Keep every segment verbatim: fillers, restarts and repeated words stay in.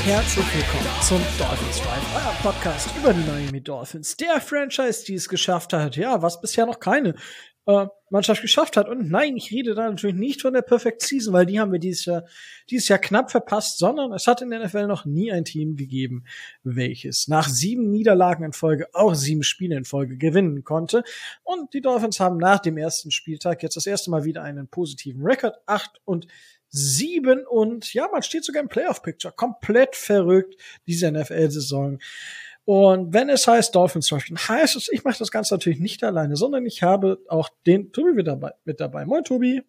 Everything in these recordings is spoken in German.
herzlich willkommen zum Dolphins Drive, euer Podcast über die Miami Dolphins, der Franchise, die es geschafft hat, ja, was bisher noch keine äh, Mannschaft geschafft hat. Und nein, ich rede da natürlich nicht von der Perfect Season, weil die haben wir dieses Jahr, dieses Jahr knapp verpasst, sondern es hat in der N F L noch nie ein Team gegeben, welches nach sieben Niederlagen in Folge auch sieben Spiele in Folge gewinnen konnte. Und die Dolphins haben nach dem ersten Spieltag jetzt das erste Mal wieder einen positiven Rekord, acht und sieben, und ja, man steht sogar im Playoff-Picture. Komplett verrückt, diese N F L-Saison. Und wenn es heißt Dolphins Drive, heißt es, ich mache das Ganze natürlich nicht alleine, sondern ich habe auch den Tobi mit dabei. Mit dabei. Moin, Tobi.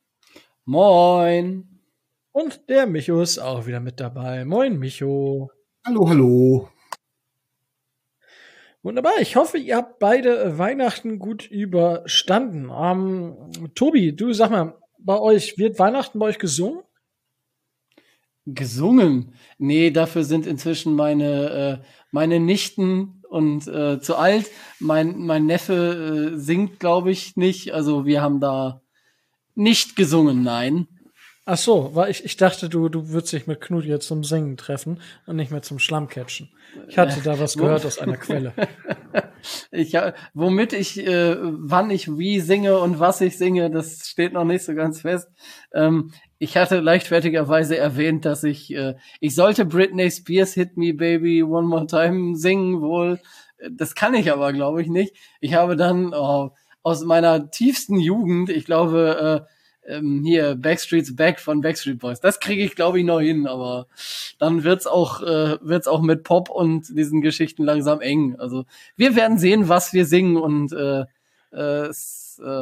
Moin. Und der Micho ist auch wieder mit dabei. Moin, Micho. Hallo, hallo. Wunderbar. Ich hoffe, ihr habt beide Weihnachten gut überstanden. Ähm, Tobi, du sag mal, bei euch, wird Weihnachten bei euch gesungen? Gesungen? Nee, dafür sind inzwischen meine, äh, meine Nichten und äh, zu alt. Mein, mein Neffe äh, singt, glaube ich, nicht. Also wir haben da nicht gesungen, nein. Ach so, weil ich, ich dachte, du, du würdest dich mit Knut jetzt zum Singen treffen und nicht mehr zum Schlammcatchen. Ich hatte da was gehört aus einer Quelle. Ich, womit ich, äh, wann ich wie singe und was ich singe, das steht noch nicht so ganz fest. Ähm, ich hatte leichtfertigerweise erwähnt, dass ich, äh, ich sollte Britney Spears Hit Me Baby One More Time singen wohl. Das kann ich aber, glaube ich, nicht. Ich habe dann oh, aus meiner tiefsten Jugend, ich glaube, äh, ähm, hier Backstreet's Back von Backstreet Boys. Das kriege ich, glaube ich, noch hin, aber dann wird's auch äh, wird's auch mit Pop und diesen Geschichten langsam eng. Also wir werden sehen, was wir singen und äh, äh, s, äh,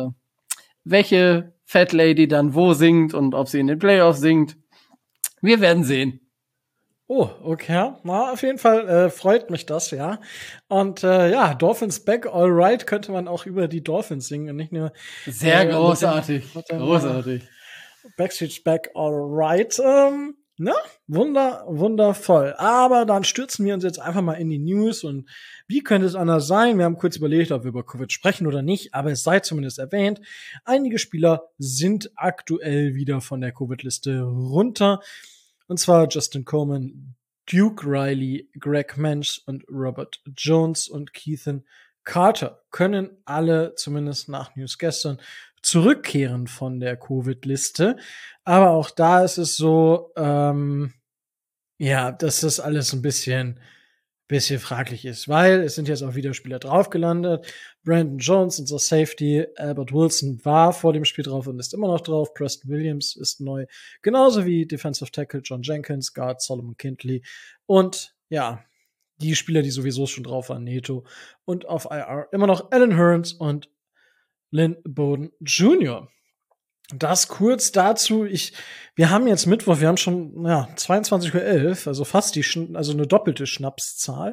welche Fat Lady dann wo singt und ob sie in den Playoffs singt. Wir werden sehen. Oh, okay. Na, auf jeden Fall äh, freut mich das, ja. Und äh, ja, Dolphins Back, alright, könnte man auch über die Dolphins singen und nicht nur sehr äh, großartig, mit dem, mit dem, großartig. Backstreet's Back, alright. Ähm, na, wunder, wundervoll. Aber dann stürzen wir uns jetzt einfach mal in die News, und wie könnte es anders sein? Wir haben kurz überlegt, ob wir über Covid sprechen oder nicht, aber es sei zumindest erwähnt, einige Spieler sind aktuell wieder von der Covid-Liste runter. Und zwar Justin Coleman, Duke Riley, Greg Mensch und Robert Jones und Keithan Carter können alle, zumindest nach News gestern, zurückkehren von der Covid-Liste. Aber auch da ist es so, ähm, ja, dass das alles ein bisschen bisschen fraglich ist, weil es sind jetzt auch wieder Spieler drauf gelandet. Brandon Jones, unser Safety, Albert Wilson war vor dem Spiel drauf und ist immer noch drauf. Preston Williams ist neu, genauso wie Defensive Tackle John Jenkins, Guard Solomon Kindley und ja, die Spieler, die sowieso schon drauf waren, Neto, und auf I R immer noch Alan Hearns und Lynn Bowden Junior Das kurz dazu. Ich, wir haben jetzt Mittwoch, wir haben schon, ja, zweiundzwanzig Uhr elf, also fast die, also eine doppelte Schnapszahl.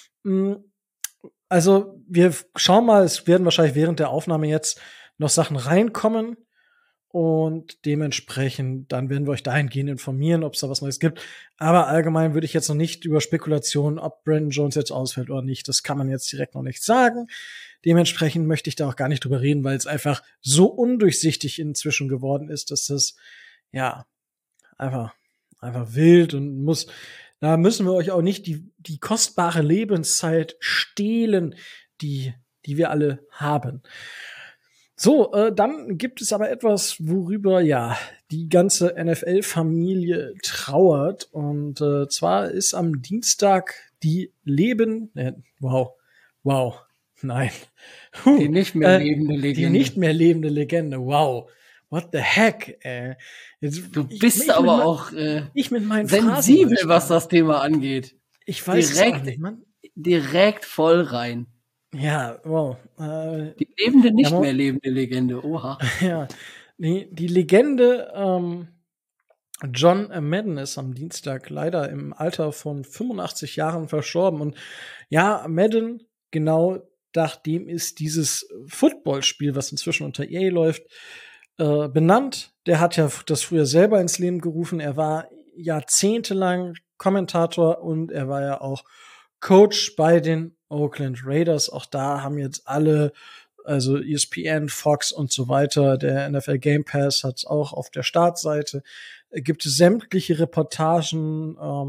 Also, wir schauen mal, es werden wahrscheinlich während der Aufnahme jetzt noch Sachen reinkommen, und dementsprechend, dann werden wir euch dahingehend informieren, ob es da was Neues gibt. Aber allgemein würde ich jetzt noch nicht über Spekulationen, ob Brandon Jones jetzt ausfällt oder nicht, das kann man jetzt direkt noch nicht sagen. Dementsprechend möchte ich da auch gar nicht drüber reden, weil es einfach so undurchsichtig inzwischen geworden ist, dass das, ja, einfach, einfach wild und muss, da müssen wir euch auch nicht die, die kostbare Lebenszeit stehlen, die, die wir alle haben. So, äh, dann gibt es aber etwas, worüber, ja, die ganze N F L-Familie trauert. Und äh, zwar ist am Dienstag die Leben, äh, wow, wow, nein. Huh, die nicht mehr äh, lebende Legende. Die nicht mehr lebende Legende, wow. What the heck, ey. Jetzt, du bist ich, ich aber mein, auch äh, ich mit meinen sensibel, was das Thema angeht. Ich weiß direkt, es auch nicht, Mann. Direkt voll rein. Ja, wow. Äh, die lebende, nicht ja, mehr lebende Legende, oha. Ja, die, die Legende ähm, John Madden ist am Dienstag leider im Alter von fünfundachtzig Jahren verstorben. Und ja, Madden, genau nachdem ist dieses Footballspiel, was inzwischen unter E A läuft, äh, benannt. Der hat ja das früher selber ins Leben gerufen. Er war jahrzehntelang Kommentator und er war ja auch Coach bei den Oakland Raiders. Auch da haben jetzt alle, also E S P N, Fox und so weiter, der N F L Game Pass hat auch auf der Startseite, gibt es sämtliche Reportagen ähm,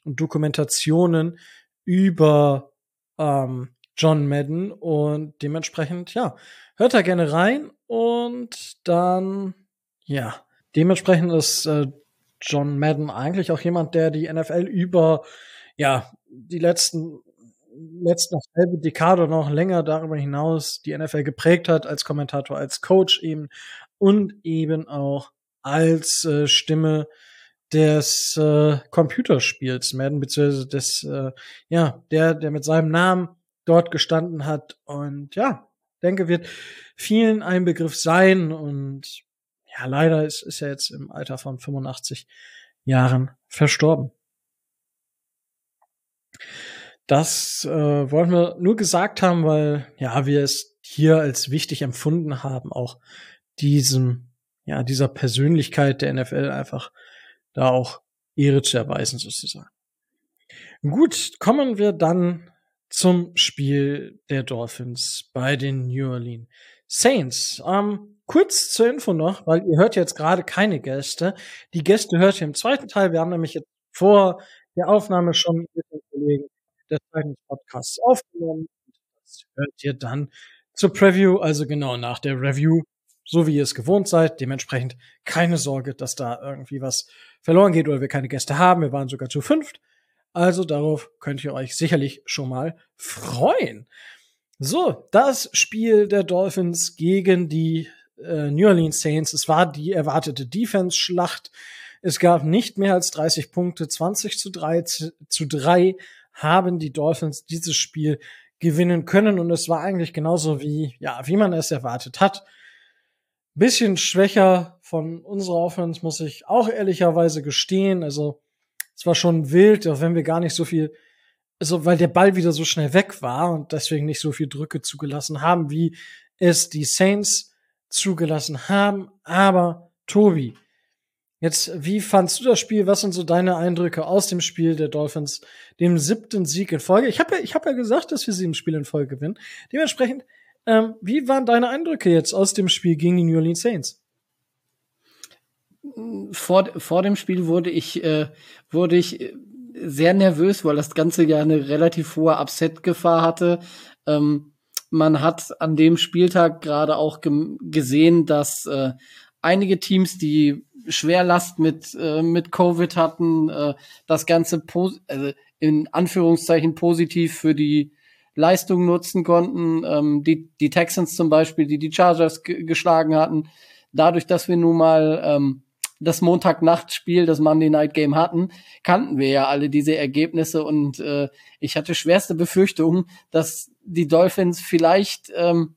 und Dokumentationen über ähm, John Madden und dementsprechend, ja, hört da gerne rein und dann, ja, dementsprechend ist äh, John Madden eigentlich auch jemand, der die N F L über, ja, die letzten letzte halbe Dekade oder noch länger darüber hinaus die N F L geprägt hat, als Kommentator, als Coach eben und eben auch als äh, Stimme des äh, Computerspiels Madden, beziehungsweise des, äh, ja, der, der mit seinem Namen dort gestanden hat und ja, denke, wird vielen ein Begriff sein und ja, leider ist, ist er jetzt im Alter von fünfundachtzig Jahren verstorben. Das äh, wollen wir nur gesagt haben, weil ja wir es hier als wichtig empfunden haben, auch diesem, ja, dieser Persönlichkeit der N F L einfach da auch Ehre zu erweisen, sozusagen. Gut, kommen wir dann zum Spiel der Dolphins bei den New Orleans Saints. Ähm, kurz zur Info noch, weil ihr hört jetzt gerade keine Gäste. Die Gäste hört ihr im zweiten Teil. Wir haben nämlich jetzt vor der Aufnahme schon mit den Kollegen des zweiten Podcasts aufgenommen. Das hört ihr dann zur Preview, also genau nach der Review, so wie ihr es gewohnt seid. Dementsprechend keine Sorge, dass da irgendwie was verloren geht oder wir keine Gäste haben. Wir waren sogar zu fünft. Also darauf könnt ihr euch sicherlich schon mal freuen. So, das Spiel der Dolphins gegen die äh, New Orleans Saints. Es war die erwartete Defense-Schlacht. Es gab nicht mehr als dreißig Punkte. zwanzig zu drei zu drei haben die Dolphins dieses Spiel gewinnen können. Und es war eigentlich genauso wie, ja, wie man es erwartet hat. Bisschen schwächer von unserer Offense, muss ich auch ehrlicherweise gestehen. Also, es war schon wild, auch wenn wir gar nicht so viel, also weil der Ball wieder so schnell weg war und deswegen nicht so viel Drücke zugelassen haben, wie es die Saints zugelassen haben. Aber Tobi, jetzt, wie fandst du das Spiel? Was sind so deine Eindrücke aus dem Spiel der Dolphins, dem siebten Sieg in Folge? Ich habe ja, ich habe ja gesagt, dass wir sieben Spiele in Folge gewinnen. Dementsprechend, ähm, wie waren deine Eindrücke jetzt aus dem Spiel gegen die New Orleans Saints? Vor, vor dem Spiel wurde ich, äh, wurde ich sehr nervös, weil das Ganze ja eine relativ hohe Upset-Gefahr hatte. Ähm, man hat an dem Spieltag gerade auch ge- gesehen, dass äh, einige Teams, die Schwerlast mit, äh, mit Covid hatten, äh, das Ganze pos- also in Anführungszeichen positiv für die Leistung nutzen konnten. Ähm, die, die Texans zum Beispiel, die die Chargers g- geschlagen hatten. Dadurch, dass wir nun mal ähm, das Montagnachtspiel, das Monday Night Game hatten, kannten wir ja alle diese Ergebnisse und äh, ich hatte schwerste Befürchtungen, dass die Dolphins vielleicht ähm,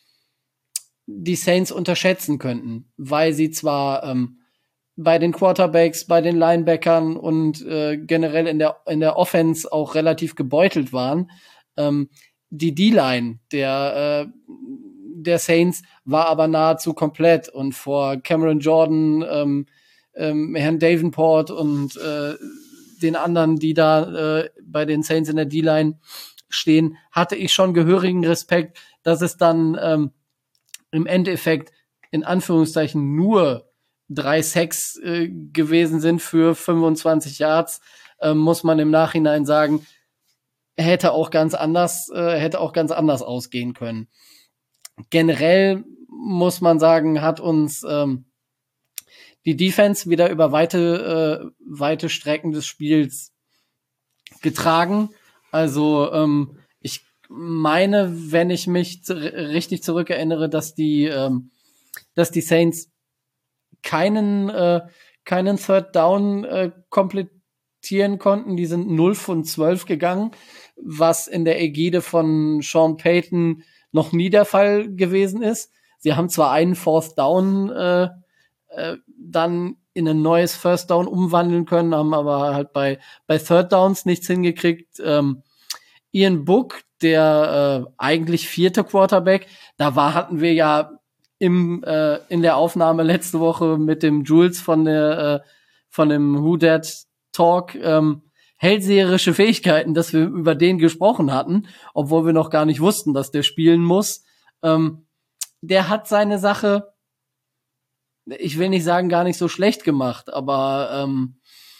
die Saints unterschätzen könnten, weil sie zwar ähm, bei den Quarterbacks, bei den Linebackern und äh, generell in der in der Offense auch relativ gebeutelt waren. Ähm, die D-Line der äh, der Saints war aber nahezu komplett und vor Cameron Jordan, ähm, ähm, Herrn Davenport und äh, den anderen, die da äh, bei den Saints in der D-Line stehen, hatte ich schon gehörigen Respekt, dass es dann ähm, im Endeffekt in Anführungszeichen nur drei Sacks äh, gewesen sind für fünfundzwanzig Yards, äh, muss man im Nachhinein sagen, hätte auch ganz anders, äh, hätte auch ganz anders ausgehen können. Generell muss man sagen, hat uns ähm, die Defense wieder über weite, äh, weite Strecken des Spiels getragen. Also ähm, ich meine, wenn ich mich z- richtig zurückerinnere, dass die, ähm, dass die Saints keinen, äh, keinen Third Down äh, komplettieren konnten. Die sind null von zwölf gegangen, was in der Ägide von Sean Payton noch nie der Fall gewesen ist. Sie haben zwar einen Fourth Down äh, äh, dann in ein neues First Down umwandeln können, haben aber halt bei bei Third Downs nichts hingekriegt. Ähm, Ian Book, der äh, eigentlich vierte Quarterback, da war hatten wir ja im äh, in der Aufnahme letzte Woche mit dem Jules von der äh, von dem Who Dat Talk ähm, hellseherische Fähigkeiten, dass wir über den gesprochen hatten, obwohl wir noch gar nicht wussten, dass der spielen muss. Ähm, der hat seine Sache, ich will nicht sagen, gar nicht so schlecht gemacht, aber ähm,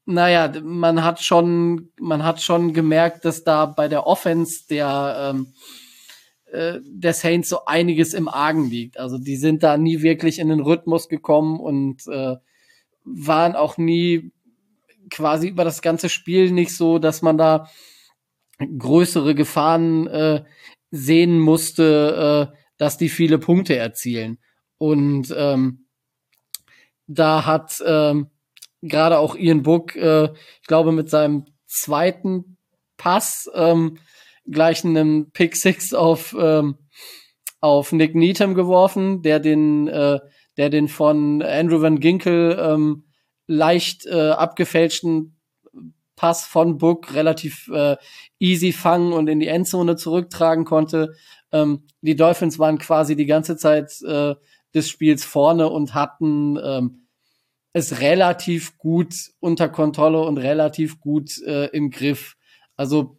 naja, man hat schon, man hat schon gemerkt, dass da bei der Offense der, ähm, äh, der Saints so einiges im Argen liegt. Also die sind da nie wirklich in den Rhythmus gekommen und äh, waren auch nie quasi über das ganze Spiel nicht so, dass man da größere Gefahren äh, sehen musste, äh, dass die viele Punkte erzielen. Und ähm, da hat ähm, gerade auch Ian Book, äh, ich glaube, mit seinem zweiten Pass ähm, gleich einen Pick Six auf ähm, auf Nick Needham geworfen, der den äh, der den von Andrew Van Ginkel ähm, leicht äh, abgefälschten Pass von Book relativ äh, easy fangen und in die Endzone zurücktragen konnte. Ähm, die Dolphins waren quasi die ganze Zeit äh, des Spiels vorne und hatten ähm, es relativ gut unter Kontrolle und relativ gut äh, im Griff. Also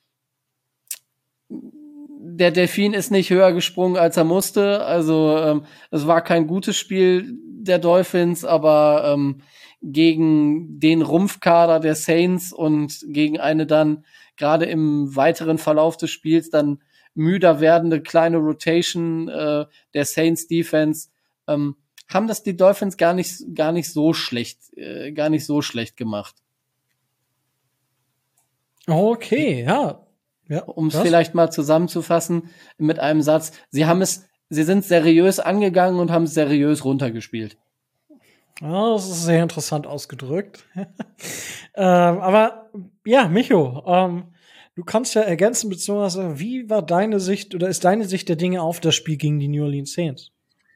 der Delfin ist nicht höher gesprungen, als er musste. Also ähm, es war kein gutes Spiel der Dolphins, aber ähm, gegen den Rumpfkader der Saints und gegen eine dann gerade im weiteren Verlauf des Spiels dann müder werdende kleine Rotation äh, der Saints Defense ähm, haben das die Dolphins gar nicht gar nicht so schlecht äh, gar nicht so schlecht gemacht. Okay, ja. Ja, um es was? vielleicht mal zusammenzufassen mit einem Satz: Sie haben es, sie sind seriös angegangen und haben es seriös runtergespielt. Ja, das ist sehr interessant ausgedrückt. ähm, aber ja, Micho, ähm, du kannst ja ergänzen, beziehungsweise wie war deine Sicht oder ist deine Sicht der Dinge auf das Spiel gegen die New Orleans Saints?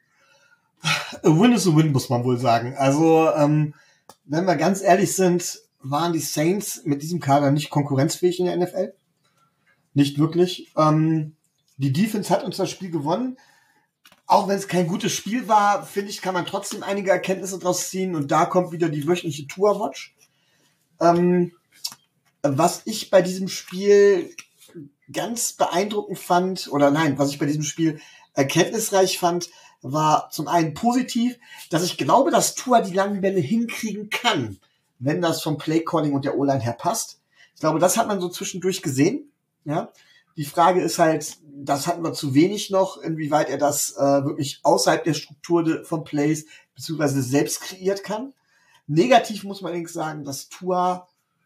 A win is a win, muss man wohl sagen. Also, ähm, wenn wir ganz ehrlich sind, waren die Saints mit diesem Kader nicht konkurrenzfähig in der N F L. Nicht wirklich. Ähm, die Defense hat uns das Spiel gewonnen. Auch wenn es kein gutes Spiel war, finde ich, kann man trotzdem einige Erkenntnisse draus ziehen. Und da kommt wieder die wöchentliche Tour-Watch. Ähm, was ich bei diesem Spiel ganz beeindruckend fand, oder nein, was ich bei diesem Spiel erkenntnisreich fand, war zum einen positiv, dass ich glaube, dass Tua die langen Bälle hinkriegen kann, wenn das vom Playcalling und der O-Line her passt. Ich glaube, das hat man so zwischendurch gesehen. Ja, die Frage ist halt, das hatten wir zu wenig noch, inwieweit er das äh, wirklich außerhalb der Struktur de, von Plays beziehungsweise selbst kreiert kann. Negativ muss man allerdings sagen, dass Tua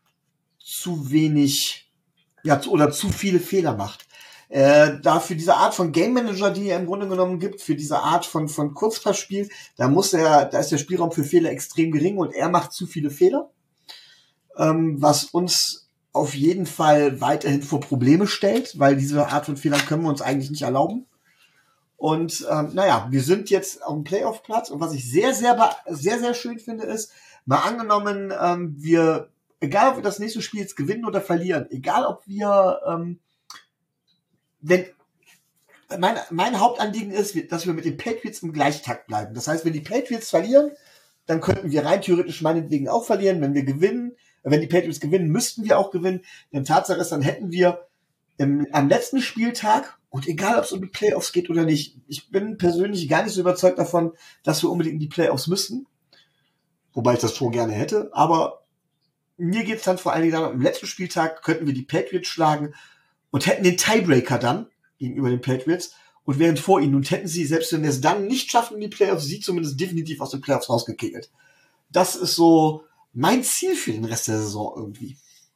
zu wenig, ja, zu, oder zu viele Fehler macht. Äh, da für diese Art von Game Manager, die er im Grunde genommen gibt, für diese Art von von Kurzpassspiel, da muss er, da ist der Spielraum für Fehler extrem gering und er macht zu viele Fehler, ähm, was uns auf jeden Fall weiterhin vor Probleme stellt, weil diese Art von Fehlern können wir uns eigentlich nicht erlauben. Und ähm, naja, wir sind jetzt auf dem Playoff-Platz und was ich sehr, sehr, sehr, sehr schön finde, ist, mal angenommen, ähm, wir, egal ob wir das nächste Spiel jetzt gewinnen oder verlieren, egal ob wir, ähm, wenn, mein, mein Hauptanliegen ist, dass wir mit den Patriots im Gleichtakt bleiben. Das heißt, wenn die Patriots verlieren, dann könnten wir rein theoretisch meinetwegen auch verlieren. Wenn wir gewinnen, wenn die Patriots gewinnen, müssten wir auch gewinnen. Denn Tatsache ist, dann hätten wir im, am letzten Spieltag, und egal ob es um die Playoffs geht oder nicht, ich bin persönlich gar nicht so überzeugt davon, dass wir unbedingt in die Playoffs müssen. Wobei ich das schon gerne hätte. Aber mir geht es dann vor allen Dingen darum, am letzten Spieltag könnten wir die Patriots schlagen und hätten den Tiebreaker dann gegenüber den Patriots und wären vor ihnen und hätten sie, selbst wenn wir es dann nicht schaffen in die Playoffs, sie zumindest definitiv aus den Playoffs rausgekegelt. Das ist so mein Ziel für den Rest der Saison irgendwie.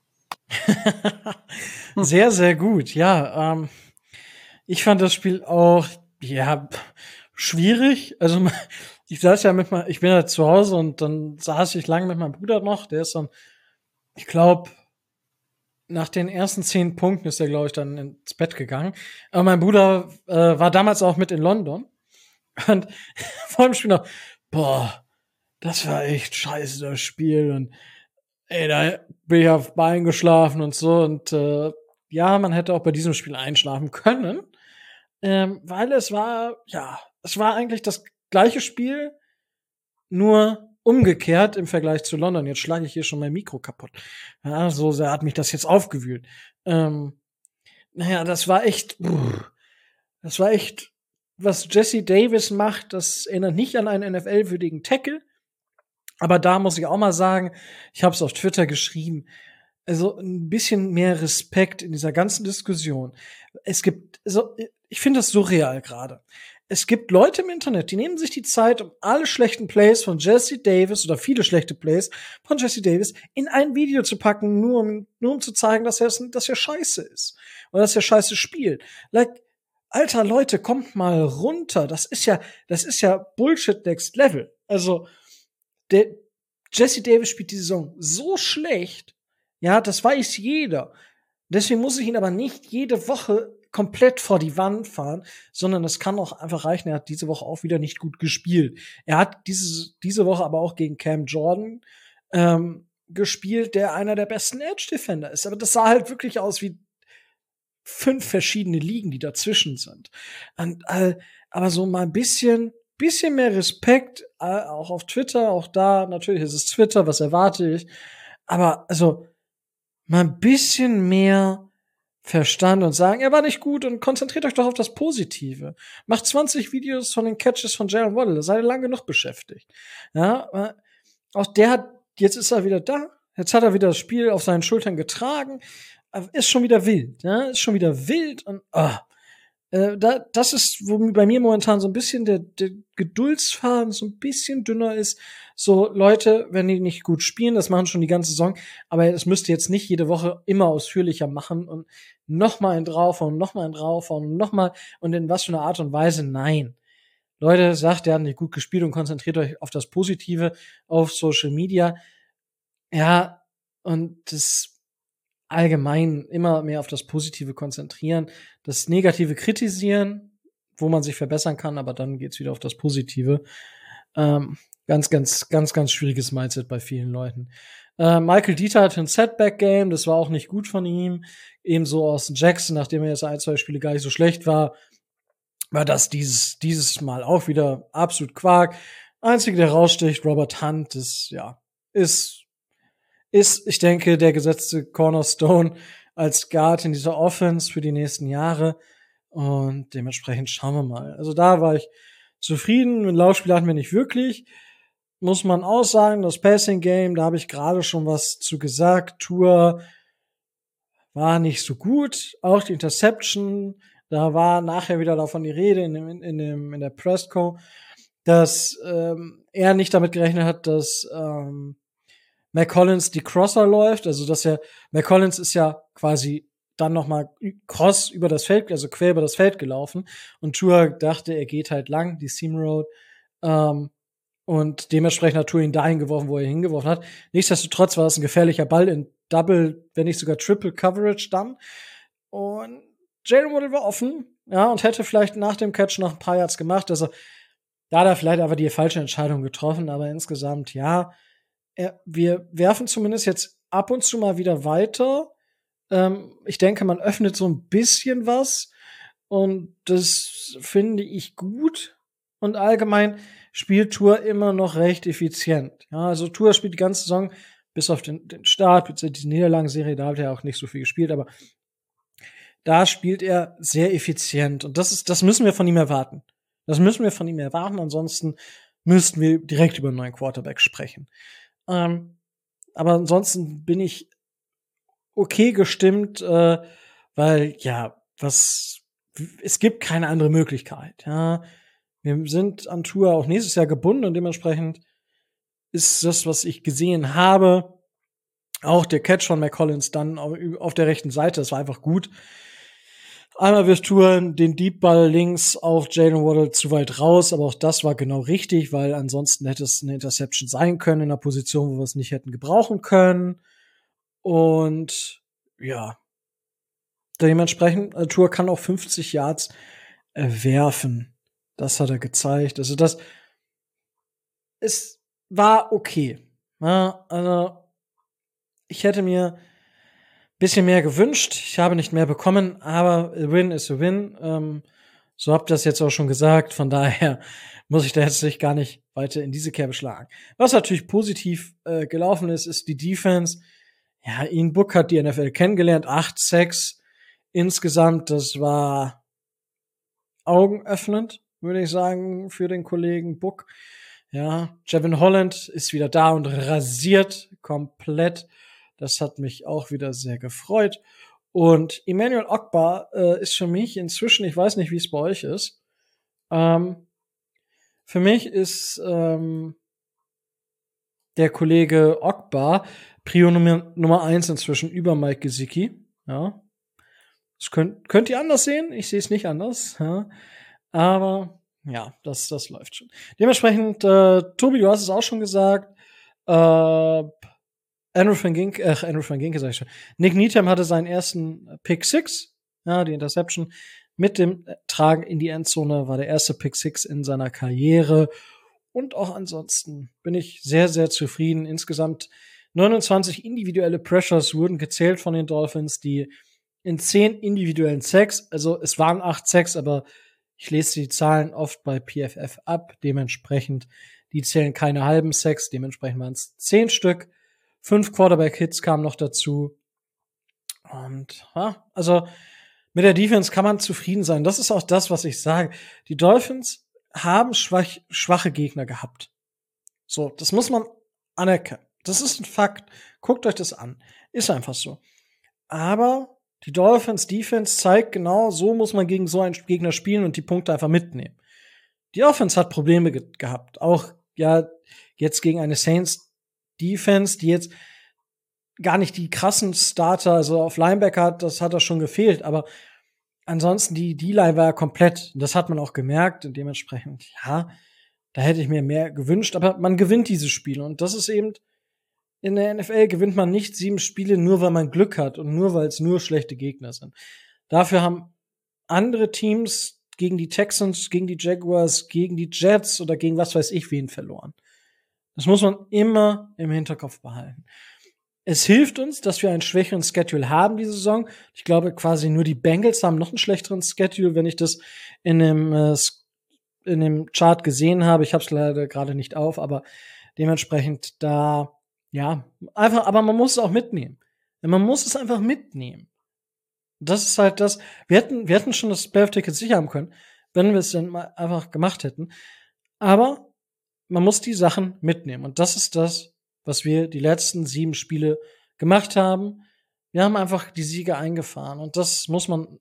Sehr, sehr gut, ja. Ähm, ich fand das Spiel auch, ja, schwierig. Also ich saß ja mit meinem, ich bin ja zu Hause und dann saß ich lange mit meinem Bruder noch. Der ist dann, ich glaube, nach den ersten zehn Punkten ist er, glaube ich, dann ins Bett gegangen. Aber mein Bruder äh, war damals auch mit in London. Und vor dem Spiel noch, boah, das war echt scheiße, das Spiel. Und ey, da bin ich auf Bein geschlafen und so. Und äh, ja, man hätte auch bei diesem Spiel einschlafen können. Ähm, weil es war, ja, es war eigentlich das gleiche Spiel, nur umgekehrt im Vergleich zu London. Jetzt schlage ich hier schon mein Mikro kaputt. Ja, so sehr hat mich das jetzt aufgewühlt. Ähm, naja, das war echt, brr, das war echt, was Jesse Davis macht, das erinnert nicht an einen N F L-würdigen Tackle. Aber da muss ich auch mal sagen, ich habe es auf Twitter geschrieben, also ein bisschen mehr Respekt in dieser ganzen Diskussion. Es gibt, also ich finde das surreal gerade. Es gibt Leute im Internet, die nehmen sich die Zeit, um alle schlechten Plays von Jesse Davis oder viele schlechte Plays von Jesse Davis in ein Video zu packen, nur um, nur um zu zeigen, dass er, dass er scheiße ist. Oder dass er scheiße spielt. Like, alter Leute, kommt mal runter. Das ist ja, das ist ja Bullshit next level. Also, der Jesse Davis spielt die Saison so schlecht. Ja, das weiß jeder. Deswegen muss ich ihn aber nicht jede Woche komplett vor die Wand fahren, sondern es kann auch einfach reichen. Er hat diese Woche auch wieder nicht gut gespielt. Er hat diese, diese Woche aber auch gegen Cam Jordan ähm, gespielt, der einer der besten Edge-Defender ist. Aber das sah halt wirklich aus wie fünf verschiedene Ligen, die dazwischen sind. Und, äh, aber so mal ein bisschen, bisschen mehr Respekt, äh, auch auf Twitter, auch da, natürlich ist es Twitter, was erwarte ich. Aber also mal ein bisschen mehr Verstand und sagen, er war nicht gut und konzentriert euch doch auf das Positive. Macht zwanzig Videos von den Catches von Jalen Waddle, da seid ihr lang genug beschäftigt. Ja, auch der hat, jetzt ist er wieder da, jetzt hat er wieder das Spiel auf seinen Schultern getragen, ist schon wieder wild, ja, ist schon wieder wild und ah, äh, da, das ist, wo bei mir momentan so ein bisschen der, der Geduldsfaden so ein bisschen dünner ist. So, Leute, wenn die nicht gut spielen, das machen schon die ganze Saison, aber es müsst ihr jetzt nicht jede Woche immer ausführlicher machen und noch mal einen draufhauen, und noch mal einen draufhauen, und noch mal und in was für einer Art und Weise, nein. Leute, sagt, der hat nicht gut gespielt und konzentriert euch auf das Positive auf Social Media. Ja, und das allgemein immer mehr auf das Positive konzentrieren, das Negative kritisieren, wo man sich verbessern kann, aber dann geht's wieder auf das Positive. Ähm, ganz, ganz, ganz, ganz schwieriges Mindset bei vielen Leuten. Äh, Michael Dieter hatte ein Setback-Game, das war auch nicht gut von ihm. Ebenso Austin Jackson, nachdem er jetzt ein, zwei Spiele gar nicht so schlecht war, war das dieses, dieses Mal auch wieder absolut Quark. Einzige, der raussticht, Robert Hunt, das, ja, ist ist, ich denke, der gesetzte Cornerstone als Guard in dieser Offense für die nächsten Jahre. Und dementsprechend schauen wir mal. Also da war ich zufrieden. Mit Laufspiel hatten wir nicht wirklich. Muss man auch sagen, das Passing Game, da habe ich gerade schon was zu gesagt. Tour war nicht so gut. Auch die Interception, da war nachher wieder davon die Rede in, dem, in, dem, in der Pressco, dass ähm, er nicht damit gerechnet hat, dass ähm, McCollins die Crosser läuft, also dass er, McCollins ist ja quasi dann noch mal cross über das Feld, also quer über das Feld gelaufen und Tua dachte, er geht halt lang, die Seam Road, ähm, und dementsprechend hat Tua ihn dahin geworfen, wo er ihn hingeworfen hat. Nichtsdestotrotz war das ein gefährlicher Ball in Double, wenn nicht sogar Triple Coverage dann. Und Jalen Waddle war offen, ja, und hätte vielleicht nach dem Catch noch ein paar Yards gemacht, also da hat er vielleicht aber die falsche Entscheidung getroffen, aber insgesamt, ja, wir werfen zumindest jetzt ab und zu mal wieder weiter. Ähm, ich denke, man öffnet so ein bisschen was und das finde ich gut. Und allgemein spielt Tour immer noch recht effizient. Ja, also Tour spielt die ganze Saison bis auf den, den Start, bis diese Niederlagenserie, da hat er auch nicht so viel gespielt, aber da spielt er sehr effizient und das ist, das müssen wir von ihm erwarten. Das müssen wir von ihm erwarten, ansonsten müssten wir direkt über einen neuen Quarterback sprechen. Ähm, aber ansonsten bin ich okay gestimmt, äh, weil, ja, was, es gibt keine andere Möglichkeit, ja. Wir sind an Tour auch nächstes Jahr gebunden und dementsprechend ist das, was ich gesehen habe, auch der Catch von McCollins dann auf der rechten Seite, das war einfach gut. Einmal wirft Tour den Deep Ball links auf Jalen Waddle zu weit raus, aber auch das war genau richtig, weil ansonsten hätte es eine Interception sein können in einer Position, wo wir es nicht hätten gebrauchen können. Und ja, dementsprechend, äh, Tour kann auch fünfzig Yards äh, werfen. Das hat er gezeigt. Also das, es war okay. Ja, also ich hätte mir bisschen mehr gewünscht. Ich habe nicht mehr bekommen, aber a win is a win. Ähm, so habt ihr das jetzt auch schon gesagt. Von daher muss ich da jetzt nicht gar nicht weiter in diese Kerbe schlagen. Was natürlich positiv äh, gelaufen ist, ist die Defense. Ja, Ian Book hat die N F L kennengelernt. acht Sacks insgesamt. Das war augenöffnend, würde ich sagen, für den Kollegen Book. Ja, Jevon Holland ist wieder da und rasiert komplett. Das hat mich auch wieder sehr gefreut. Und Emmanuel Ogbah äh, ist für mich inzwischen, ich weiß nicht, wie es bei euch ist, ähm, für mich ist ähm, der Kollege Ogbah Prio Nummer, Nummer eins inzwischen über Mike Gesicki. Ja, das könnt, könnt ihr anders sehen. Ich sehe es nicht anders. Ja. Aber ja, das, das läuft schon. Dementsprechend, äh, Tobi, du hast es auch schon gesagt, äh, Andrew Van Ginkel, ach, Andrew Van Ginkel sag ich schon. Nick Needham hatte seinen ersten Pick Six, ja, die Interception mit dem Tragen in die Endzone, war der erste Pick Six in seiner Karriere. Und auch ansonsten bin ich sehr, sehr zufrieden. Insgesamt neunundzwanzig individuelle Pressures wurden gezählt von den Dolphins, die in zehn individuellen Sacks, also es waren acht Sacks, aber ich lese die Zahlen oft bei P F F ab, dementsprechend, die zählen keine halben Sacks, dementsprechend waren es zehn Stück, fünf Quarterback-Hits kamen noch dazu. Und ja, also mit der Defense kann man zufrieden sein. Das ist auch das, was ich sage. Die Dolphins haben schwach, schwache Gegner gehabt. So, das muss man anerkennen. Das ist ein Fakt. Guckt euch das an. Ist einfach so. Aber die Dolphins Defense zeigt genau, so muss man gegen so einen Gegner spielen und die Punkte einfach mitnehmen. Die Offense hat Probleme ge- gehabt. Auch, ja, jetzt gegen eine Saints Defense, die jetzt gar nicht die krassen Starter, also auf Linebacker hat, das hat da schon gefehlt, aber ansonsten die D-Line war ja komplett. Das hat man auch gemerkt und dementsprechend, ja, da hätte ich mir mehr gewünscht, aber man gewinnt diese Spiele und das ist eben, in der N F L gewinnt man nicht sieben Spiele nur, weil man Glück hat und nur, weil es nur schlechte Gegner sind. Dafür haben andere Teams gegen die Texans, gegen die Jaguars, gegen die Jets oder gegen was weiß ich wen verloren. Das muss man immer im Hinterkopf behalten. Es hilft uns, dass wir einen schwächeren Schedule haben diese Saison. Ich glaube, quasi nur die Bengals haben noch einen schlechteren Schedule, wenn ich das in dem, äh, in dem Chart gesehen habe. Ich habe es leider gerade nicht auf, aber dementsprechend da, ja, einfach, aber man muss es auch mitnehmen. Man muss es einfach mitnehmen. Das ist halt das, wir hätten, wir hätten schon das Playoff-Ticket sicher haben können, wenn wir es dann mal einfach gemacht hätten. Aber man muss die Sachen mitnehmen. Und das ist das, was wir die letzten sieben Spiele gemacht haben. Wir haben einfach die Siege eingefahren. Und das muss man,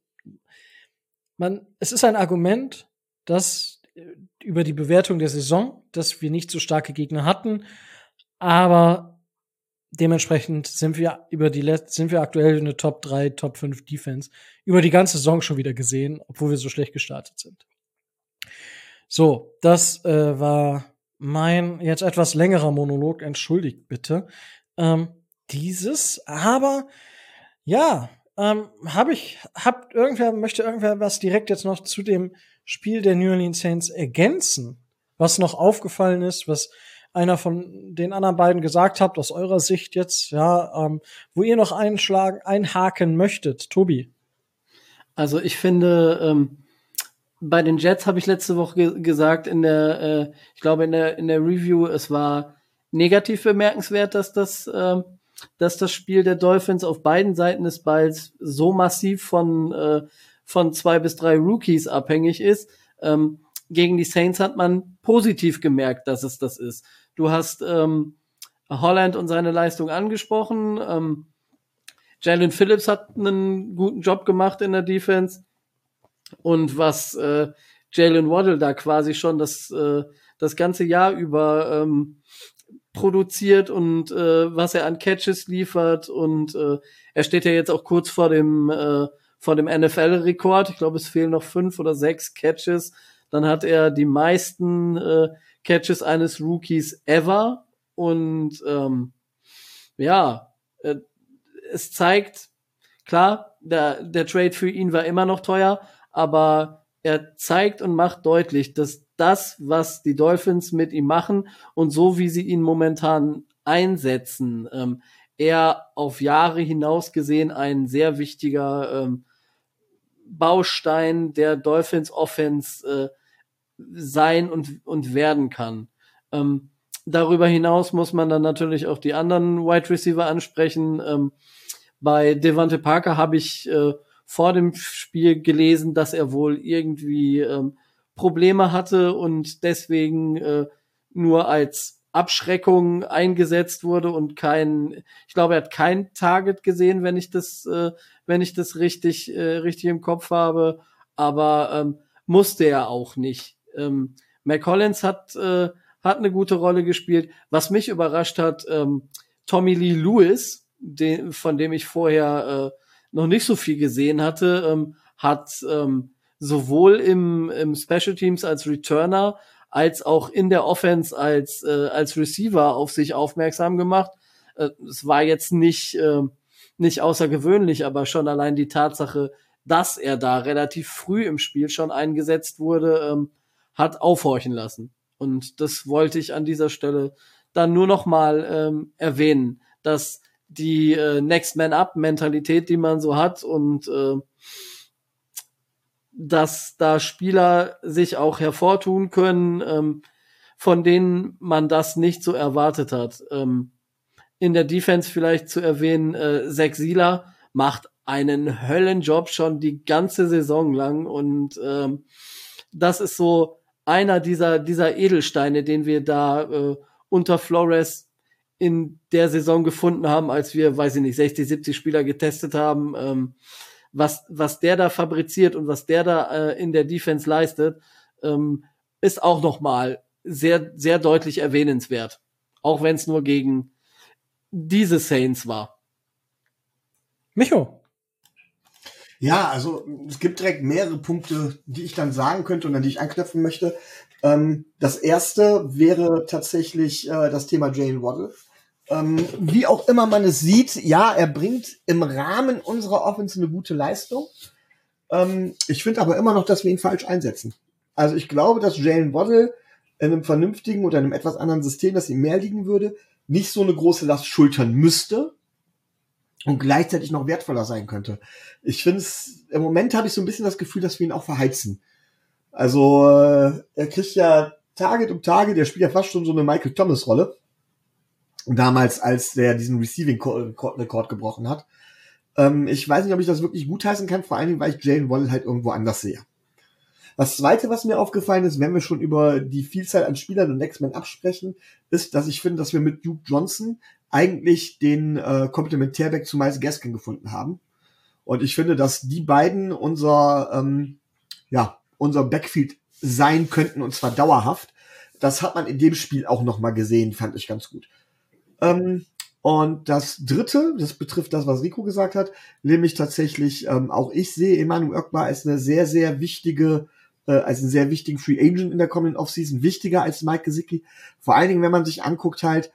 man, es ist ein Argument, dass über die Bewertung der Saison, dass wir nicht so starke Gegner hatten. Aber dementsprechend sind wir über die Let- sind wir aktuell eine Top drei, Top fünf Defense über die ganze Saison schon wieder gesehen, obwohl wir so schlecht gestartet sind. So, das äh, war mein jetzt etwas längerer Monolog, entschuldigt bitte. Ähm, dieses, aber ja, ähm, habe ich, habt irgendwer, möchte irgendwer was direkt jetzt noch zu dem Spiel der New Orleans Saints ergänzen, was noch aufgefallen ist, was einer von den anderen beiden gesagt habt, aus eurer Sicht jetzt, ja, ähm, wo ihr noch einschlagen, einhaken möchtet, Tobi? Also ich finde, ähm, bei den Jets habe ich letzte Woche ge- gesagt, in der, äh, ich glaube in der in der Review, es war negativ bemerkenswert, dass das, äh, dass das Spiel der Dolphins auf beiden Seiten des Balls so massiv von äh, von zwei bis drei Rookies abhängig ist. Ähm, gegen die Saints hat man positiv gemerkt, dass es das ist. Du hast ähm, Holland und seine Leistung angesprochen. Ähm, Jalen Phillips hat einen guten Job gemacht in der Defense. Und was äh, Jalen Waddle da quasi schon das, äh, das ganze Jahr über ähm, produziert und äh, was er an Catches liefert. Und äh, er steht ja jetzt auch kurz vor dem, äh, vor dem N F L-Rekord. Ich glaube, es fehlen noch fünf oder sechs Catches. Dann hat er die meisten äh, Catches eines Rookies ever. Und ähm, ja, äh, es zeigt, klar, der, der Trade für ihn war immer noch teuer, aber er zeigt und macht deutlich, dass das, was die Dolphins mit ihm machen und so wie sie ihn momentan einsetzen, ähm, er auf Jahre hinaus gesehen ein sehr wichtiger ähm, Baustein der Dolphins Offense äh, sein und, und werden kann. Ähm, darüber hinaus muss man dann natürlich auch die anderen Wide Receiver ansprechen. Ähm, bei Devontae Parker habe ich äh, vor dem Spiel gelesen, dass er wohl irgendwie ähm, Probleme hatte und deswegen äh, nur als Abschreckung eingesetzt wurde und kein, ich glaube, er hat kein Target gesehen, wenn ich das, äh, wenn ich das richtig, äh, richtig im Kopf habe, aber ähm, musste er auch nicht. Ähm, McCollins hat, äh, hat eine gute Rolle gespielt. Was mich überrascht hat, ähm, Tommy Lee Lewis, den, von dem ich vorher äh, noch nicht so viel gesehen hatte, ähm, hat ähm, sowohl im, im Special Teams als Returner als auch in der Offense als äh, als Receiver auf sich aufmerksam gemacht. Äh, es war jetzt nicht äh, nicht außergewöhnlich, aber schon allein die Tatsache, dass er da relativ früh im Spiel schon eingesetzt wurde, ähm, hat aufhorchen lassen. Und das wollte ich an dieser Stelle dann nur noch mal ähm, erwähnen, dass die äh, Next Man Up Mentalität, die man so hat und äh, dass da Spieler sich auch hervortun können, ähm, von denen man das nicht so erwartet hat. Ähm, in der Defense vielleicht zu erwähnen, äh, Zach Sieler macht einen Höllenjob schon die ganze Saison lang und ähm, das ist so einer dieser dieser Edelsteine, den wir da äh, unter Flores in der Saison gefunden haben, als wir, weiß ich nicht, sechzig, siebzig Spieler getestet haben. Ähm, was was der da fabriziert und was der da äh, in der Defense leistet, ähm, ist auch noch mal sehr sehr deutlich erwähnenswert, auch wenn es nur gegen diese Saints war. Micho. Ja, also es gibt direkt mehrere Punkte, die ich dann sagen könnte und an die ich anknüpfen möchte. Ähm, das erste wäre tatsächlich äh, das Thema Jalen Waddle. Ähm, wie auch immer man es sieht, ja, er bringt im Rahmen unserer Offense eine gute Leistung. Ähm, ich finde aber immer noch, dass wir ihn falsch einsetzen. Also ich glaube, dass Jalen Waddle in einem vernünftigen oder einem etwas anderen System, das ihm mehr liegen würde, nicht so eine große Last schultern müsste und gleichzeitig noch wertvoller sein könnte. Ich finde es, im Moment habe ich so ein bisschen das Gefühl, dass wir ihn auch verheizen. Also äh, er kriegt ja Target um Target, der spielt ja fast schon so eine Michael Thomas-Rolle. Damals, als der diesen Receiving-Rekord gebrochen hat. Ähm, ich weiß nicht, ob ich das wirklich gutheißen kann, vor allen Dingen, weil ich Jalen Waddle halt irgendwo anders sehe. Das Zweite, was mir aufgefallen ist, wenn wir schon über die Vielzahl an Spielern und Next Man absprechen, ist, dass ich finde, dass wir mit Duke Johnson eigentlich den äh, Komplementärback zu Myles Gaskin gefunden haben. Und ich finde, dass die beiden unser, ähm, ja, unser Backfield sein könnten, und zwar dauerhaft. Das hat man in dem Spiel auch noch mal gesehen, fand ich ganz gut. Ähm, und das Dritte, das betrifft das, was Rico gesagt hat, nämlich tatsächlich, ähm, auch ich sehe Emmanuel Ogbah als eine sehr, sehr wichtige, äh, als einen sehr wichtigen Free Agent in der kommenden Offseason, wichtiger als Mike Gesicki. Vor allen Dingen, wenn man sich anguckt halt,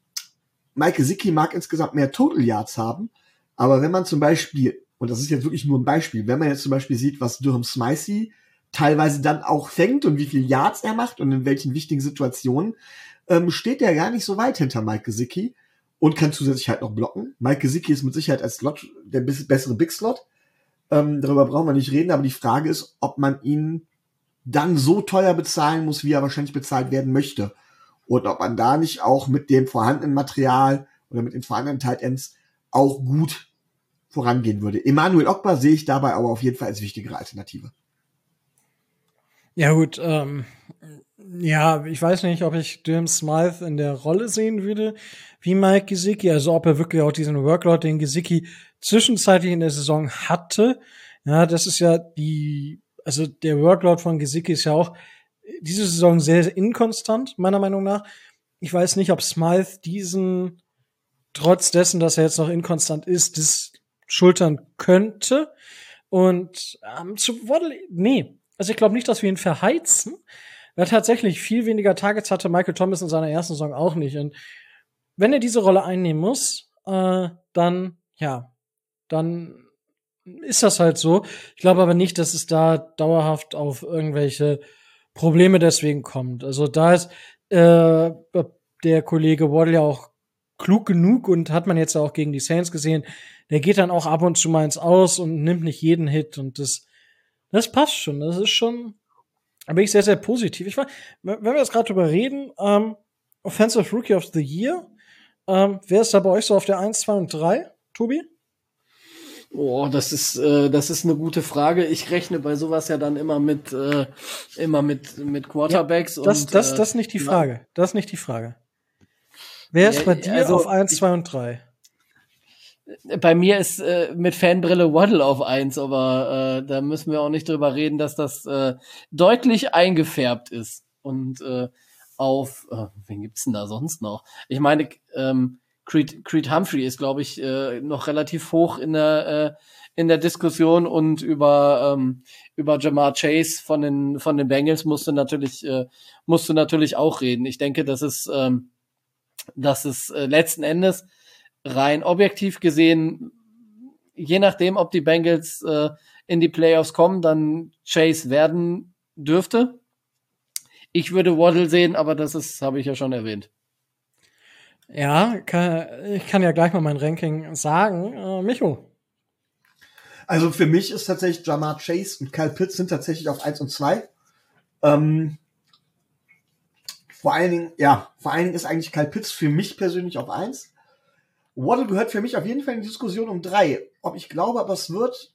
Mike Gesicki mag insgesamt mehr Total Yards haben, aber wenn man zum Beispiel, und das ist jetzt wirklich nur ein Beispiel, wenn man jetzt zum Beispiel sieht, was Durham Smythe teilweise dann auch fängt und wie viel Yards er macht und in welchen wichtigen Situationen, ähm, steht er gar nicht so weit hinter Mike Gesicki und kann zusätzlich halt noch blocken. Mike Gesicki ist mit Sicherheit als Slot der bessere Big Slot. Ähm, darüber brauchen wir nicht reden, aber die Frage ist, ob man ihn dann so teuer bezahlen muss, wie er wahrscheinlich bezahlt werden möchte. Und ob man da nicht auch mit dem vorhandenen Material oder mit den vorhandenen Tight Ends auch gut vorangehen würde. Emmanuel Ogbah sehe ich dabei aber auf jeden Fall als wichtigere Alternative. Ja gut, ähm, ja, ich weiß nicht, ob ich Durham Smythe in der Rolle sehen würde wie Mike Gesicki, also ob er wirklich auch diesen Workload, den Gesicki zwischenzeitlich in der Saison hatte. Ja, das ist ja die, also der Workload von Gesicki ist ja auch diese Saison sehr, sehr inkonstant, meiner Meinung nach. Ich weiß nicht, ob Smythe diesen, trotz dessen, dass er jetzt noch inkonstant ist, das schultern könnte. Und ähm, zu Waddle, nee. Also ich glaube nicht, dass wir ihn verheizen, weil er tatsächlich viel weniger Targets hatte Michael Thomas in seiner ersten Saison auch nicht. Und wenn er diese Rolle einnehmen muss, äh, dann, ja, dann ist das halt so. Ich glaube aber nicht, dass es da dauerhaft auf irgendwelche Probleme deswegen kommt. Also da ist äh, der Kollege Waddle ja auch klug genug und hat man jetzt auch gegen die Saints gesehen. Der geht dann auch ab und zu mal ins Aus und nimmt nicht jeden Hit und das Das passt schon. Das ist schon, da bin ich sehr, sehr positiv. Ich war, wenn wir jetzt gerade drüber reden, ähm, Offensive Rookie of the Year, ähm, wer ist da bei euch so auf der eins, zwei und drei, Tobi? Oh, das ist äh, das ist eine gute Frage. Ich rechne bei sowas ja dann immer mit äh, immer mit mit Quarterbacks ja, das, und das äh, das ist nicht die Frage. Das ist nicht die Frage. Wer ist bei ja, dir also, auf eins, zwei und drei? Bei mir ist äh, mit Fanbrille Waddle auf eins, aber äh, da müssen wir auch nicht drüber reden, dass das äh, deutlich eingefärbt ist. Und äh, auf, äh, wen gibt's denn da sonst noch? Ich meine, ähm, Creed, Creed Humphrey ist, glaube ich, äh, noch relativ hoch in der äh, in der Diskussion, und über ähm, über Jamar Chase von den von den Bengals musst du natürlich äh, musst du natürlich auch reden. Ich denke, das ist ähm, das ist äh, letzten Endes rein objektiv gesehen, je nachdem, ob die Bengals äh, in die Playoffs kommen, dann Chase werden dürfte. Ich würde Waddle sehen, aber das ist, habe ich ja schon erwähnt. Ja, kann, ich kann ja gleich mal mein Ranking sagen. Äh, Micho. Also für mich ist tatsächlich Jamar Chase und Kyle Pitts sind tatsächlich auf eins und zwei. Ähm, vor allen Dingen, ja, vor allen Dingen ist eigentlich Kyle Pitts für mich persönlich auf eins. Waddle gehört für mich auf jeden Fall in die Diskussion um drei. Ob ich glaube, aber es wird,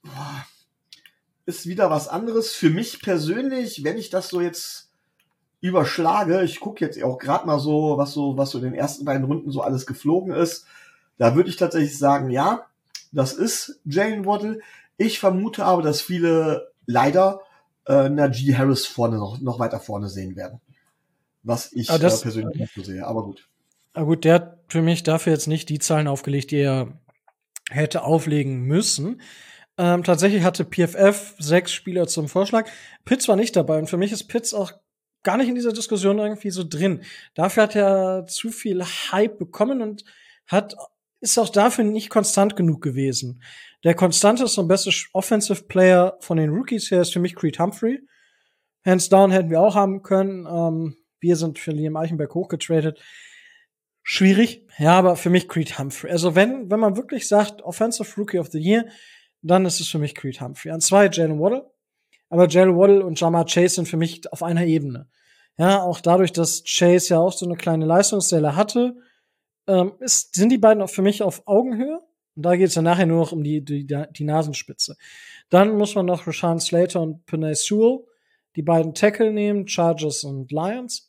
ist wieder was anderes. Für mich persönlich, wenn ich das so jetzt überschlage, ich gucke jetzt auch gerade mal so, was so, was so in den ersten beiden Runden so alles geflogen ist, da würde ich tatsächlich sagen, ja, das ist Jalen Waddle. Ich vermute aber, dass viele leider äh, Najee Harris vorne noch, noch weiter vorne sehen werden. Was ich das, äh, persönlich nicht so sehe, aber gut. Aber gut, der hat für mich dafür jetzt nicht die Zahlen aufgelegt, die er hätte auflegen müssen. Ähm, tatsächlich hatte P F F sechs Spieler zum Vorschlag. Pitts war nicht dabei, und für mich ist Pitts auch gar nicht in dieser Diskussion irgendwie so drin. Dafür hat er zu viel Hype bekommen und hat ist auch dafür nicht konstant genug gewesen. Der konstanteste und beste Offensive Player von den Rookies her ist für mich Creed Humphrey. Hands down hätten wir auch haben können. Ähm, wir sind für Liam Eichenberg hochgetradet. Schwierig, ja, aber für mich Creed Humphrey. Also wenn wenn man wirklich sagt Offensive Rookie of the Year, dann ist es für mich Creed Humphrey. An zwei Jalen Waddle, aber Jalen Waddle und Jamar Chase sind für mich auf einer Ebene. Ja, auch dadurch, dass Chase ja auch so eine kleine Leistungsstelle hatte, ähm, ist, sind die beiden auch für mich auf Augenhöhe. Und da geht es ja nachher nur noch um die, die, die Nasenspitze. Dann muss man noch Rashawn Slater und Penei Sewell, die beiden Tackle nehmen, Chargers und Lions.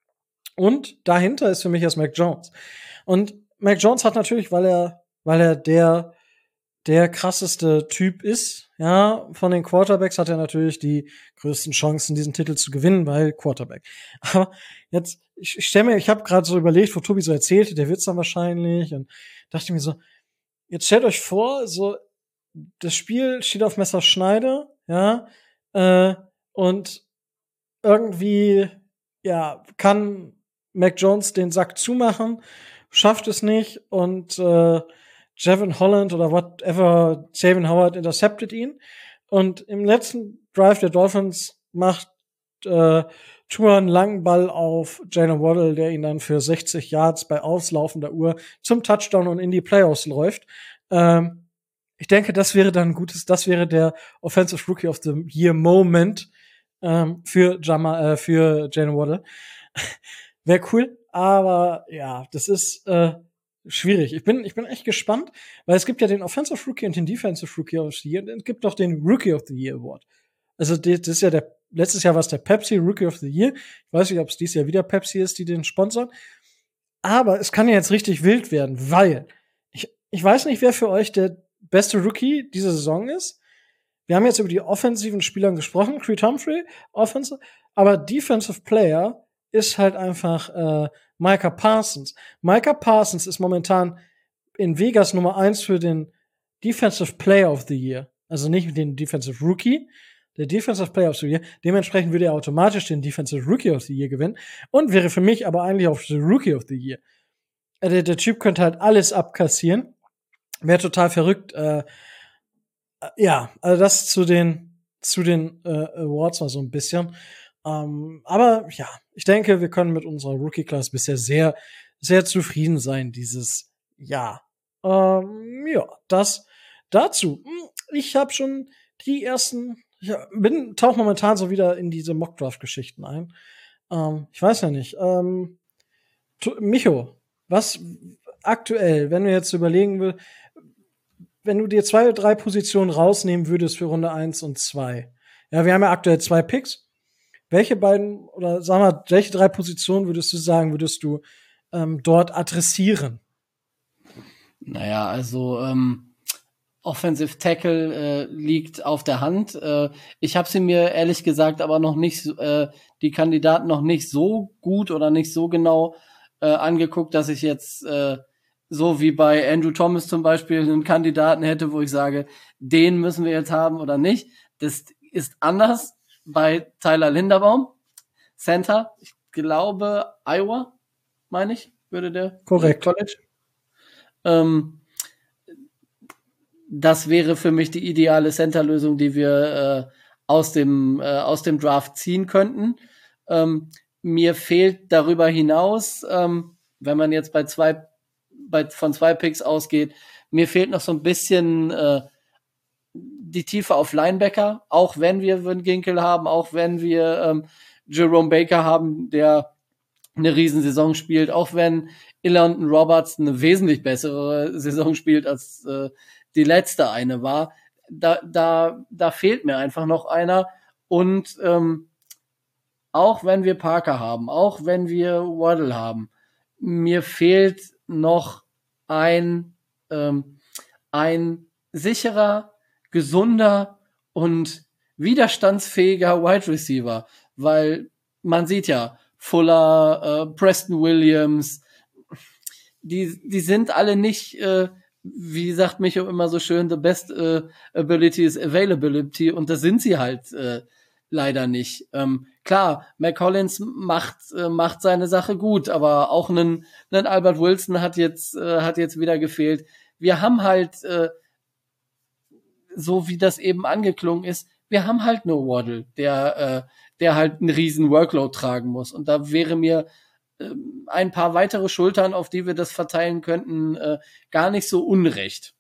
Und dahinter ist für mich erst Mac Jones. Und Mac Jones hat natürlich, weil er, weil er der, der krasseste Typ ist, ja, von den Quarterbacks hat er natürlich die größten Chancen, diesen Titel zu gewinnen, weil Quarterback. Aber jetzt, ich, ich stelle mir, ich habe gerade so überlegt, wo Tobi so erzählte, der wird's dann wahrscheinlich, und dachte mir so, jetzt stellt euch vor, so, das Spiel steht auf Messerschneide, ja, äh, und irgendwie, ja, kann Mac Jones den Sack zumachen, schafft es nicht, und äh, Jevon Holland oder whatever, Xavier Howard interceptet ihn. Und im letzten Drive der Dolphins macht äh, Tua einen langen Ball auf Jalen Waddle, der ihn dann für sechzig Yards bei auslaufender Uhr zum Touchdown und in die Playoffs läuft. Ähm, ich denke, das wäre dann ein gutes, das wäre der Offensive Rookie of the Year Moment ähm, für Jama, äh, für Jalen Waddle. Wäre cool, aber ja, das ist äh, schwierig. Ich bin, ich bin echt gespannt, weil es gibt ja den Offensive Rookie und den Defensive Rookie of the Year. Und es gibt auch den Rookie of the Year Award. Also das ist ja der, letztes Jahr war es der Pepsi Rookie of the Year. Ich weiß nicht, ob es dieses Jahr wieder Pepsi ist, die den sponsern. Aber es kann ja jetzt richtig wild werden, weil ich, ich weiß nicht, wer für euch der beste Rookie diese Saison ist. Wir haben jetzt über die offensiven Spieler gesprochen, Creed Humphrey, Offensive, aber Defensive Player ist halt einfach äh, Micah Parsons. Micah Parsons ist momentan in Vegas Nummer eins für den Defensive Player of the Year. Also nicht den Defensive Rookie, der Defensive Player of the Year. Dementsprechend würde er automatisch den Defensive Rookie of the Year gewinnen und wäre für mich aber eigentlich auch der Rookie of the Year. Äh, der, der Typ könnte halt alles abkassieren. Wäre total verrückt. Äh, ja, also das zu den zu den äh, Awards mal so ein bisschen. Um, aber ja, ich denke, wir können mit unserer Rookie-Class bisher sehr, sehr zufrieden sein dieses Jahr. Um, ja, das dazu. Ich habe schon die ersten, ich bin tauche momentan so wieder in diese Mock-Draft-Geschichten ein. Um, ich weiß ja nicht. Um, Micho, was aktuell, wenn wir jetzt überlegen will, wenn du dir zwei oder drei Positionen rausnehmen würdest für Runde eins und zwei. Ja, wir haben ja aktuell zwei Picks. Welche beiden, oder sag mal, welche drei Positionen würdest du sagen, würdest du ähm, dort adressieren? Naja, also ähm, Offensive Tackle äh, liegt auf der Hand. Äh, ich habe sie mir ehrlich gesagt aber noch nicht, äh, die Kandidaten noch nicht so gut oder nicht so genau äh, angeguckt, dass ich jetzt äh, so wie bei Andrew Thomas zum Beispiel einen Kandidaten hätte, wo ich sage, den müssen wir jetzt haben oder nicht. Das ist anders bei Tyler Linderbaum, Center. Ich glaube, Iowa, meine ich, würde der Korrekt. College. Ähm, das wäre für mich die ideale Center-Lösung, die wir äh, aus dem äh, aus dem Draft ziehen könnten. Ähm, mir fehlt darüber hinaus, ähm, wenn man jetzt bei zwei bei von zwei Picks ausgeht, mir fehlt noch so ein bisschen äh, die Tiefe auf Linebacker, auch wenn wir Van Ginkel haben, auch wenn wir ähm, Jerome Baker haben, der eine Riesensaison spielt, auch wenn Elandon Roberts eine wesentlich bessere Saison spielt, als äh, die letzte eine war. Da, da, da fehlt mir einfach noch einer. Und ähm, auch wenn wir Parker haben, auch wenn wir Waddle haben, mir fehlt noch ein, ähm, ein sicherer, gesunder und widerstandsfähiger Wide Receiver, weil man sieht ja, Fuller, äh, Preston Williams, die, die sind alle nicht, äh, wie sagt Micho immer so schön, the best äh, ability is availability, und das sind sie halt äh, leider nicht. Ähm, klar, McCollins macht äh, macht seine Sache gut, aber auch einen, einen Albert Wilson hat jetzt äh, hat jetzt wieder gefehlt. Wir haben halt, äh, so wie das eben angeklungen ist, wir haben halt nur Waddle, der äh, der halt einen riesen Workload tragen muss. Und da wäre mir äh, ein paar weitere Schultern, auf die wir das verteilen könnten, äh, gar nicht so unrecht.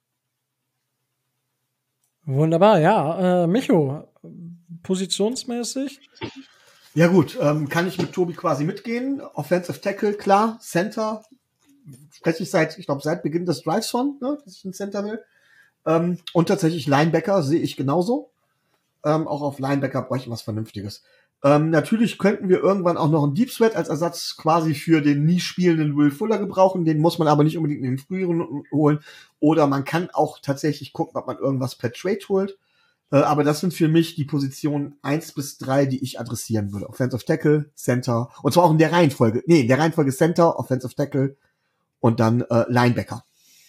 Wunderbar, ja. Äh, Micho, positionsmäßig? Ja gut, ähm, kann ich mit Tobi quasi mitgehen. Offensive Tackle, klar. Center, spreche ich seit, ich glaube, seit Beginn des Drives von, ne, dass ich einen Center will. Ähm, und tatsächlich Linebacker sehe ich genauso. Ähm, auch auf Linebacker bräuchte ich was Vernünftiges. Ähm, natürlich könnten wir irgendwann auch noch einen Deep Threat als Ersatz quasi für den nie spielenden Will Fuller gebrauchen. Den muss man aber nicht unbedingt in den früheren holen. Oder man kann auch tatsächlich gucken, ob man irgendwas per Trade holt. Äh, aber das sind für mich die Positionen eins bis drei, die ich adressieren würde. Offensive Tackle, Center. Und zwar auch in der Reihenfolge. Nee, in der Reihenfolge Center, Offensive Tackle und dann äh, Linebacker.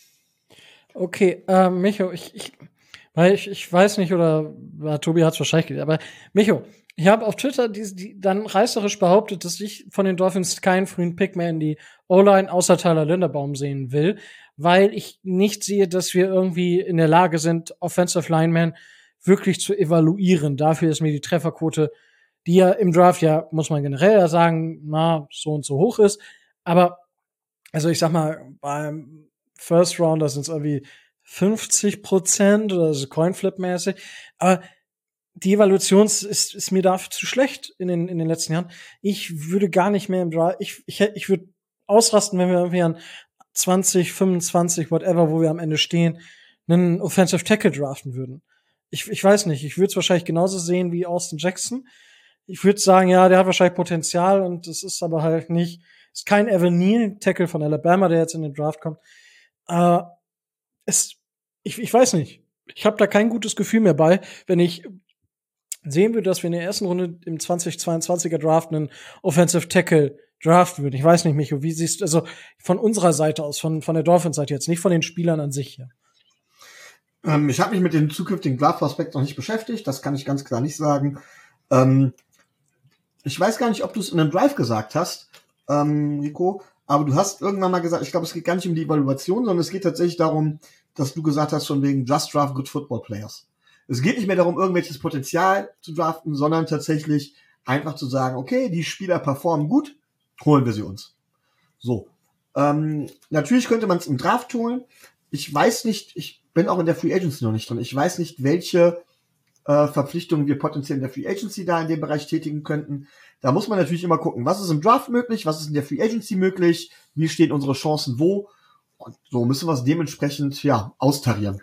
Okay, äh, Micho, ich, ich, weil ich, ich weiß nicht, oder ja, Tobi hat es wahrscheinlich gesagt, aber Micho, ich habe auf Twitter die, die dann reißerisch behauptet, dass ich von den Dolphins keinen frühen Pick mehr in die O-Line außer Tyler Linderbaum sehen will, weil ich nicht sehe, dass wir irgendwie in der Lage sind, Offensive Linemen wirklich zu evaluieren. Dafür ist mir die Trefferquote, die ja im Draft ja, muss man generell sagen, na, so und so hoch ist. Aber, also ich sag mal, beim First Rounder sind es irgendwie fünfzig Prozent oder so Coinflip-mäßig. Aber die Evaluation ist, ist mir dafür zu schlecht in den, in den letzten Jahren. Ich würde gar nicht mehr im Draft, ich, ich, ich würde ausrasten, wenn wir irgendwie an zwanzig, fünfundzwanzig, whatever, wo wir am Ende stehen, einen Offensive Tackle draften würden. Ich, ich weiß nicht, ich würde es wahrscheinlich genauso sehen wie Austin Jackson. Ich würde sagen, ja, der hat wahrscheinlich Potenzial, und das ist aber halt nicht, ist kein Evan Neal, Tackle von Alabama, der jetzt in den Draft kommt. Äh, es, ich, ich weiß nicht. Ich habe da kein gutes Gefühl mehr bei, wenn ich sehen würde, dass wir in der ersten Runde im zweitausendzweiundzwanziger Draft einen Offensive Tackle draften würden. Ich weiß nicht, Micho, wie siehst du, also von unserer Seite aus, von, von der Dolphins-Seite jetzt, nicht von den Spielern an sich hier. Ähm, ich habe mich mit den zukünftigen Draft-Prospects noch nicht beschäftigt, das kann ich ganz klar nicht sagen. Ähm, ich weiß gar nicht, ob du es in einem Drive gesagt hast, ähm, Rico, aber du hast irgendwann mal gesagt, ich glaube, es geht gar nicht um die Evaluation, sondern es geht tatsächlich darum, dass du gesagt hast, von wegen Just Draft Good Football Players. Es geht nicht mehr darum, irgendwelches Potenzial zu draften, sondern tatsächlich einfach zu sagen, okay, die Spieler performen gut, holen wir sie uns. So. Ähm, natürlich könnte man es im Draft holen. Ich weiß nicht, ich bin auch in der Free Agency noch nicht drin. Ich weiß nicht, welche äh, Verpflichtungen wir potenziell in der Free Agency da in dem Bereich tätigen könnten. Da muss man natürlich immer gucken, was ist im Draft möglich, was ist in der Free Agency möglich, wie stehen unsere Chancen wo. Und so müssen wir es dementsprechend, ja, austarieren.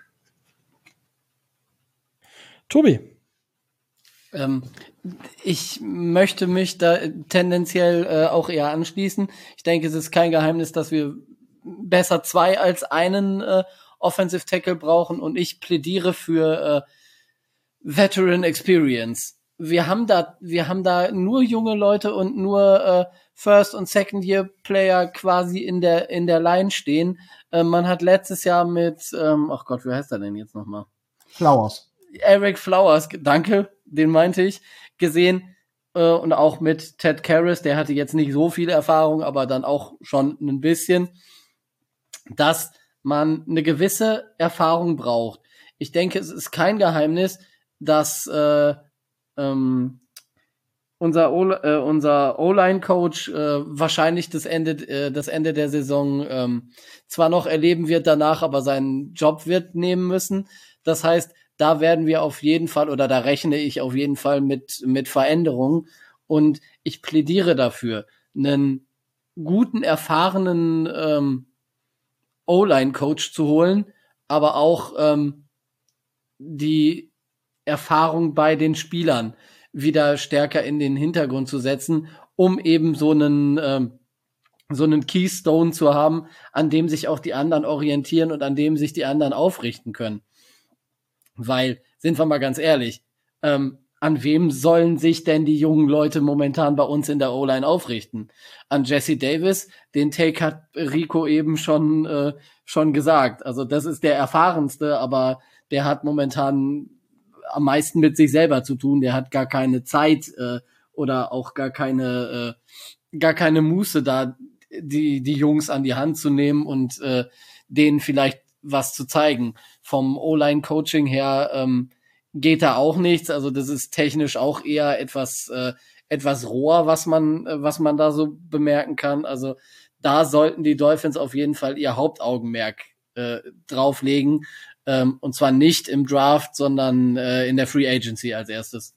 Tobi. Ähm, ich möchte mich da tendenziell äh, auch eher anschließen. Ich denke, es ist kein Geheimnis, dass wir besser zwei als einen äh, Offensive Tackle brauchen, und ich plädiere für äh, Veteran Experience. Wir haben da, wir haben da nur junge Leute und nur äh, First- und Second-Year-Player quasi in der in der Line stehen. Äh, man hat letztes Jahr mit, ähm, ach Gott, wie heißt er denn jetzt nochmal? Flowers. Eric Flowers, danke, den meinte ich, gesehen, äh, und auch mit Ted Karras, der hatte jetzt nicht so viel Erfahrung, aber dann auch schon ein bisschen, dass man eine gewisse Erfahrung braucht. Ich denke, es ist kein Geheimnis, dass äh, ähm, unser O- äh, unser O-Line-Coach äh, wahrscheinlich das Ende äh, das Ende der Saison ähm, zwar noch erleben wird danach, aber seinen Job wird nehmen müssen. Das heißt, da werden wir auf jeden Fall, oder da rechne ich auf jeden Fall mit mit Veränderungen, und ich plädiere dafür, einen guten, erfahrenen ähm, O-Line-Coach zu holen, aber auch ähm, die Erfahrung bei den Spielern wieder stärker in den Hintergrund zu setzen, um eben so einen ähm, so einen Keystone zu haben, an dem sich auch die anderen orientieren und an dem sich die anderen aufrichten können. Weil, sind wir mal ganz ehrlich, ähm, an wem sollen sich denn die jungen Leute momentan bei uns in der O-Line aufrichten? An Jesse Davis? Den Take hat Rico eben schon äh, schon gesagt. Also das ist der erfahrenste, aber der hat momentan am meisten mit sich selber zu tun. Der hat gar keine Zeit äh, oder auch gar keine äh, gar keine Muße, da die die Jungs an die Hand zu nehmen und äh, denen vielleicht was zu zeigen. Vom O-Line-Coaching her ähm, geht da auch nichts. Also das ist technisch auch eher etwas äh, etwas roher, was man äh, was man da so bemerken kann. Also da sollten die Dolphins auf jeden Fall ihr Hauptaugenmerk äh, drauflegen. Ähm, und zwar nicht im Draft, sondern äh, in der Free Agency als erstes.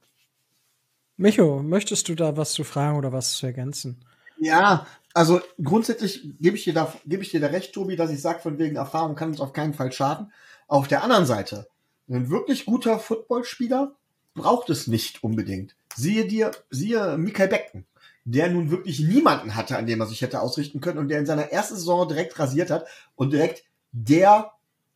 Micho, möchtest du da was zu fragen oder was zu ergänzen? Ja, also grundsätzlich gebe ich dir da, gebe ich dir da recht, Tobi, dass ich sage, von wegen Erfahrung kann uns auf keinen Fall schaden. Auf der anderen Seite, ein wirklich guter Footballspieler braucht es nicht unbedingt. Siehe dir, siehe Mikael Beckton, der nun wirklich niemanden hatte, an dem er sich hätte ausrichten können und der in seiner ersten Saison direkt rasiert hat und direkt der,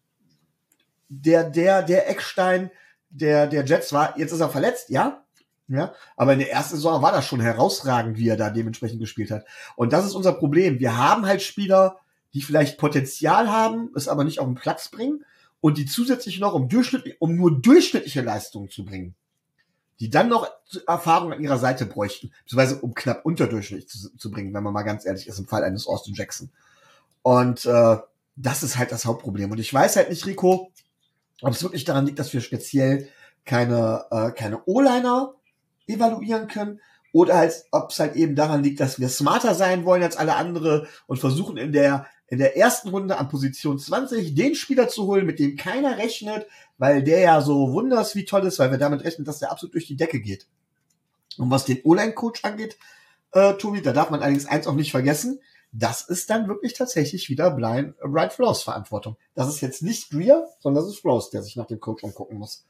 der, der, der Eckstein der, der Jets war. Jetzt ist er verletzt, ja. Ja, aber in der ersten Saison war das schon herausragend, wie er da dementsprechend gespielt hat. Und das ist unser Problem. Wir haben halt Spieler, die vielleicht Potenzial haben, es aber nicht auf den Platz bringen und die zusätzlich noch, um durchschnittlich, um nur durchschnittliche Leistungen zu bringen, die dann noch Erfahrung an ihrer Seite bräuchten, beziehungsweise um knapp unterdurchschnittlich zu, zu bringen, wenn man mal ganz ehrlich ist, im Fall eines Austin Jackson. Und äh, das ist halt das Hauptproblem. Und ich weiß halt nicht, Rico, ob es wirklich daran liegt, dass wir speziell keine, äh, keine O-Liner evaluieren können oder halt, ob es halt eben daran liegt, dass wir smarter sein wollen als alle andere und versuchen in der in der ersten Runde an Position zwanzig den Spieler zu holen, mit dem keiner rechnet, weil der ja so wunders wie toll ist, weil wir damit rechnen, dass der absolut durch die Decke geht. Und was den O-Line-Coach angeht, äh, Tobi, da darf man allerdings eins auch nicht vergessen, das ist dann wirklich tatsächlich wieder Brian, äh, Brian Flores Verantwortung. Das ist jetzt nicht Greer, sondern das ist Flores, der sich nach dem Coach umgucken muss.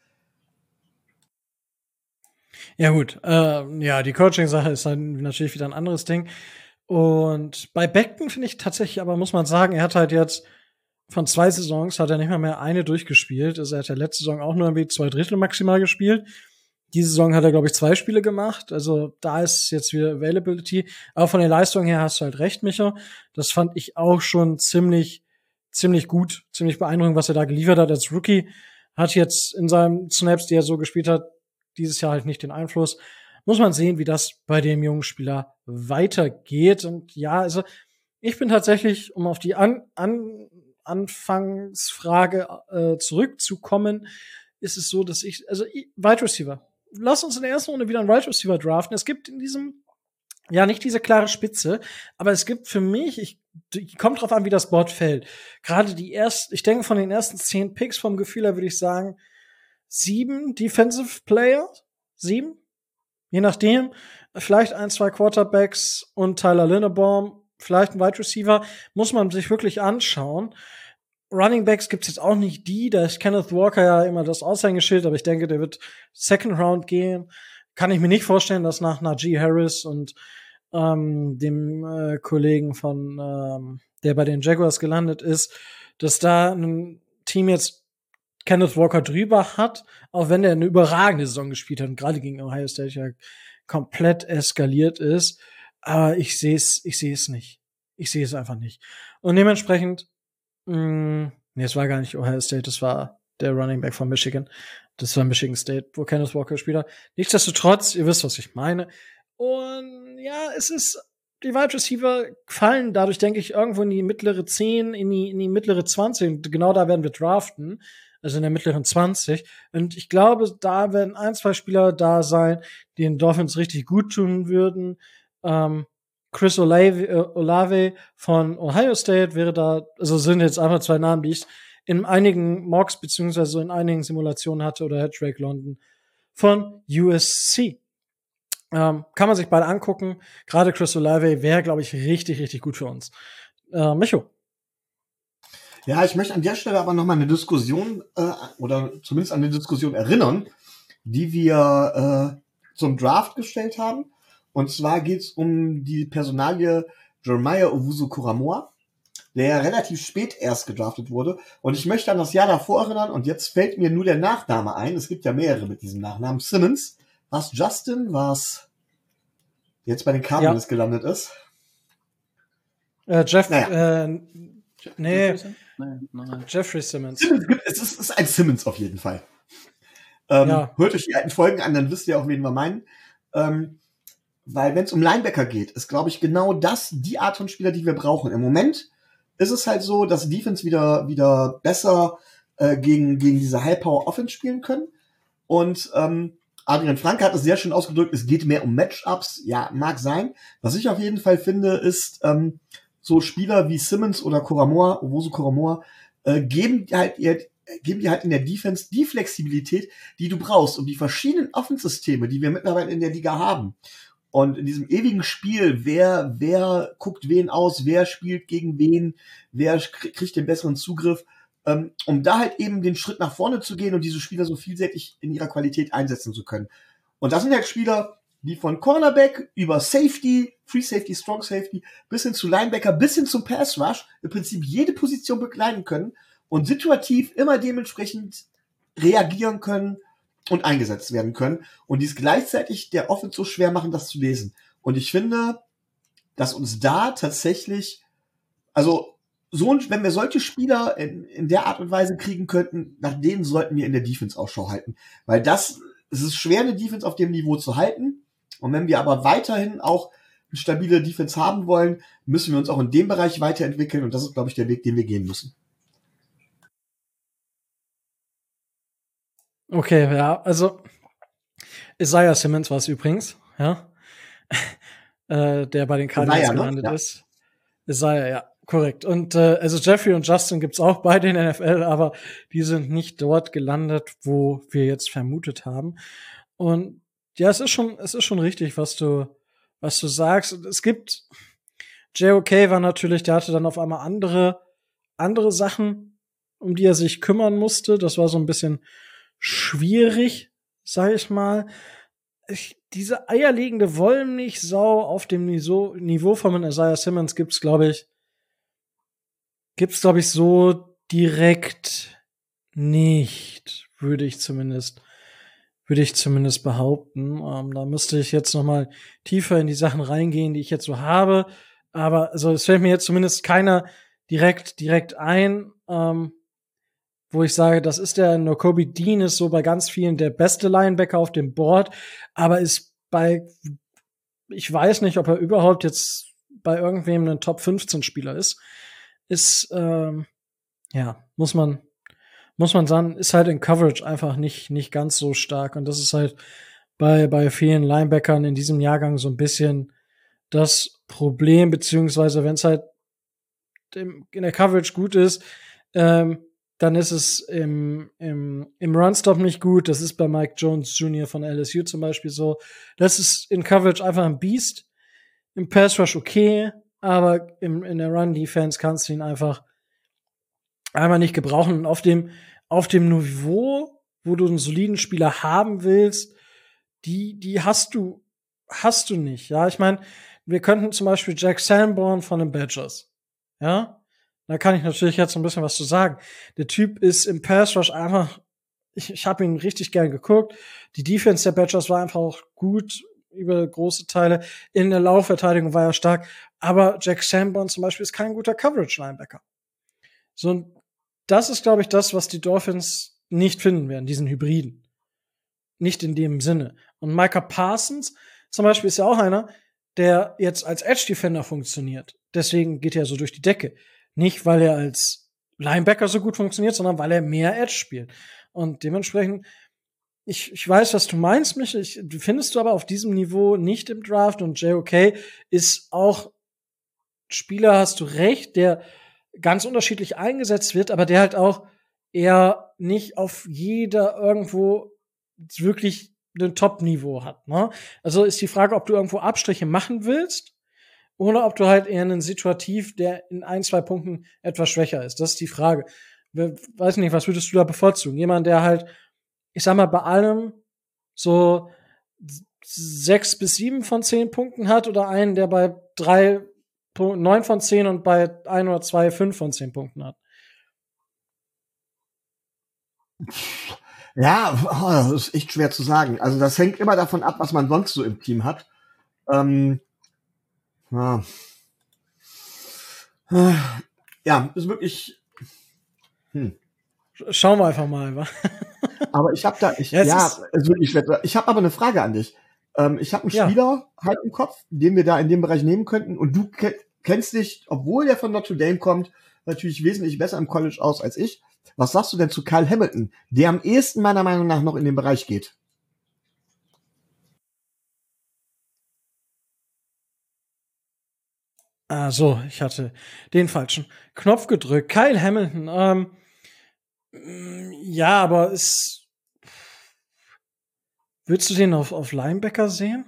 Ja gut, äh, ja, die Coaching-Sache ist dann natürlich wieder ein anderes Ding. Und bei Beckton finde ich tatsächlich, aber muss man sagen, er hat halt jetzt von zwei Saisons hat er nicht mal mehr eine durchgespielt. Also er hat ja letzte Saison auch nur irgendwie zwei Drittel maximal gespielt. Diese Saison hat er, glaube ich, zwei Spiele gemacht. Also da ist jetzt wieder Availability. Aber von der Leistung her hast du halt recht, Micha. Das fand ich auch schon ziemlich, ziemlich gut, ziemlich beeindruckend, was er da geliefert hat als Rookie. Hat jetzt in seinen Snaps, die er so gespielt hat, dieses Jahr halt nicht den Einfluss. Muss man sehen, wie das bei dem jungen Spieler weitergeht. Und ja, also ich bin tatsächlich, um auf die An An Anfangsfrage äh, zurückzukommen, ist es so, dass ich, also ich, Wide Receiver, lass uns in der ersten Runde wieder einen Wide Receiver draften. Es gibt in diesem, ja, nicht diese klare Spitze, aber es gibt für mich, ich, kommt drauf an, wie das Board fällt. Gerade die ersten, ich denke von den ersten zehn Picks vom Gefühl her würde ich sagen, sieben Defensive Player, sieben, je nachdem, vielleicht ein, zwei Quarterbacks und Tyler Linderbaum, vielleicht ein Wide Receiver, muss man sich wirklich anschauen. Running Backs gibt's jetzt auch nicht die, da ist Kenneth Walker ja immer das Aushängeschild, aber ich denke, der wird Second Round gehen. Kann ich mir nicht vorstellen, dass nach Najee Harris und ähm, dem äh, Kollegen von, ähm, der bei den Jaguars gelandet ist, dass da ein Team jetzt Kenneth Walker drüber hat, auch wenn er eine überragende Saison gespielt hat und gerade gegen Ohio State ja komplett eskaliert ist. Aber ich sehe es, ich sehe es nicht. Ich sehe es einfach nicht. Und dementsprechend Mm, nee, es war gar nicht Ohio State, das war der Running Back von Michigan. Das war Michigan State, wo Kenneth Walker gespielt hat. Nichtsdestotrotz, ihr wisst, was ich meine. Und ja, es ist, die Wide Receiver fallen dadurch, denke ich, irgendwo in die mittlere zehn, in die, in die mittlere zwanzig. Und genau da werden wir draften. Also in der mittleren zwanzig. Und ich glaube, da werden ein, zwei Spieler da sein, die den Dolphins richtig gut tun würden. Ähm, Chris Olave, äh, Olave von Ohio State wäre da, also sind jetzt einfach zwei Namen, die ich in einigen Mocks beziehungsweise in einigen Simulationen hatte, oder Drake London von U S C. Ähm, kann man sich beide angucken. Gerade Chris Olave wäre, glaube ich, richtig, richtig gut für uns. Äh, Micho. Ja, ich möchte an der Stelle aber noch mal eine Diskussion äh, oder zumindest an eine Diskussion erinnern, die wir äh, zum Draft gestellt haben. Und zwar geht's um die Personalie Jeremiah Owusu-Koramoah, der ja relativ spät erst gedraftet wurde. Und ich möchte an das Jahr davor erinnern, und jetzt fällt mir nur der Nachname ein. Es gibt ja mehrere mit diesem Nachnamen. Simmons. Was Justin, was jetzt bei den Cardinals ja. gelandet ist. Äh, Jeff, naja. äh, nee, Jeffrey, nein, nein. Jeffrey Simmons. Simmons. Es ist, es ist ein Simmons auf jeden Fall. Ähm, ja. Hört euch die alten Folgen an, dann wisst ihr auch, wen wir meinen. Ähm, Weil wenn es um Linebacker geht, ist, glaube ich, genau das die Art von Spieler, die wir brauchen. Im Moment ist es halt so, dass Defense wieder wieder besser äh, gegen gegen diese High-Power-Offense spielen können. Und ähm, Adrian Franke hat es sehr schön ausgedrückt, es geht mehr um Matchups. Ja, mag sein. Was ich auf jeden Fall finde, ist ähm, so Spieler wie Simmons oder Koramoah, Owusu-Koramoah, äh, geben halt ihr geben dir halt in der Defense die Flexibilität, die du brauchst, um die verschiedenen Offense-Systeme, die wir mittlerweile in der Liga haben. Und in diesem ewigen Spiel, wer, wer guckt wen aus, wer spielt gegen wen, wer kriegt den besseren Zugriff, ähm, um da halt eben den Schritt nach vorne zu gehen und diese Spieler so vielseitig in ihrer Qualität einsetzen zu können. Und das sind halt Spieler, die von Cornerback über Safety, Free Safety, Strong Safety, bis hin zu Linebacker, bis hin zum Pass Rush, im Prinzip jede Position begleiten können und situativ immer dementsprechend reagieren können und eingesetzt werden können und dies gleichzeitig der Offense so schwer machen, das zu lesen. Und ich finde, dass uns da tatsächlich, also so, wenn wir solche Spieler in, in der Art und Weise kriegen könnten, nach denen sollten wir in der Defense Ausschau halten. Weil das, es ist schwer, eine Defense auf dem Niveau zu halten. Und wenn wir aber weiterhin auch eine stabile Defense haben wollen, müssen wir uns auch in dem Bereich weiterentwickeln. Und das ist, glaube ich, der Weg, den wir gehen müssen. Okay, ja, also Isaiah Simmons war es übrigens, ja, äh, der bei den Cardinals gelandet ja. ist. Isaiah, ja, korrekt. Und äh, also Jeffrey und Justin gibt's auch beide in der N F L, aber die sind nicht dort gelandet, wo wir jetzt vermutet haben. Und ja, es ist schon, es ist schon richtig, was du, was du sagst. Es gibt J O K war natürlich, der hatte dann auf einmal andere, andere Sachen, um die er sich kümmern musste. Das war so ein bisschen schwierig, sag ich mal. Ich, diese eierlegende Wollmilchsau auf dem Niveau, Niveau von Isaiah Simmons gibt's, glaube ich, gibt's, glaube ich, so direkt nicht, würde ich zumindest, würde ich zumindest behaupten. Ähm, da müsste ich jetzt noch mal tiefer in die Sachen reingehen, die ich jetzt so habe. Aber also es fällt mir jetzt zumindest keiner direkt, direkt ein, ähm, wo ich sage, das ist der Nakobe Dean, ist so bei ganz vielen der beste Linebacker auf dem Board, aber ist bei, ich weiß nicht, ob er überhaupt jetzt bei irgendwem ein Top fünfzehn Spieler ist, ist, ähm, ja, muss man, muss man sagen, ist halt in Coverage einfach nicht, nicht ganz so stark. Und das ist halt bei, bei vielen Linebackern in diesem Jahrgang so ein bisschen das Problem, beziehungsweise wenn es halt in der Coverage gut ist, ähm, dann ist es im, im, im Runstop nicht gut. Das ist bei Mike Jones Junior von L S U zum Beispiel so. Das ist in Coverage einfach ein Beast. Im Pass Rush okay, aber im, in der Run-Defense kannst du ihn einfach einfach nicht gebrauchen. Und auf dem, auf dem Niveau, wo du einen soliden Spieler haben willst, die, die hast du, hast du nicht. Ja, ich meine, wir könnten zum Beispiel Jack Sanborn von den Badgers. Ja, da kann ich natürlich jetzt ein bisschen was zu sagen. Der Typ ist im Pass Rush einfach, ich, ich habe ihn richtig gern geguckt. Die Defense der Badgers war einfach auch gut über große Teile. In der Laufverteidigung war er stark. Aber Jack Sanborn zum Beispiel ist kein guter Coverage-Linebacker. So, und das ist, glaube ich, das, was die Dolphins nicht finden werden, diesen Hybriden. Nicht in dem Sinne. Und Micah Parsons zum Beispiel ist ja auch einer, der jetzt als Edge-Defender funktioniert. Deswegen geht er so durch die Decke. Nicht, weil er als Linebacker so gut funktioniert, sondern weil er mehr Edge spielt. Und dementsprechend, ich, ich weiß, was du meinst, Michael. Ich, du findest du aber auf diesem Niveau nicht im Draft. Und J O K ist auch Spieler, hast du recht, der ganz unterschiedlich eingesetzt wird, aber der halt auch eher nicht auf jeder irgendwo wirklich ein Top-Niveau hat. Ne? Also ist die Frage, ob du irgendwo Abstriche machen willst oder ob du halt eher einen Situativ, der in ein, zwei Punkten etwas schwächer ist. Das ist die Frage. Weiß nicht, was würdest du da bevorzugen? Jemand, der halt, ich sag mal, bei allem so sechs bis sieben von zehn Punkten hat oder einen, der bei drei neun von zehn und bei ein oder zwei fünf von zehn Punkten hat. Ja, oh, das ist echt schwer zu sagen. Also das hängt immer davon ab, was man sonst so im Team hat. Ähm, ja. ja, ist wirklich. Hm. Schauen wir einfach mal, wa? Aber ich habe da, ich, ja, ja ist, ist wirklich schwer. Ich habe aber eine Frage an dich. Ähm, ich habe einen ja. Spieler halt im Kopf, den wir da in dem Bereich nehmen könnten. Und du ke- kennst dich, obwohl der von Notre Dame kommt, natürlich wesentlich besser im College aus als ich. Was sagst du denn zu Kyle Hamilton, der am ehesten meiner Meinung nach noch in den Bereich geht? Ah, so, ich hatte den falschen Knopf gedrückt. Kyle Hamilton, ähm, ja, aber ist, würdest du den auf, auf Linebacker sehen?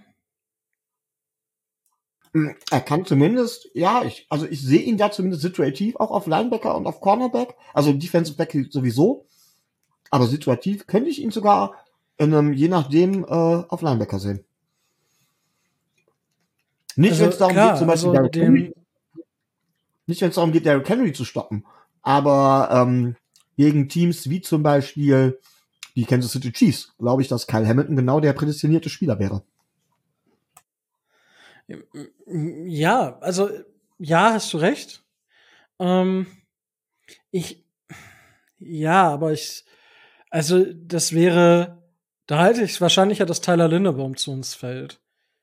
Er kann zumindest, ja, ich, also ich sehe ihn da zumindest situativ auch auf Linebacker und auf Cornerback, also Defensive Back sowieso, aber situativ könnte ich ihn sogar in einem, je nachdem, äh, auf Linebacker sehen. Nicht, also, wenn es darum klar, geht, zum Beispiel also Derrick Henry, nicht, wenn es darum geht, Derrick Henry zu stoppen, aber ähm, gegen Teams wie zum Beispiel die Kansas City Chiefs, glaube ich, dass Kyle Hamilton genau der prädestinierte Spieler wäre. Ja, also ja, hast du recht. Ähm, ich, ja, aber ich, also das wäre, da halte ich es wahrscheinlicher, dass Tyler Linderbaum zu uns fällt.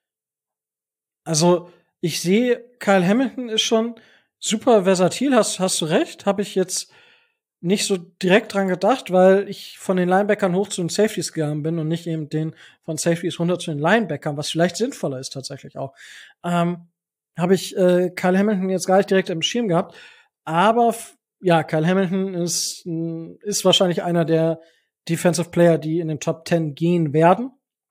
Also ich sehe, Kyle Hamilton ist schon super versatil, hast, hast du recht, habe ich jetzt nicht so direkt dran gedacht, weil ich von den Linebackern hoch zu den Safeties gegangen bin und nicht eben den von Safeties runter zu den Linebackern, was vielleicht sinnvoller ist tatsächlich auch. Ähm, habe ich äh, Kyle Hamilton jetzt gar nicht direkt im Schirm gehabt, aber f- ja, Kyle Hamilton ist ist wahrscheinlich einer der Defensive Player, die in den Top zehn gehen werden.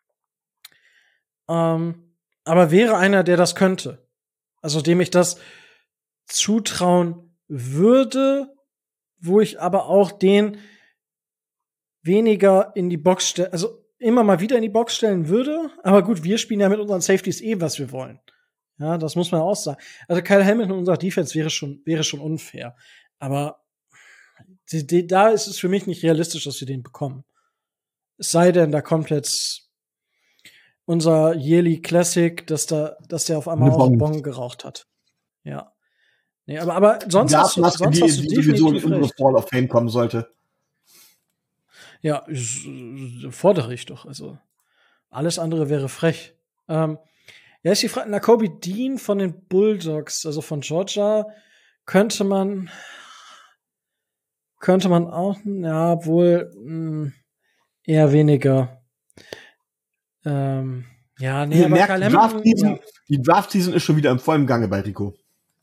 Ähm, aber wäre einer, der das könnte. Also dem ich das zutrauen würde, wo ich aber auch den weniger in die Box stellen, also immer mal wieder in die Box stellen würde. Aber gut, wir spielen ja mit unseren Safeties eh, was wir wollen. Ja, das muss man auch sagen. Also Kyle Hamilton in unserer Defense wäre schon, wäre schon unfair. Aber die, die, da ist es für mich nicht realistisch, dass wir den bekommen. Es sei denn, da kommt jetzt unser Yearly Classic, dass da, dass der auf einmal auch einen Bon geraucht hat. Ja. Nee, aber, aber sonst hast du, sonst die, hast du die sowieso in unsere recht. Hall of Fame kommen sollte. Ja, s- fordere ich doch. Also alles andere wäre frech. Ähm, ja, ist die Frage, Nakobe Dean von den Bulldogs, also von Georgia, könnte man könnte man auch, ja, wohl mh, eher weniger. Ähm, ja, nee, Ihr aber merkt, Kyle die Hamilton, Draft-Season, ja. die Draft-Season ist schon wieder im vollen Gange bei Rico.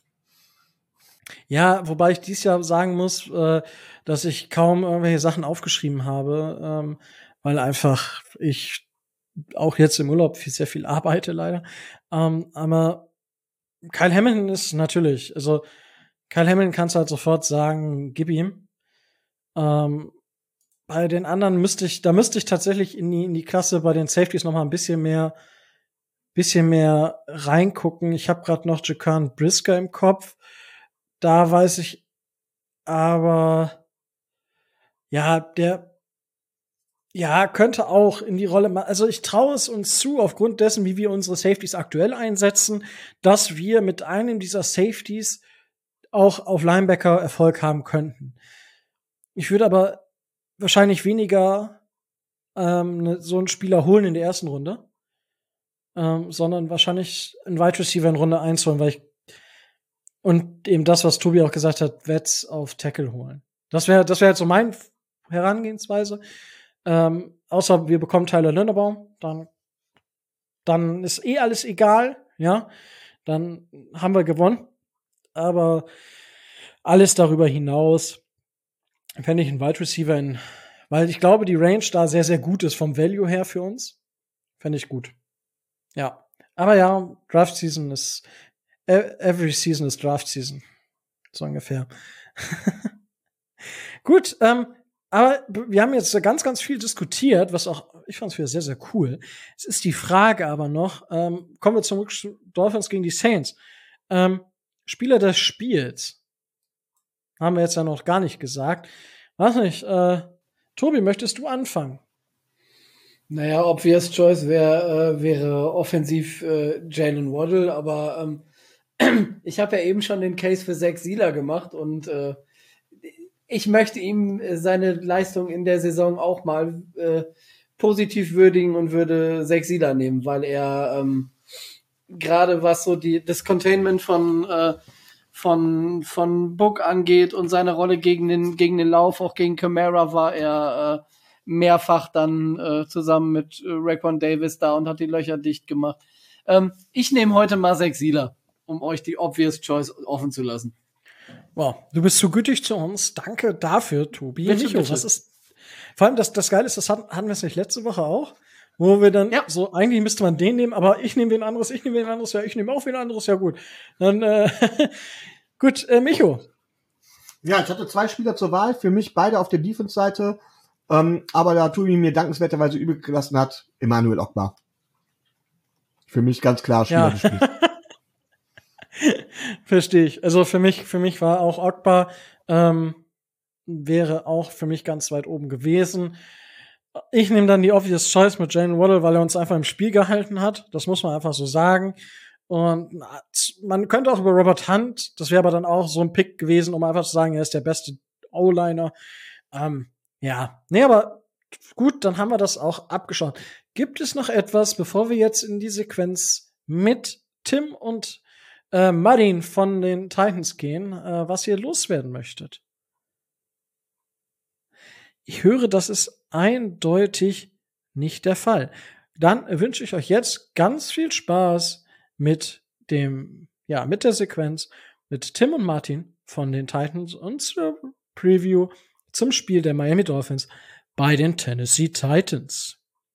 Ja, wobei ich dies Jahr sagen muss, äh, dass ich kaum irgendwelche Sachen aufgeschrieben habe, ähm, weil einfach ich auch jetzt im Urlaub viel, sehr viel arbeite leider. Ähm, aber Kyle Hamilton ist natürlich, also Kyle Hamilton kannst du halt sofort sagen, gib ihm. Ähm, bei den anderen müsste ich, da müsste ich tatsächlich in die, in die Klasse bei den Safeties noch mal ein bisschen mehr, bisschen mehr reingucken. Ich habe gerade noch Jaquan Brisker im Kopf. Da weiß ich aber, ja, der, ja, könnte auch in die Rolle ma- Also ich traue es uns zu, aufgrund dessen, wie wir unsere Safeties aktuell einsetzen, dass wir mit einem dieser Safeties auch auf Linebacker Erfolg haben könnten. Ich würde aber wahrscheinlich weniger ähm, ne, so einen Spieler holen in der ersten Runde, ähm, sondern wahrscheinlich einen Wide Receiver in Runde eins holen, weil ich und eben das, was Tobi auch gesagt hat, Wets auf Tackle holen. Das wäre das wäre jetzt so mein Herangehensweise. Ähm, außer wir bekommen Tyler Linderbaum, dann dann ist eh alles egal, ja. Dann haben wir gewonnen. Aber alles darüber hinaus fände ich einen Wide Receiver in, weil ich glaube, die Range da sehr, sehr gut ist vom Value her für uns. Fände ich gut. Ja. Aber ja, Draft Season ist, every season is Draft Season. So ungefähr. Gut, ähm, aber wir haben jetzt ganz, ganz viel diskutiert, was auch, ich fand es wieder sehr, sehr cool. Es ist die Frage aber noch, ähm, kommen wir zum Dolphins gegen die Saints. Ähm, Spieler des Spiels. Haben wir jetzt ja noch gar nicht gesagt. Weiß nicht, äh, Tobi, möchtest du anfangen? Naja, obvious choice wär, äh, wäre offensiv äh, Jalen Waddle, aber ähm, ich habe ja eben schon den Case für Zach Sieler gemacht und äh, ich möchte ihm seine Leistung in der Saison auch mal äh, positiv würdigen und würde Zach Sieler nehmen, weil er ähm, gerade was so die das Containment von äh, von von Book angeht und seine Rolle gegen den gegen den Lauf, auch gegen Kamara, war er äh, mehrfach dann äh, zusammen mit äh, Raekwon Davis da und hat die Löcher dicht gemacht. Ähm, ich nehme heute mal Zach Sieler, um euch die obvious choice offen zu lassen. Wow, du bist so gütig zu uns. Danke dafür, Tobi. Bitte, Micho, bitte. was ist, vor allem das, das Geile ist, das hatten, hatten wir es nicht letzte Woche auch, wo wir dann Ja. so, eigentlich müsste man den nehmen, aber ich nehme wen anderes, ich nehme wen anderes, ja, ich nehme auch wen anderes, ja gut. Dann, äh, gut, äh, Micho. Ja, ich hatte zwei Spieler zur Wahl, für mich beide auf der Defense-Seite, ähm, aber da Tobi mir dankenswerterweise übrig gelassen hat, Emmanuel Ogba. Für mich ganz klar Spieler des Spiels. Verstehe ich. Also für mich, für mich war auch Ogba, ähm, wäre auch für mich ganz weit oben gewesen. Ich nehme dann die obvious choice mit Jalen Waddle, weil er uns einfach im Spiel gehalten hat. Das muss man einfach so sagen. Und man könnte auch über Robert Hunt, das wäre aber dann auch so ein Pick gewesen, um einfach zu sagen, er ist der beste O-Liner. Ähm, ja, nee, aber gut, dann haben wir das auch abgeschaut. Gibt es noch etwas, bevor wir jetzt in die Sequenz mit Tim und äh, Martin von den Titans gehen, äh, was ihr loswerden möchtet? Ich höre, das ist eindeutig nicht der Fall. Dann wünsche ich euch jetzt ganz viel Spaß mit dem, ja, mit der Sequenz mit Tim und Martin von den Titans und zur Preview zum Spiel der Miami Dolphins bei den Tennessee Titans.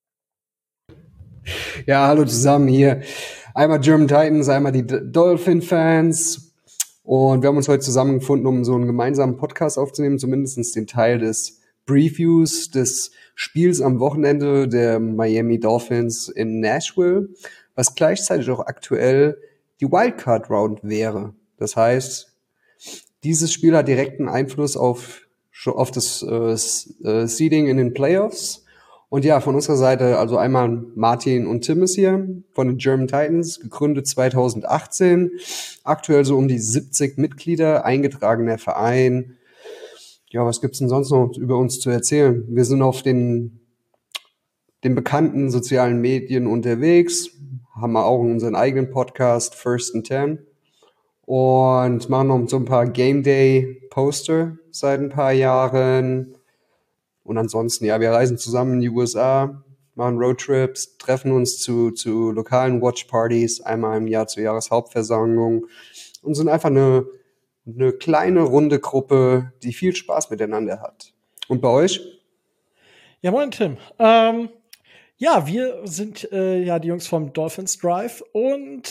Ja, hallo zusammen hier. Einmal German Titans, einmal die Dolphin-Fans. Und wir haben uns heute zusammengefunden, um so einen gemeinsamen Podcast aufzunehmen, zumindest den Teil des Previews des Spiels am Wochenende der Miami Dolphins in Nashville, was gleichzeitig auch aktuell die Wildcard-Round wäre. Das heißt, dieses Spiel hat direkten Einfluss auf, auf das äh, Seeding in den Playoffs. Und ja, von unserer Seite, also einmal Martin und Tim ist hier von den German Titans, gegründet zwanzig achtzehn, aktuell so um die siebzig Mitglieder, eingetragener Verein. Ja, was gibt's denn sonst noch über uns zu erzählen? Wir sind auf den, den bekannten sozialen Medien unterwegs, haben auch unseren eigenen Podcast, First and Ten, und machen noch so ein paar Game Day Poster seit ein paar Jahren. Und ansonsten, ja, wir reisen zusammen in die U S A, machen Roadtrips, treffen uns zu, zu lokalen Watchpartys, einmal im Jahr zur Jahreshauptversammlung und sind einfach eine, eine kleine, runde Gruppe, die viel Spaß miteinander hat. Und bei euch? Ja, moin, Tim. Ähm, ja, wir sind äh, ja die Jungs vom Dolphins Drive und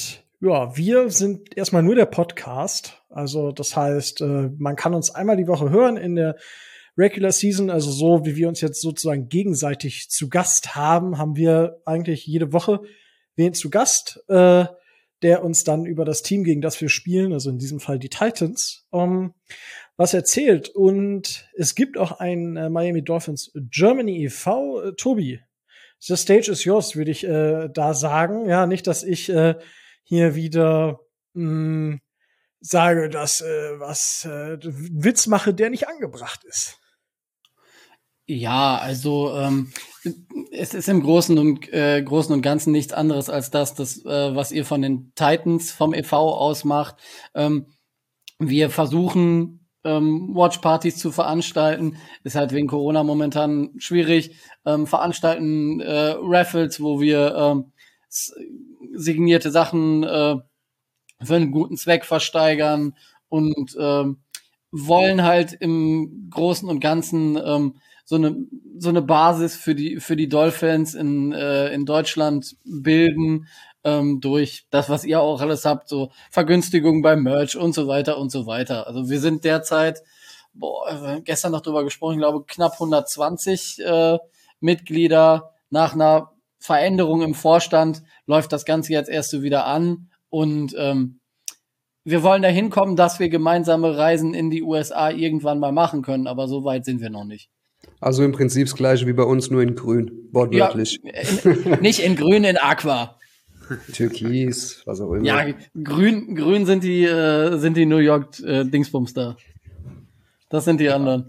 Ja, wir sind erstmal nur der Podcast. Also das heißt, äh, man kann uns einmal die Woche hören in der Regular Season. Also so, wie wir uns jetzt sozusagen gegenseitig zu Gast haben, haben wir eigentlich jede Woche wen zu Gast, äh, der uns dann über das Team, gegen das wir spielen, also in diesem Fall die Titans, um, was erzählt. Und es gibt auch ein äh, Miami Dolphins Germany e V. Äh, Tobi, the stage is yours, würde ich äh, da sagen. Ja, nicht, dass ich äh, hier wieder mh, sage, dass äh, was äh, Witz mache, der nicht angebracht ist. Ja, also ähm, es ist im Großen und äh, Großen und Ganzen nichts anderes als das, das äh, was ihr von den Titans vom e V aus macht. Ähm, wir versuchen ähm, Watchpartys zu veranstalten, ist halt wegen Corona momentan schwierig. Ähm, veranstalten äh, Raffles, wo wir ähm, signierte Sachen äh, für einen guten Zweck versteigern und ähm, wollen halt im Großen und Ganzen ähm, so eine so eine Basis für die für die Dolphins in äh, in Deutschland bilden ähm, durch das, was ihr auch alles habt, so Vergünstigungen beim Merch und so weiter und so weiter. Also wir sind derzeit, boah, gestern noch drüber gesprochen, ich glaube knapp hundertzwanzig äh, Mitglieder. Nach einer Veränderung im Vorstand läuft das Ganze jetzt erst so wieder an und ähm, wir wollen dahin kommen, dass wir gemeinsame Reisen in die U S A irgendwann mal machen können, aber so weit sind wir noch nicht. Also im Prinzip das gleiche wie bei uns, nur in grün, wortwörtlich. Ja, in, nicht in grün, in Aqua. Türkis, was auch immer. Ja, grün, grün sind die, äh, sind die New York äh, Dingsbums da. Das sind die anderen.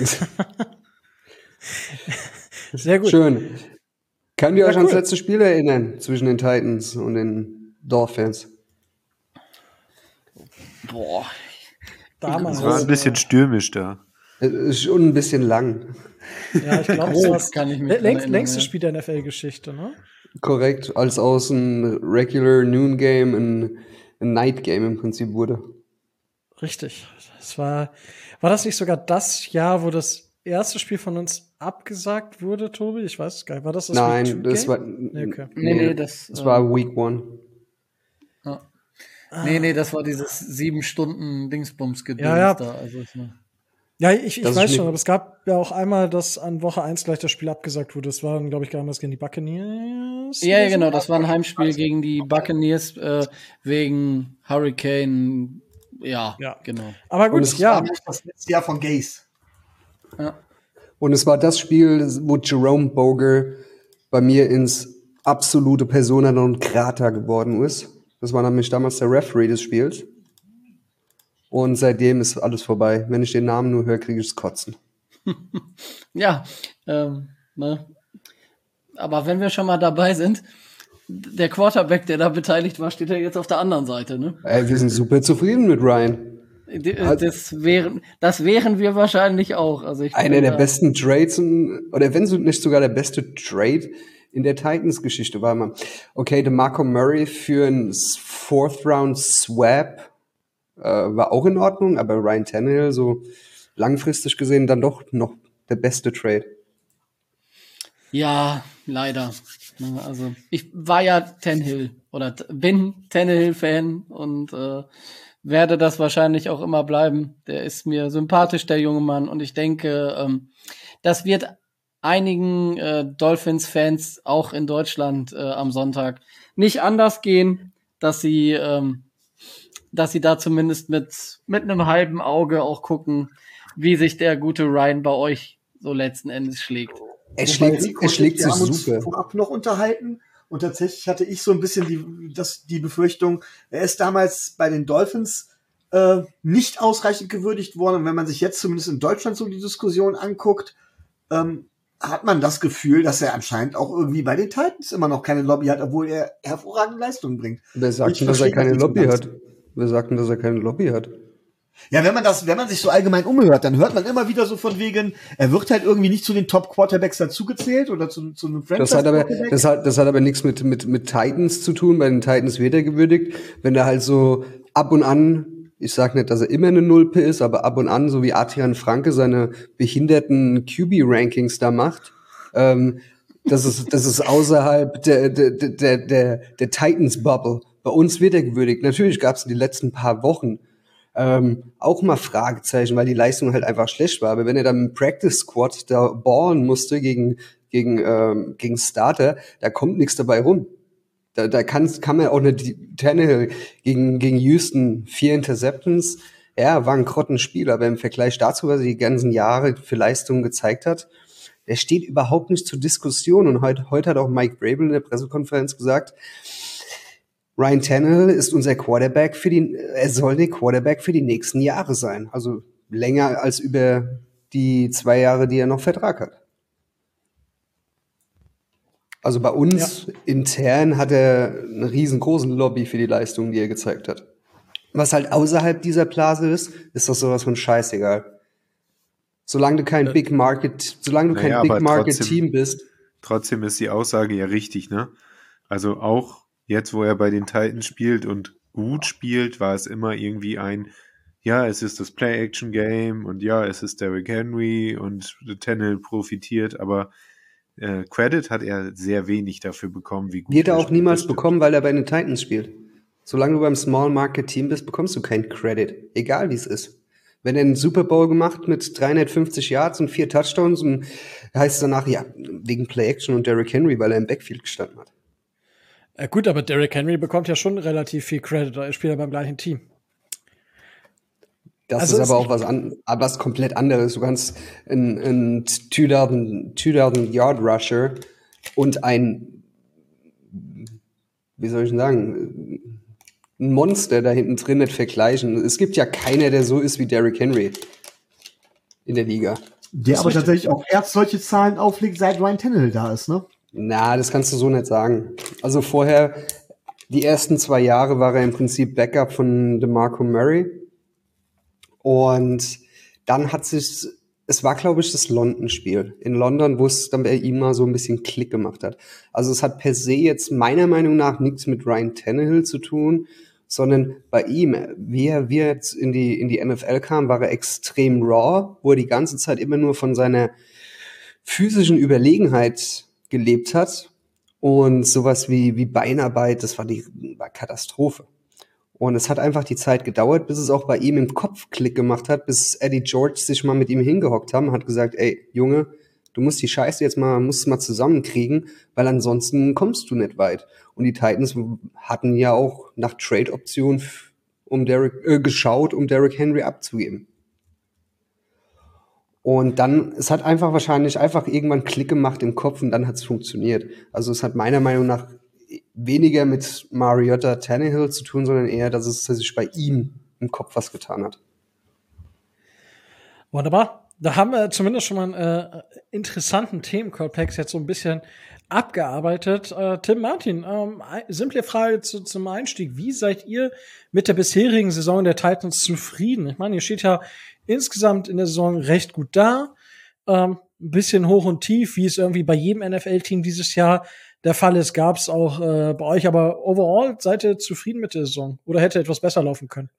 Sehr gut. Schön. Könnt ihr Ja, euch ans cool. letzte Spiel erinnern zwischen den Titans und den Dolphins? Boah. Damals. Es war ein bisschen stürmisch da. Es ist schon ein bisschen lang. Ja, ich glaube, Grob das kann ich mich war dran längst, erinnern, längste ja. Spiel der N F L-Geschichte, ne? Korrekt, als aus einem Regular Noon Game ein, ein Night Game im Prinzip wurde. Richtig. Das war, war das nicht sogar das Jahr, wo das erste Spiel von uns abgesagt wurde, Tobi? Ich weiß es gar nicht. War das das Week Nein, Two das Game? war, Nee, okay. Nee, nee, das, das äh, war Week One. Ja. Nee, nee, das war dieses sieben Stunden Dingsbums-Gedöns Ja, ja. da. Also, ist eine- Ja, ich, ich Das ist weiß nicht- schon, aber es gab ja auch einmal, dass an Woche eins gleich das Spiel abgesagt wurde. Das war dann, glaube ich, damals gegen die Buccaneers. Ja, oder ja, so. genau, das war ein Heimspiel gegen die Buccaneers äh, wegen Hurricane. Ja, Ja. genau. Aber Und gut, es ja. War nicht das letzte Jahr von Gaze. Ja. Und es war das Spiel, wo Jerome Boger bei mir ins absolute Persona non grata geworden ist. Das war nämlich damals der Referee des Spiels. Und seitdem ist alles vorbei. Wenn ich den Namen nur höre, kriege ich es kotzen. Ja, ähm, ne. Aber wenn wir schon mal dabei sind, der Quarterback, der da beteiligt war, steht ja jetzt auf der anderen Seite, ne? Ey, wir sind super zufrieden mit Ryan. D- äh, Das wären, das wären wir wahrscheinlich auch. Also ich Einer bin der da- besten Trades, in, oder wenn so nicht sogar der beste Trade in der Titans-Geschichte war. Man. Okay, DeMarco Murray für einen Fourth-Round-Swap äh, war auch in Ordnung, aber Ryan Tannehill so langfristig gesehen dann doch noch der beste Trade. Ja, leider. Ne, Also ich war ja Tannehill oder t- bin Tannehill-Fan und äh, werde das wahrscheinlich auch immer bleiben. Der ist mir sympathisch, der junge Mann, und ich denke, ähm, das wird einigen äh, Dolphins-Fans auch in Deutschland äh, am Sonntag nicht anders gehen, dass sie, ähm, dass sie da zumindest mit mit einem halben Auge auch gucken, wie sich der gute Ryan bei euch so letzten Endes schlägt. Er Wobei schlägt, Rico er und schlägt ich, wir sich haben uns super. vorab noch unterhalten und tatsächlich hatte ich so ein bisschen die, das, die Befürchtung, er ist damals bei den Dolphins äh, nicht ausreichend gewürdigt worden. Und wenn man sich jetzt zumindest in Deutschland so die Diskussion anguckt, ähm, hat man das Gefühl, dass er anscheinend auch irgendwie bei den Titans immer noch keine Lobby hat, obwohl er hervorragende Leistungen bringt. Wer sagt Ich denn, dass er verstehe keine das nicht so Lobby ganz. hat? Wer sagt denn, dass er keine Lobby hat? Ja, wenn man das, wenn man sich so allgemein umhört, dann hört man immer wieder so von wegen, er wird halt irgendwie nicht zu den Top-Quarterbacks dazugezählt oder zu, zu einem Das hat aber, Franchise-Quarterback. das hat, das hat aber nichts mit, mit, mit Titans zu tun. Bei den Titans wird er gewürdigt. Wenn er halt so ab und an, ich sag nicht, dass er immer eine Nulpe ist, aber ab und an, so wie Adrian Franke seine behinderten Q B-Rankings da macht, ähm, das ist, das ist außerhalb der, der, der, der, der Titans-Bubble, bei uns wird er gewürdigt. Natürlich gab es in den letzten paar Wochen ähm, auch mal Fragezeichen, weil die Leistung halt einfach schlecht war. Aber wenn er dann im Practice Squad da ballen musste gegen gegen ähm, gegen Starter, da kommt nichts dabei rum. Da, da kann, kann man auch nicht Tannehill gegen gegen Houston vier Interceptions. Ja, war ein Grottenspiel, aber im Vergleich dazu, was er die ganzen Jahre für Leistungen gezeigt hat, der steht überhaupt nicht zur Diskussion. Und heute, heute hat auch Mike Vrabel in der Pressekonferenz gesagt, Ryan Tannehill ist unser Quarterback für die, er soll der Quarterback für die nächsten Jahre sein. Also länger als über die zwei Jahre, die er noch Vertrag hat. Also bei uns ja. intern hat er eine riesengroße Lobby für die Leistung, die er gezeigt hat. Was halt außerhalb dieser Blase ist, ist das sowas von scheißegal. Solange du kein Big Market, solange du naja, kein Big Market trotzdem, Team bist. Trotzdem ist die Aussage ja richtig, ne? Also auch jetzt, wo er bei den Titans spielt und gut spielt, war es immer irgendwie ein, ja, es ist das Play-Action-Game und ja, es ist Derrick Henry und Tannehill profitiert, aber äh, Credit hat er sehr wenig dafür bekommen, wie gut Wird er auch niemals bekommen, weil er bei den Titans spielt. Solange du beim Small-Market-Team bist, bekommst du keinen Credit, egal wie es ist. Wenn er einen Super Bowl gemacht mit dreihundertfünfzig Yards und vier Touchdowns und heißt es danach, ja, wegen Play-Action und Derrick Henry, weil er im Backfield gestanden hat. Ja, gut, aber Derrick Henry bekommt ja schon relativ viel Credit, er spielt ja beim gleichen Team. Das also ist aber auch was, an, was komplett anderes. Du kannst einen, einen zweitausend Yard Rusher und ein, wie soll ich denn sagen, ein Monster da hinten drin nicht vergleichen. Es gibt ja keiner, der so ist wie Derrick Henry in der Liga. Der aber tatsächlich auch erst solche Zahlen auflegt, seit Ryan Tannehill da ist, ne? Na, das kannst du so nicht sagen. Also vorher, die ersten zwei Jahre war er im Prinzip Backup von DeMarco Murray. Und dann hat sich, es war, glaube ich, das London-Spiel in London, wo es dann bei ihm mal so ein bisschen Klick gemacht hat. Also es hat per se jetzt meiner Meinung nach nichts mit Ryan Tannehill zu tun, sondern bei ihm, wie er, wie er jetzt in die, in die N F L kam, war er extrem raw, wo er die ganze Zeit immer nur von seiner physischen Überlegenheit gelebt hat. Und sowas wie, wie Beinarbeit, das war die, war Katastrophe. Und es hat einfach die Zeit gedauert, bis es auch bei ihm im Kopf Klick gemacht hat, bis Eddie George sich mal mit ihm hingehockt haben, hat gesagt, ey, Junge, du musst die Scheiße jetzt mal, musst mal zusammenkriegen, weil ansonsten kommst du nicht weit. Und die Titans hatten ja auch nach Trade-Optionen um Derrick, äh, geschaut, um Derrick Henry abzugeben. Und dann, es hat einfach wahrscheinlich einfach irgendwann Klick gemacht im Kopf und dann hat es funktioniert. Also es hat meiner Meinung nach weniger mit Mariota Tannehill zu tun, sondern eher, dass es dass sich bei ihm im Kopf was getan hat. Wunderbar. Da haben wir zumindest schon mal einen äh, interessanten Themenkomplex jetzt so ein bisschen abgearbeitet. Äh, Tim Martin, ähm, simple Frage zu, zum Einstieg. Wie seid ihr mit der bisherigen Saison der Titans zufrieden? Ich meine, ihr steht ja insgesamt in der Saison recht gut da. Ähm, ein bisschen hoch und tief, wie es irgendwie bei jedem N F L-Team dieses Jahr der Fall ist, gab es auch äh, bei euch. Aber overall seid ihr zufrieden mit der Saison? Oder hätte etwas besser laufen können?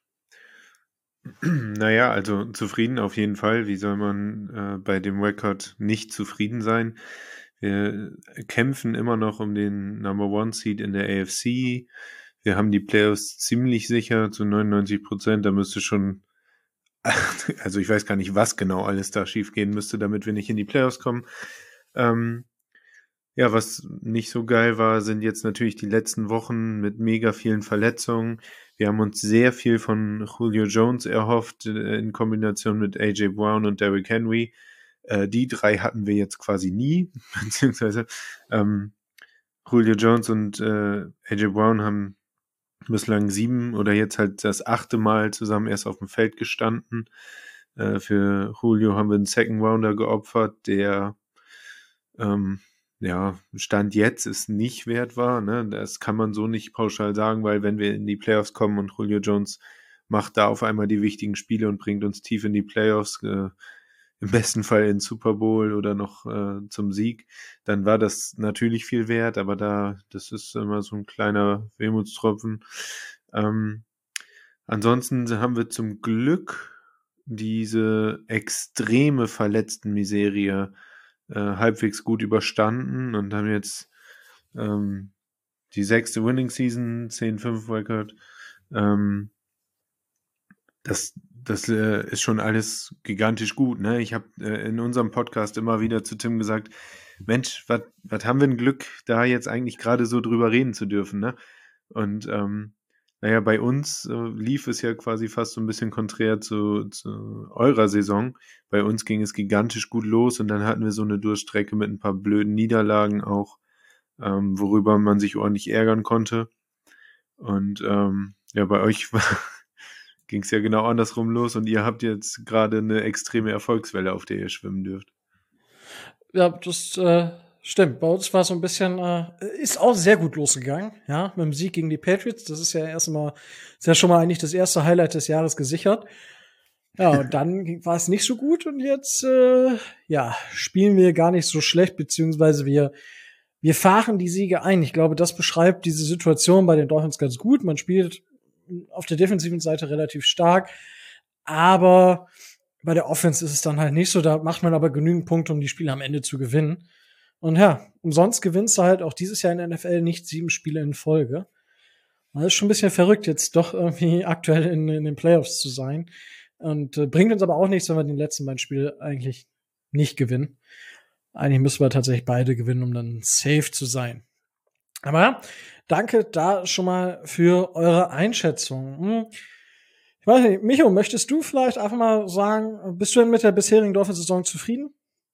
Naja, also zufrieden auf jeden Fall. Wie soll man äh, bei dem Rekord nicht zufrieden sein? Wir kämpfen immer noch um den Number One Seed in der A F C. Wir haben die Playoffs ziemlich sicher zu neunundneunzig Prozent. Da müsste schon, also ich weiß gar nicht, was genau alles da schief gehen müsste, damit wir nicht in die Playoffs kommen. Ähm, ja, was nicht so geil war, sind jetzt natürlich die letzten Wochen mit mega vielen Verletzungen. Wir haben uns sehr viel von Julio Jones erhofft, in Kombination mit A J Brown und Derrick Henry. Äh, die drei hatten wir jetzt quasi nie, beziehungsweise ähm, Julio Jones und äh, A J Brown haben bislang sieben oder jetzt halt das achte Mal zusammen erst auf dem Feld gestanden. Äh, für Julio haben wir einen Second Rounder geopfert, der ähm, ja, Stand jetzt ist nicht wert war, ne? Das kann man so nicht pauschal sagen, weil wenn wir in die Playoffs kommen und Julio Jones macht da auf einmal die wichtigen Spiele und bringt uns tief in die Playoffs, äh, im besten Fall in Super Bowl oder noch äh, zum Sieg, dann war das natürlich viel wert, aber da, das ist immer so ein kleiner Wermutstropfen. Ähm, ansonsten haben wir zum Glück diese extreme Verletzten-Miserie äh, halbwegs gut überstanden und haben jetzt ähm, die sechste Winning Season, zehn fünf Record. Ähm, das das äh, ist schon alles gigantisch gut. Ne? Ich habe äh, in unserem Podcast immer wieder zu Tim gesagt, Mensch, was haben wir ein Glück, da jetzt eigentlich gerade so drüber reden zu dürfen. Ne? Und ähm, naja, bei uns äh, lief es ja quasi fast so ein bisschen konträr zu, zu eurer Saison. Bei uns ging es gigantisch gut los und dann hatten wir so eine Durchstrecke mit ein paar blöden Niederlagen auch, ähm, worüber man sich ordentlich ärgern konnte. Und ähm, ja, bei euch ging es ja genau andersrum los und ihr habt jetzt gerade eine extreme Erfolgswelle, auf der ihr schwimmen dürft. Ja, das äh, stimmt. Bei uns war so ein bisschen, äh, ist auch sehr gut losgegangen, ja, mit dem Sieg gegen die Patriots. Das ist ja erstmal, ist ja schon mal eigentlich das erste Highlight des Jahres gesichert. Ja, und dann war es nicht so gut und jetzt, äh, ja, spielen wir gar nicht so schlecht, beziehungsweise wir, wir fahren die Siege ein. Ich glaube, das beschreibt diese Situation bei den Dolphins ganz gut. Man spielt auf der defensiven Seite relativ stark, aber bei der Offense ist es dann halt nicht so. Da macht man aber genügend Punkte, um die Spiele am Ende zu gewinnen. Und ja, umsonst gewinnst du halt auch dieses Jahr in der N F L nicht sieben Spiele in Folge. Das ist schon ein bisschen verrückt, jetzt doch irgendwie aktuell in, in den Playoffs zu sein. Und äh, bringt uns aber auch nichts, wenn wir die letzten beiden Spiele eigentlich nicht gewinnen. Eigentlich müssen wir tatsächlich beide gewinnen, um dann safe zu sein. Aber ja, danke da schon mal für eure Einschätzung. Hm. Ich weiß nicht, Micho, möchtest du vielleicht einfach mal sagen, bist du denn mit der bisherigen Dolphins-Saison zufrieden?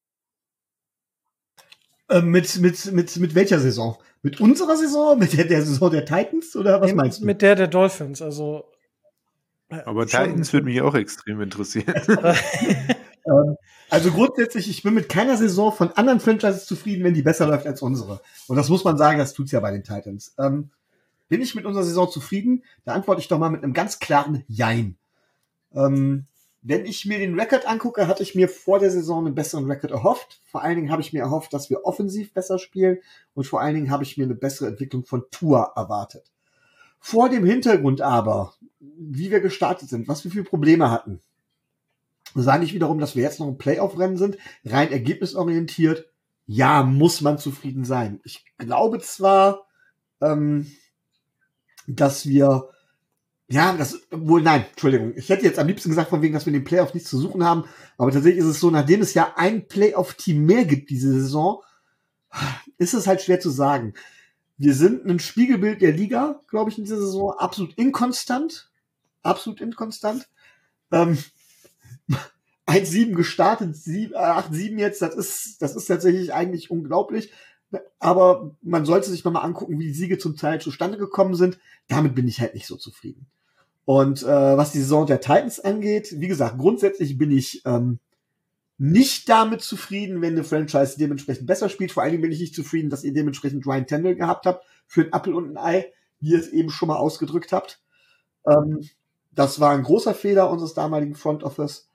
Äh, mit, mit, mit, mit welcher Saison? Mit unserer Saison? Mit der, der Saison der Titans? Oder was Nee, meinst du? Mit der der Dolphins, also. äh, Aber schon- Titans würde mich auch extrem interessieren. Ähm, also grundsätzlich, ich bin mit keiner Saison von anderen Franchises zufrieden, wenn die besser läuft als unsere. Und das muss man sagen, das tut's ja bei den Titans. Ähm, bin ich mit unserer Saison zufrieden? Da antworte ich doch mal mit einem ganz klaren Jein. Ähm, wenn ich mir den Rekord angucke, hatte ich mir vor der Saison einen besseren Rekord erhofft. Vor allen Dingen habe ich mir erhofft, dass wir offensiv besser spielen. Und vor allen Dingen habe ich mir eine bessere Entwicklung von Tua erwartet. Vor dem Hintergrund aber, wie wir gestartet sind, was wir für Probleme hatten, sage ich wiederum, dass wir jetzt noch im Playoff-Rennen sind, rein ergebnisorientiert. Ja, muss man zufrieden sein. Ich glaube zwar, ähm, dass wir, ja, das, wohl, nein, Entschuldigung, ich hätte jetzt am liebsten gesagt, von wegen, dass wir in den Playoff nichts zu suchen haben, aber tatsächlich ist es so, nachdem es ja ein Playoff-Team mehr gibt diese Saison, ist es halt schwer zu sagen. Wir sind ein Spiegelbild der Liga, glaube ich, in dieser Saison, absolut inkonstant, absolut inkonstant. Ähm, eins sieben gestartet, acht sieben jetzt, das ist, das ist tatsächlich eigentlich unglaublich. Aber man sollte sich nochmal angucken, wie die Siege zum Teil zustande gekommen sind. Damit bin ich halt nicht so zufrieden. Und äh, was die Saison der Titans angeht, wie gesagt, grundsätzlich bin ich ähm, nicht damit zufrieden, wenn eine Franchise dementsprechend besser spielt. Vor allen Dingen bin ich nicht zufrieden, dass ihr dementsprechend Ryan Tannehill gehabt habt für ein Apfel und ein Ei, wie ihr es eben schon mal ausgedrückt habt. Ähm, das war ein großer Fehler unseres damaligen Front Office.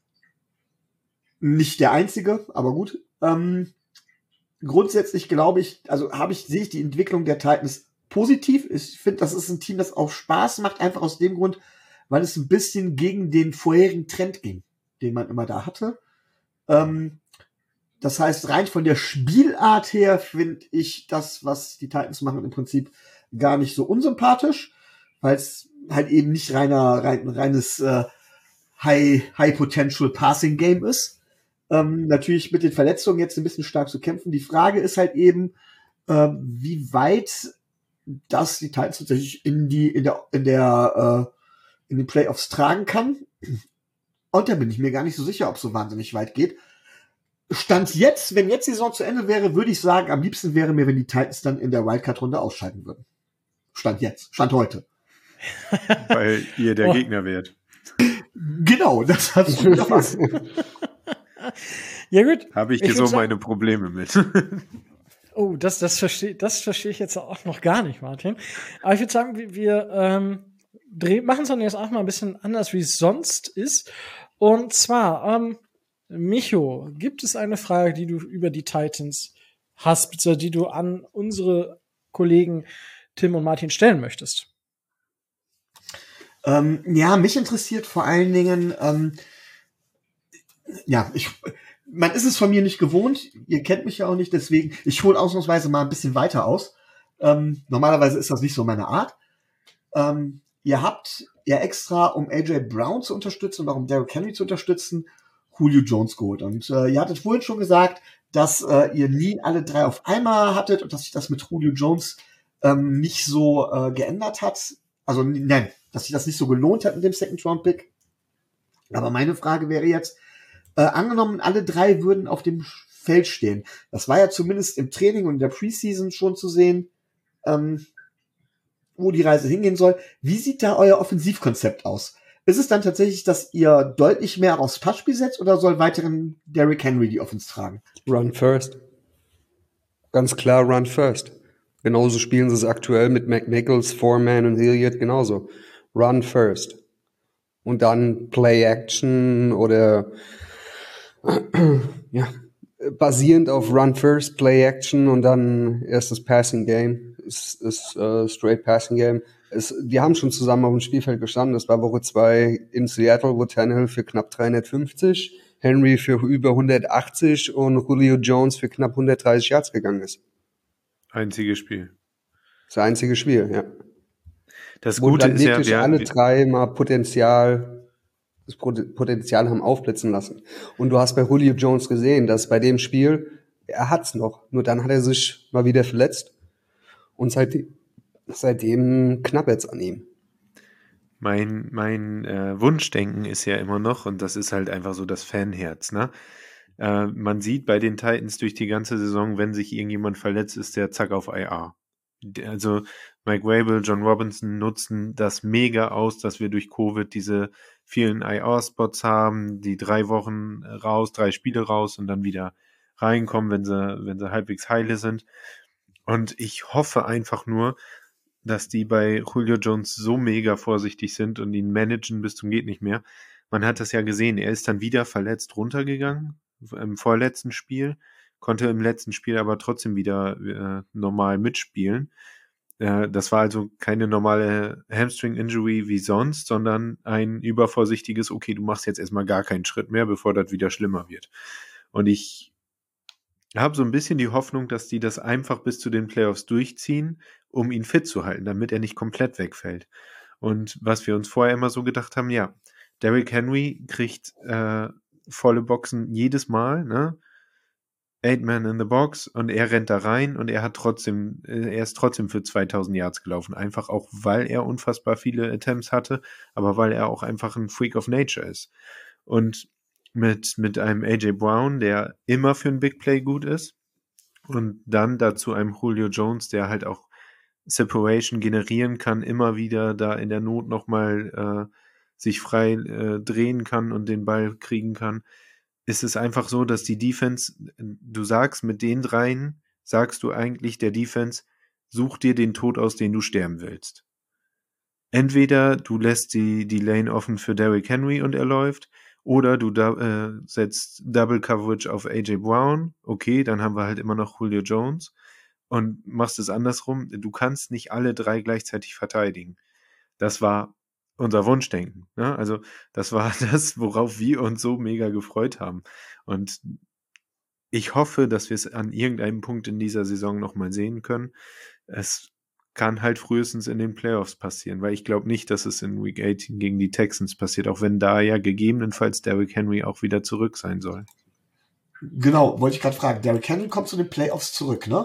Nicht der einzige, aber gut. Ähm, grundsätzlich glaube ich, also habe ich, sehe ich die Entwicklung der Titans positiv. Ich finde, das ist ein Team, das auch Spaß macht, einfach aus dem Grund, weil es ein bisschen gegen den vorherigen Trend ging, den man immer da hatte. Ähm, das heißt, rein von der Spielart her finde ich das, was die Titans machen, im Prinzip gar nicht so unsympathisch, weil es halt eben nicht reiner, rein, reines äh, High, High Potential Passing Game ist. Ähm, natürlich mit den Verletzungen jetzt ein bisschen stark zu kämpfen. Die Frage ist halt eben, äh, wie weit das die Titans tatsächlich in die, in der, in der, äh, in den Playoffs tragen kann. Und da bin ich mir gar nicht so sicher, ob es so wahnsinnig weit geht. Stand jetzt, wenn jetzt die Saison zu Ende wäre, würde ich sagen, am liebsten wäre mir, wenn die Titans dann in der Wildcard-Runde ausscheiden würden. Stand jetzt, Stand heute. Weil ihr der Oh. Gegner wärt. Genau, das hast du gefasst. Ja, gut. Habe ich, Ich ich so würd sagen- meine Probleme mit. Oh, das, das verstehe das verstehe ich jetzt auch noch gar nicht, Martin. Aber ich würde sagen, wir, wir ähm, machen es dann jetzt auch mal ein bisschen anders, wie es sonst ist. Und zwar, ähm, Micho, gibt es eine Frage, die du über die Titans hast, beziehungsweise die du an unsere Kollegen Tim und Martin stellen möchtest? Ähm, ja, mich interessiert vor allen Dingen, ähm, ja, ich, man ist es von mir nicht gewohnt, ihr kennt mich ja auch nicht, deswegen, ich hole ausnahmsweise mal ein bisschen weiter aus. Ähm, normalerweise ist das nicht so meine Art. Ähm, ihr habt ja extra, um A J Brown zu unterstützen und auch um Derrick Henry zu unterstützen, Julio Jones geholt. Und äh, ihr hattet vorhin schon gesagt, dass äh, ihr nie alle drei auf einmal hattet und dass sich das mit Julio Jones ähm, nicht so äh, geändert hat. Also nein, dass sich das nicht so gelohnt hat mit dem Second-Round-Pick. Aber meine Frage wäre jetzt, äh, angenommen, alle drei würden auf dem Feld stehen. Das war ja zumindest im Training und in der Preseason schon zu sehen, ähm, wo die Reise hingehen soll. Wie sieht da euer Offensivkonzept aus? Ist es dann tatsächlich, dass ihr deutlich mehr aufs Passspiel setzt oder soll weiterhin Derrick Henry die Offense tragen? Run first. Ganz klar Run first. Genauso spielen sie es aktuell mit McNichols, Foreman und Hilliard genauso. Run first. Und dann Play Action oder ja, basierend auf Run First, Play Action und dann erst das Passing Game, ist, ist uh, Straight Passing Game. Es, die haben schon zusammen auf dem Spielfeld gestanden. Das war Woche zwei in Seattle, wo Tannehill für knapp dreihundertfünfzig, Henry für über hundertachtzig und Julio Jones für knapp hundertdreißig Yards gegangen ist. Einziges Spiel. Das einzige Spiel, ja. Das Wo Gute dann ist ja, wirklich wir, alle drei mal Potenzial das Potenzial haben aufblitzen lassen. Und du hast bei Julio Jones gesehen, dass bei dem Spiel, er hat's noch, nur dann hat er sich mal wieder verletzt und seitdem, seitdem knappert es an ihm. Mein, mein äh, Wunschdenken ist ja immer noch, und das ist halt einfach so das Fanherz, ne? Äh, man sieht bei den Titans durch die ganze Saison, wenn sich irgendjemand verletzt, ist der zack auf I R. Also Mike Vrabel, John Robinson nutzen das mega aus, dass wir durch Covid diese vielen I R-Spots haben, die drei Wochen raus, drei Spiele raus und dann wieder reinkommen, wenn sie, wenn sie halbwegs heile sind. Und ich hoffe einfach nur, dass die bei Julio Jones so mega vorsichtig sind und ihn managen bis zum geht nicht mehr. Man hat das ja gesehen, er ist dann wieder verletzt runtergegangen im vorletzten Spiel, konnte im letzten Spiel aber trotzdem wieder äh, normal mitspielen. Äh, das war also keine normale Hamstring-Injury wie sonst, sondern ein übervorsichtiges, okay, du machst jetzt erstmal gar keinen Schritt mehr, bevor das wieder schlimmer wird. Und ich habe so ein bisschen die Hoffnung, dass die das einfach bis zu den Playoffs durchziehen, um ihn fit zu halten, damit er nicht komplett wegfällt. Und was wir uns vorher immer so gedacht haben, ja, Derrick Henry kriegt äh, volle Boxen jedes Mal, ne? Eight Man in the Box und er rennt da rein und er hat trotzdem, er ist trotzdem für zweitausend Yards gelaufen. Einfach auch, weil er unfassbar viele Attempts hatte, aber weil er auch einfach ein Freak of Nature ist. Und mit, mit einem A J Brown, der immer für ein Big Play gut ist und dann dazu einem Julio Jones, der halt auch Separation generieren kann, immer wieder da in der Not nochmal äh, sich frei äh, drehen kann und den Ball kriegen kann, ist es einfach so, dass die Defense, du sagst mit den dreien, sagst du eigentlich der Defense, such dir den Tod aus, den du sterben willst. Entweder du lässt die, die Lane offen für Derrick Henry und er läuft, oder du da, äh, setzt Double Coverage auf A J Brown, okay, dann haben wir halt immer noch Julio Jones und machst es andersrum, du kannst nicht alle drei gleichzeitig verteidigen. Das war unser Wunschdenken. Ne? Also das war das, worauf wir uns so mega gefreut haben. Und ich hoffe, dass wir es an irgendeinem Punkt in dieser Saison nochmal sehen können. Es kann halt frühestens in den Playoffs passieren, weil ich glaube nicht, dass es in Week achtzehn gegen die Texans passiert, auch wenn da ja gegebenenfalls Derrick Henry auch wieder zurück sein soll. Genau, wollte ich gerade fragen. Derrick Henry kommt zu den Playoffs zurück, ne?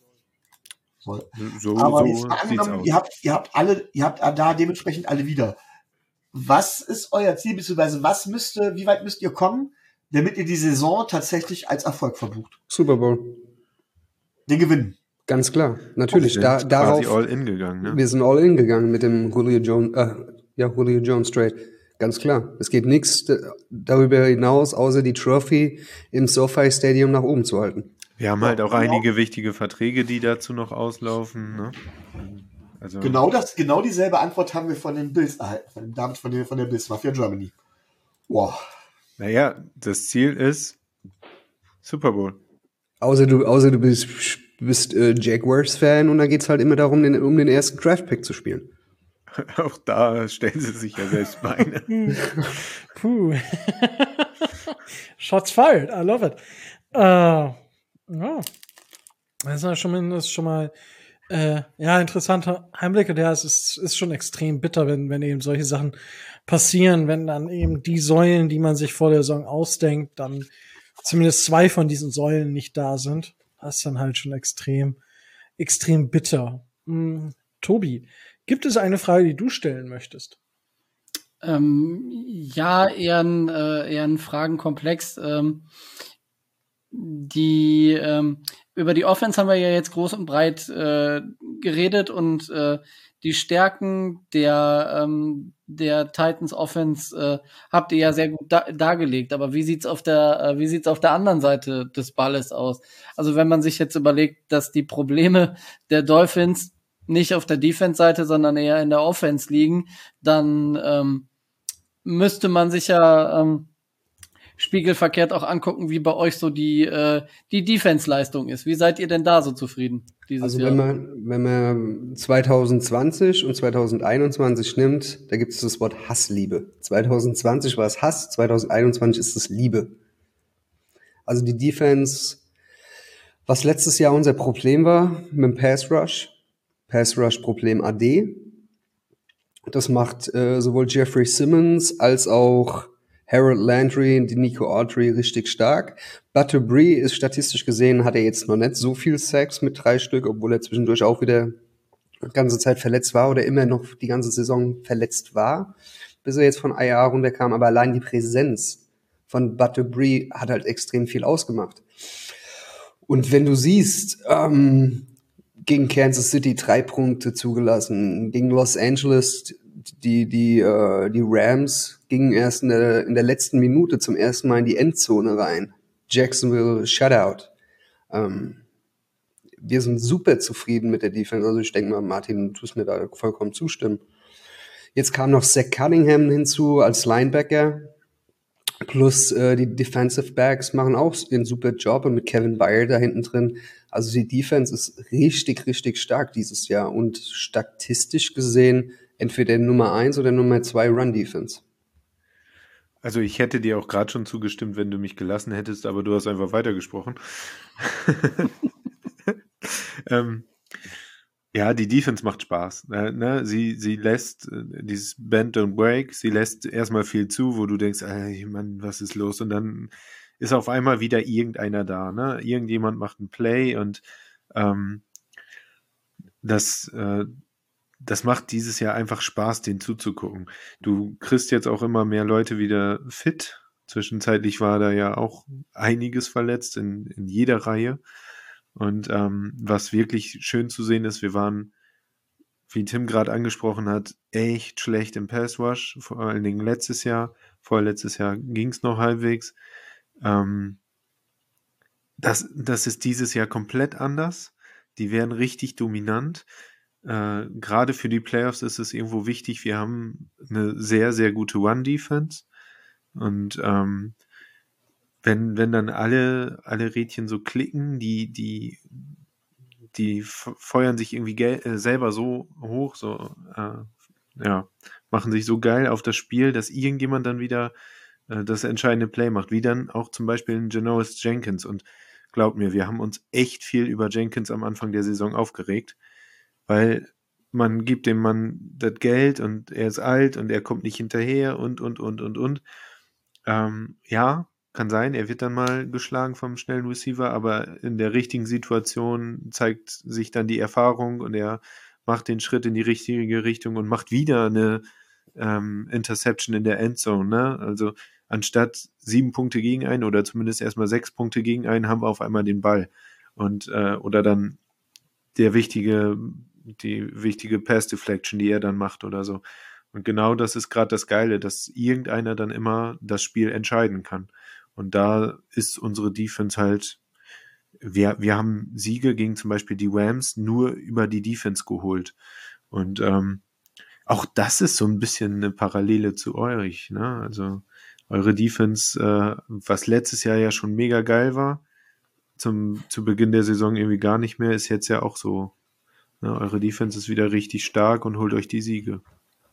So, so, aber so jetzt mal angenommen, ihr habt, ihr habt alle, ihr habt da dementsprechend alle wieder. Was ist euer Ziel, beziehungsweise was müsste, wie weit müsst ihr kommen, damit ihr die Saison tatsächlich als Erfolg verbucht? Super Bowl. Den gewinnen. Ganz klar. Natürlich. Wir Da, sind darauf, quasi all in gegangen, ne? Wir sind all in gegangen mit dem Julio Jones, äh, ja, Julio Jones Trade. Ganz klar. Es geht nichts darüber hinaus, außer die Trophy im SoFi Stadium nach oben zu halten. Wir haben halt auch einige wichtige Verträge, die dazu noch auslaufen. Ne? Also Genau das, genau dieselbe Antwort haben wir von den Bills erhalten, von dem David von der, von der Bills Mafia Germany. Wow. Naja, das Ziel ist Super Bowl. Außer du, außer du bist, bist äh, Jaguars-Fan und da geht's halt immer darum, den, um den ersten Draft-Pick zu spielen. Auch da stellen sie sich ja selbst Beine. Puh. Shots fired, I love it. Äh, ja. Das ist ja schon mal, das ist schon mal Äh, ja, interessanter Einblick. Ja, es ist, ist schon extrem bitter, wenn, wenn eben solche Sachen passieren, wenn dann eben die Säulen, die man sich vor der Saison ausdenkt, dann zumindest zwei von diesen Säulen nicht da sind. Das ist dann halt schon extrem, extrem bitter. Hm, Tobi, gibt es eine Frage, die du stellen möchtest? Ähm, ja, eher ein, äh, eher ein Fragenkomplex. Ähm, die ähm, über die Offense haben wir ja jetzt groß und breit äh, geredet und äh, die Stärken der ähm, der Titans Offense äh, habt ihr ja sehr gut da dargelegt. Aber wie sieht's auf der äh, wie sieht's auf der anderen Seite des Balles aus? Also wenn man sich jetzt überlegt, dass die Probleme der Dolphins nicht auf der Defense-Seite, sondern eher in der Offense liegen, dann ähm, müsste man sich ja ähm, spiegelverkehrt auch angucken, wie bei euch so die äh, die Defense-Leistung ist. Wie seid ihr denn da so zufrieden dieses Also Jahr? wenn man, wenn man zwanzig zwanzig und zwanzig einundzwanzig nimmt, da gibt es das Wort Hassliebe. zwanzig zwanzig war es Hass, zwanzig einundzwanzig ist es Liebe. Also die Defense, was letztes Jahr unser Problem war mit dem Pass Rush, Pass Rush Problem A D, das macht äh, sowohl Jeffrey Simmons als auch Harold Landry und Nico Autry richtig stark. Butterbree ist statistisch gesehen, hat er jetzt noch nicht so viel Sacks mit drei Stück, obwohl er zwischendurch auch wieder die ganze Zeit verletzt war oder immer noch die ganze Saison verletzt war, bis er jetzt von I R runterkam. Aber allein die Präsenz von Butterbree hat halt extrem viel ausgemacht. Und wenn du siehst, ähm, gegen Kansas City drei Punkte zugelassen, gegen Los Angeles die die äh, die Rams gingen erst in der in der letzten Minute zum ersten Mal in die Endzone rein. Jacksonville Shutout. Ähm, wir sind super zufrieden mit der Defense. Also ich denke mal, Martin, du tust mir da vollkommen zustimmen. Jetzt kam noch Zach Cunningham hinzu als Linebacker. Plus äh, die Defensive Backs machen auch einen super Job und mit Kevin Byard da hinten drin. Also die Defense ist richtig, richtig stark dieses Jahr und statistisch gesehen entweder Nummer eins oder Nummer zwei Run-Defense. Also ich hätte dir auch gerade schon zugestimmt, wenn du mich gelassen hättest, aber du hast einfach weitergesprochen. ähm, ja, die Defense macht Spaß. Äh, ne? Sie, sie lässt äh, dieses Bend and Break, sie lässt erstmal viel zu, wo du denkst, ey, Mann, was ist los? Und dann ist auf einmal wieder irgendeiner da. Ne? Irgendjemand macht ein Play und ähm, das äh, das macht dieses Jahr einfach Spaß, den zuzugucken. Du kriegst jetzt auch immer mehr Leute wieder fit. Zwischenzeitlich war da ja auch einiges verletzt in, in jeder Reihe. Und ähm, was wirklich schön zu sehen ist, wir waren, wie Tim gerade angesprochen hat, echt schlecht im Pass Rush, vor allen Dingen letztes Jahr. Vorletztes Jahr ging es noch halbwegs. Ähm, das, das ist dieses Jahr komplett anders. Die werden richtig dominant. Äh, gerade für die Playoffs ist es irgendwo wichtig, wir haben eine sehr, sehr gute Run-Defense und ähm, wenn, wenn dann alle, alle Rädchen so klicken, die, die, die feuern sich irgendwie gel- äh, selber so hoch, so, äh, ja, machen sich so geil auf das Spiel, dass irgendjemand dann wieder äh, das entscheidende Play macht, wie dann auch zum Beispiel in Janoris Jenkins. Und glaub mir, wir haben uns echt viel über Jenkins am Anfang der Saison aufgeregt, weil man gibt dem Mann das Geld und er ist alt und er kommt nicht hinterher und, und, und, und, und. Ähm, ja, kann sein, er wird dann mal geschlagen vom schnellen Receiver, aber in der richtigen Situation zeigt sich dann die Erfahrung und er macht den Schritt in die richtige Richtung und macht wieder eine ähm, Interception in der Endzone. Ne? Also anstatt sieben Punkte gegen einen oder zumindest erstmal sechs Punkte gegen einen, haben wir auf einmal den Ball. Und äh, oder dann der wichtige die wichtige Pass-Deflection, die er dann macht oder so. Und genau das ist gerade das Geile, dass irgendeiner dann immer das Spiel entscheiden kann. Und da ist unsere Defense halt, wir, wir haben Siege gegen zum Beispiel die Rams nur über die Defense geholt. Und ähm, auch das ist so ein bisschen eine Parallele zu euch. Ne? Also eure Defense, äh, was letztes Jahr ja schon mega geil war, zum, zu Beginn der Saison irgendwie gar nicht mehr, ist jetzt ja auch so. Ja, eure Defense ist wieder richtig stark und holt euch die Siege.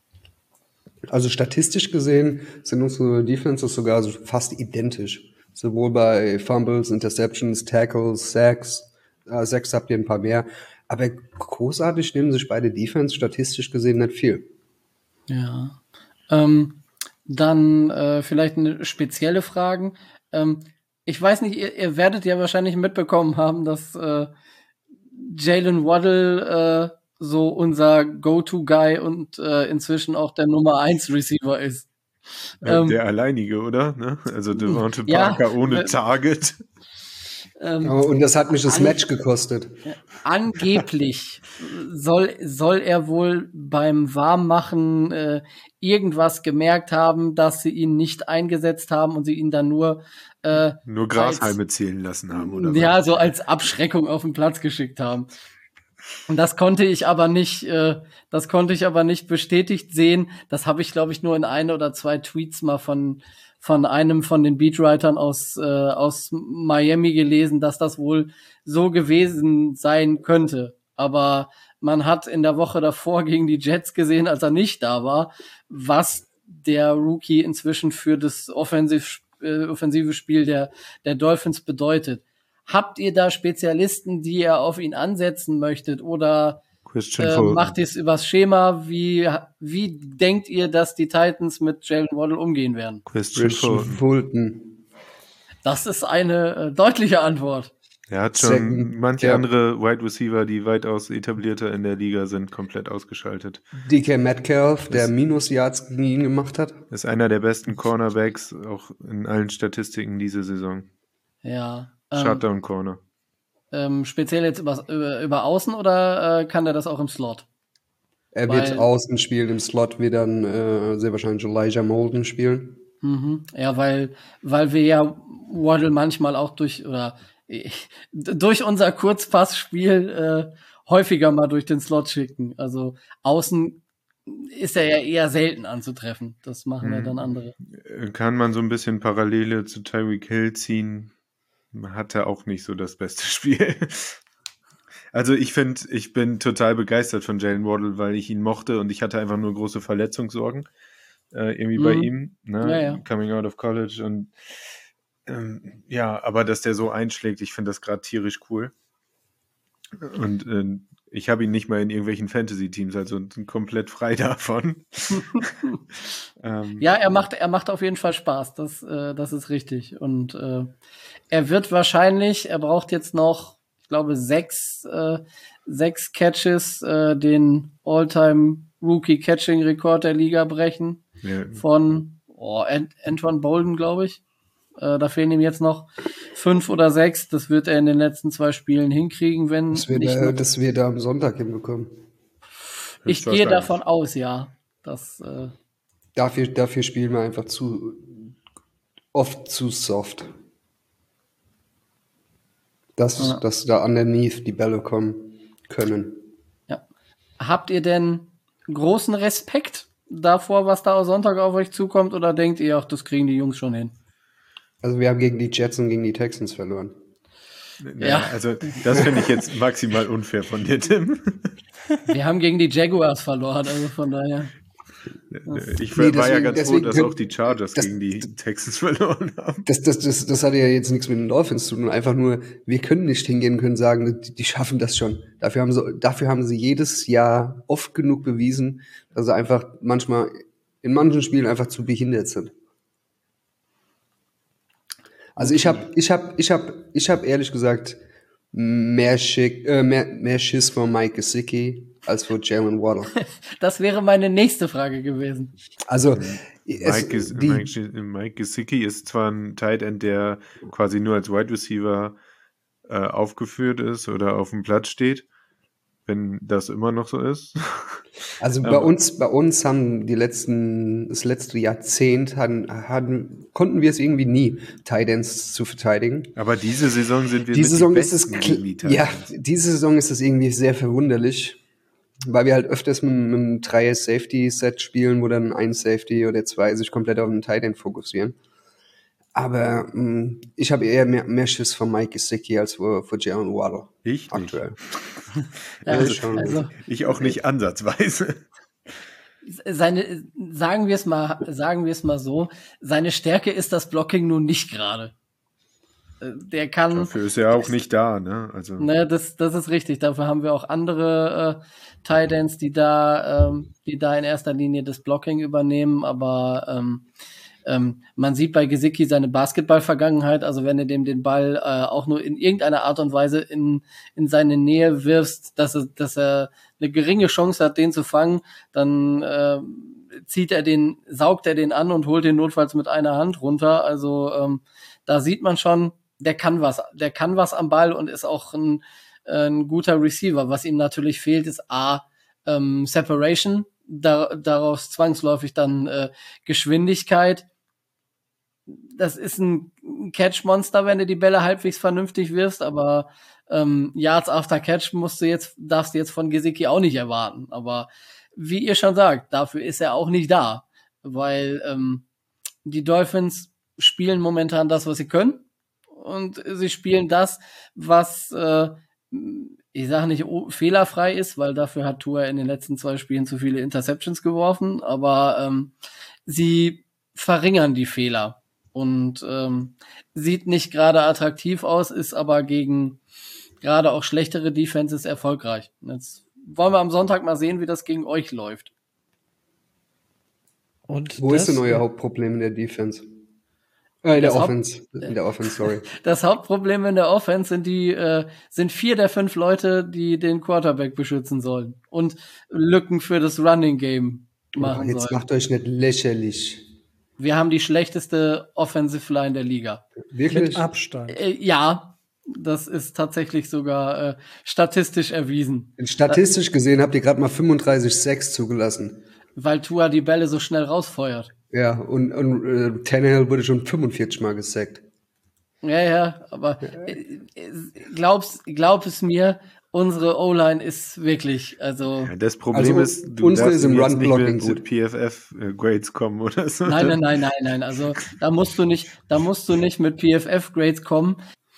Also statistisch gesehen sind unsere Defenses sogar so fast identisch. Sowohl bei Fumbles, Interceptions, Tackles, Sacks. Äh, Sacks habt ihr ein paar mehr. Aber großartig nehmen sich beide Defense statistisch gesehen nicht viel. Ja. Ähm, dann äh, vielleicht eine spezielle Frage. Ähm, ich weiß nicht, ihr, ihr werdet ja wahrscheinlich mitbekommen haben, dass äh, Jalen Waddle äh, so unser Go-To-Guy und äh, inzwischen auch der Nummer eins Receiver ist. Ja, Ähm, der alleinige, oder? Ne? Also Devonta ja, Parker ohne äh, Target. ähm, Oh, und das hat mich das an- Match gekostet. Angeblich soll, soll er wohl beim Warmmachen äh, irgendwas gemerkt haben, dass sie ihn nicht eingesetzt haben und sie ihn dann nur äh, Nur Grashalme zählen lassen haben, oder ja, so als Abschreckung auf den Platz geschickt haben. Und das konnte ich aber nicht, äh, das konnte ich aber nicht bestätigt sehen. Das habe ich, glaube ich, nur in ein oder zwei Tweets mal von von einem von den Beatwritern aus äh, aus Miami gelesen, dass das wohl so gewesen sein könnte. Aber man hat in der Woche davor gegen die Jets gesehen, als er nicht da war, was der Rookie inzwischen für das Offensiv, äh, offensive Spiel der der Dolphins bedeutet. Habt ihr da Spezialisten, die ihr auf ihn ansetzen möchtet? Oder Christian äh, Fulton. macht ihr es übers Schema? Wie, wie denkt ihr, dass die Titans mit Jalen Waddle umgehen werden? Christian Christian Fulton. Fulton. Das ist eine äh, deutliche Antwort. Er hat schon Second, manche ja. andere Wide Receiver, die weitaus etablierter in der Liga sind, komplett ausgeschaltet. D K Metcalf, der Das- Minus-Yards gegen ihn gemacht hat. Ist einer der besten Cornerbacks, auch in allen Statistiken diese Saison. Ja. Ähm, Shutdown Corner. ähm, speziell jetzt über, über, über Außen oder äh, kann er das auch im Slot? Er Weil- wird außen spielen, im Slot wird dann äh, sehr wahrscheinlich Elijah Molden spielen. Mhm. Ja, weil, weil wir ja Waddle manchmal auch durch, oder äh, durch unser Kurzpassspiel äh, häufiger mal durch den Slot schicken. Also außen ist er ja eher selten anzutreffen. Das machen ja Mhm. dann andere. Kann man so ein bisschen Parallele zu Tyreek Hill ziehen. Hatte auch nicht so das beste Spiel. Also ich finde, ich bin total begeistert von Jalen Waddle, weil ich ihn mochte und ich hatte einfach nur große Verletzungssorgen äh, irgendwie bei Mhm. ihm, ne? Ja, ja. Coming out of college und ähm, ja, aber dass der so einschlägt, ich finde das gerade tierisch cool. Und äh, ich habe ihn nicht mal in irgendwelchen Fantasy-Teams, also komplett frei davon. ähm, Ja, er macht, er macht auf jeden Fall Spaß. Das, äh, das ist richtig. Und äh, er wird wahrscheinlich, er braucht jetzt noch, ich glaube, sechs, äh, sechs Catches, äh, den All-Time-Rookie-Catching-Rekord der Liga brechen. ja, Von oh, Ant- Antoine Bolden, glaube ich. Äh, da fehlen ihm jetzt noch fünf oder sechs. Das wird er in den letzten zwei Spielen hinkriegen, wenn Das wird, nicht er, noch- das wird er am Sonntag hinbekommen. Ich gehe höchstwahrscheinlich. davon aus, ja. Das, äh, Dafür, dafür spielen wir einfach zu oft zu soft. Dass, Ja. dass da underneath die Bälle kommen können. ja. Habt ihr denn großen Respekt davor, was da am Sonntag auf euch zukommt, oder denkt ihr, ach, das kriegen die Jungs schon hin? Also wir haben gegen die Jets und gegen die Texans verloren. ja, Ja. also das finde ich jetzt maximal unfair von dir, Tim. Wir haben gegen die Jaguars verloren, also von daher. Ich Nee, war ja deswegen- ganz froh, deswegen dass können- auch die Chargers das- gegen die Texans verloren haben. Das, das, das, das hat ja jetzt nichts mit den Dolphins zu tun. Einfach nur, wir können nicht hingehen und können sagen, die, die schaffen das schon. Dafür haben, sie, dafür haben sie jedes Jahr oft genug bewiesen, dass sie einfach manchmal in manchen Spielen einfach zu behindert sind. Also ich habe ich hab, ich hab, ich hab ehrlich gesagt mehr, Schick, äh, mehr, mehr Schiss vor Mike Gesicki als vor Jalen Waddle. Das wäre meine nächste Frage gewesen. Also es, Mike, Ges die, Mike, Mike Gesicki ist zwar ein Tight End, der quasi nur als Wide Receiver äh, aufgeführt ist oder auf dem Platz steht, wenn das immer noch so ist. Also bei Aber- uns, bei uns haben die letzten, das letzte Jahrzehnt hatten, hatten, konnten wir es irgendwie nie, Tight Ends zu verteidigen. Aber diese Saison sind wir Diese mit Saison die ist es, Besten kl- gegen die Tight ja, Ends. diese Saison ist es irgendwie sehr verwunderlich, weil wir halt öfters mit, mit einem Dreier-Safety-Set spielen, wo dann ein Safety oder zwei sich komplett auf den Tight End fokussieren. Aber mh, ich habe eher mehr, mehr Schiss von Mike Gesicki als vor, vor Jalen Waddle. Ich nicht. Aktuell. Ja, Also, schon. also Ich auch nicht ansatzweise. seine, sagen wir es mal, sagen wir es mal so, seine Stärke ist das Blocking nun nicht gerade. Der kann. Dafür ist er auch nicht da, ne? Also. Ne, das, das ist richtig. Dafür haben wir auch andere äh, Tight Ends, die da, ähm, die da in erster Linie das Blocking übernehmen. Aber ähm, ähm, man sieht bei Gesicki seine Basketball-Vergangenheit. Also wenn du dem den Ball äh, auch nur in irgendeiner Art und Weise in in seine Nähe wirfst, dass er, dass er eine geringe Chance hat, den zu fangen, dann äh, zieht er den, saugt er den an und holt den notfalls mit einer Hand runter. Also ähm, da sieht man schon, der kann was, der kann was am Ball und ist auch ein, ein guter Receiver. Was ihm natürlich fehlt, ist A, ähm, Separation, da, daraus zwangsläufig dann äh, Geschwindigkeit. Das ist ein Catch-Monster, wenn du die Bälle halbwegs vernünftig wirfst, aber ähm, Yards after Catch musst du jetzt, darfst du jetzt von Gesicki auch nicht erwarten. Aber wie ihr schon sagt, dafür ist er auch nicht da, weil ähm, die Dolphins spielen momentan das, was sie können. Und sie spielen das, was, äh, ich sage nicht oh, fehlerfrei ist, weil dafür hat Tua in den letzten zwei Spielen zu viele Interceptions geworfen, aber ähm, sie verringern die Fehler und ähm, sieht nicht gerade attraktiv aus, ist aber gegen gerade auch schlechtere Defenses erfolgreich. Jetzt wollen wir am Sonntag mal sehen, wie das gegen euch läuft. Und Wo das, ist denn euer Hauptproblem in der Defense? Äh, in der Das Haupt- Offense. In der Offense, sorry. Das Hauptproblem in der Offense sind die äh, sind vier der fünf Leute, die den Quarterback beschützen sollen und Lücken für das Running Game machen Oh, jetzt sollen. macht euch nicht lächerlich. Wir haben die schlechteste Offensive Line der Liga. Wirklich? mit Abstand. Äh, ja, das ist tatsächlich sogar äh, statistisch erwiesen, Statistisch gesehen habt ihr gerade mal fünfunddreißig Sacks zugelassen. weil Tua die Bälle so schnell rausfeuert. Ja, und, und äh, Tannehill wurde schon fünfundvierzig Mal gesackt. Ja, ja, aber äh, äh, glaub's, glaub es mir, unsere O-Line ist wirklich, also Ja, das Problem Also, ist, du unsere darfst ist im jetzt nicht mehr Run-Blocking zu gut. P F F-Grades kommen oder so. nein, nein, nein, nein, nein, also da musst du nicht, da musst du nicht mit P F F-Grades kommen.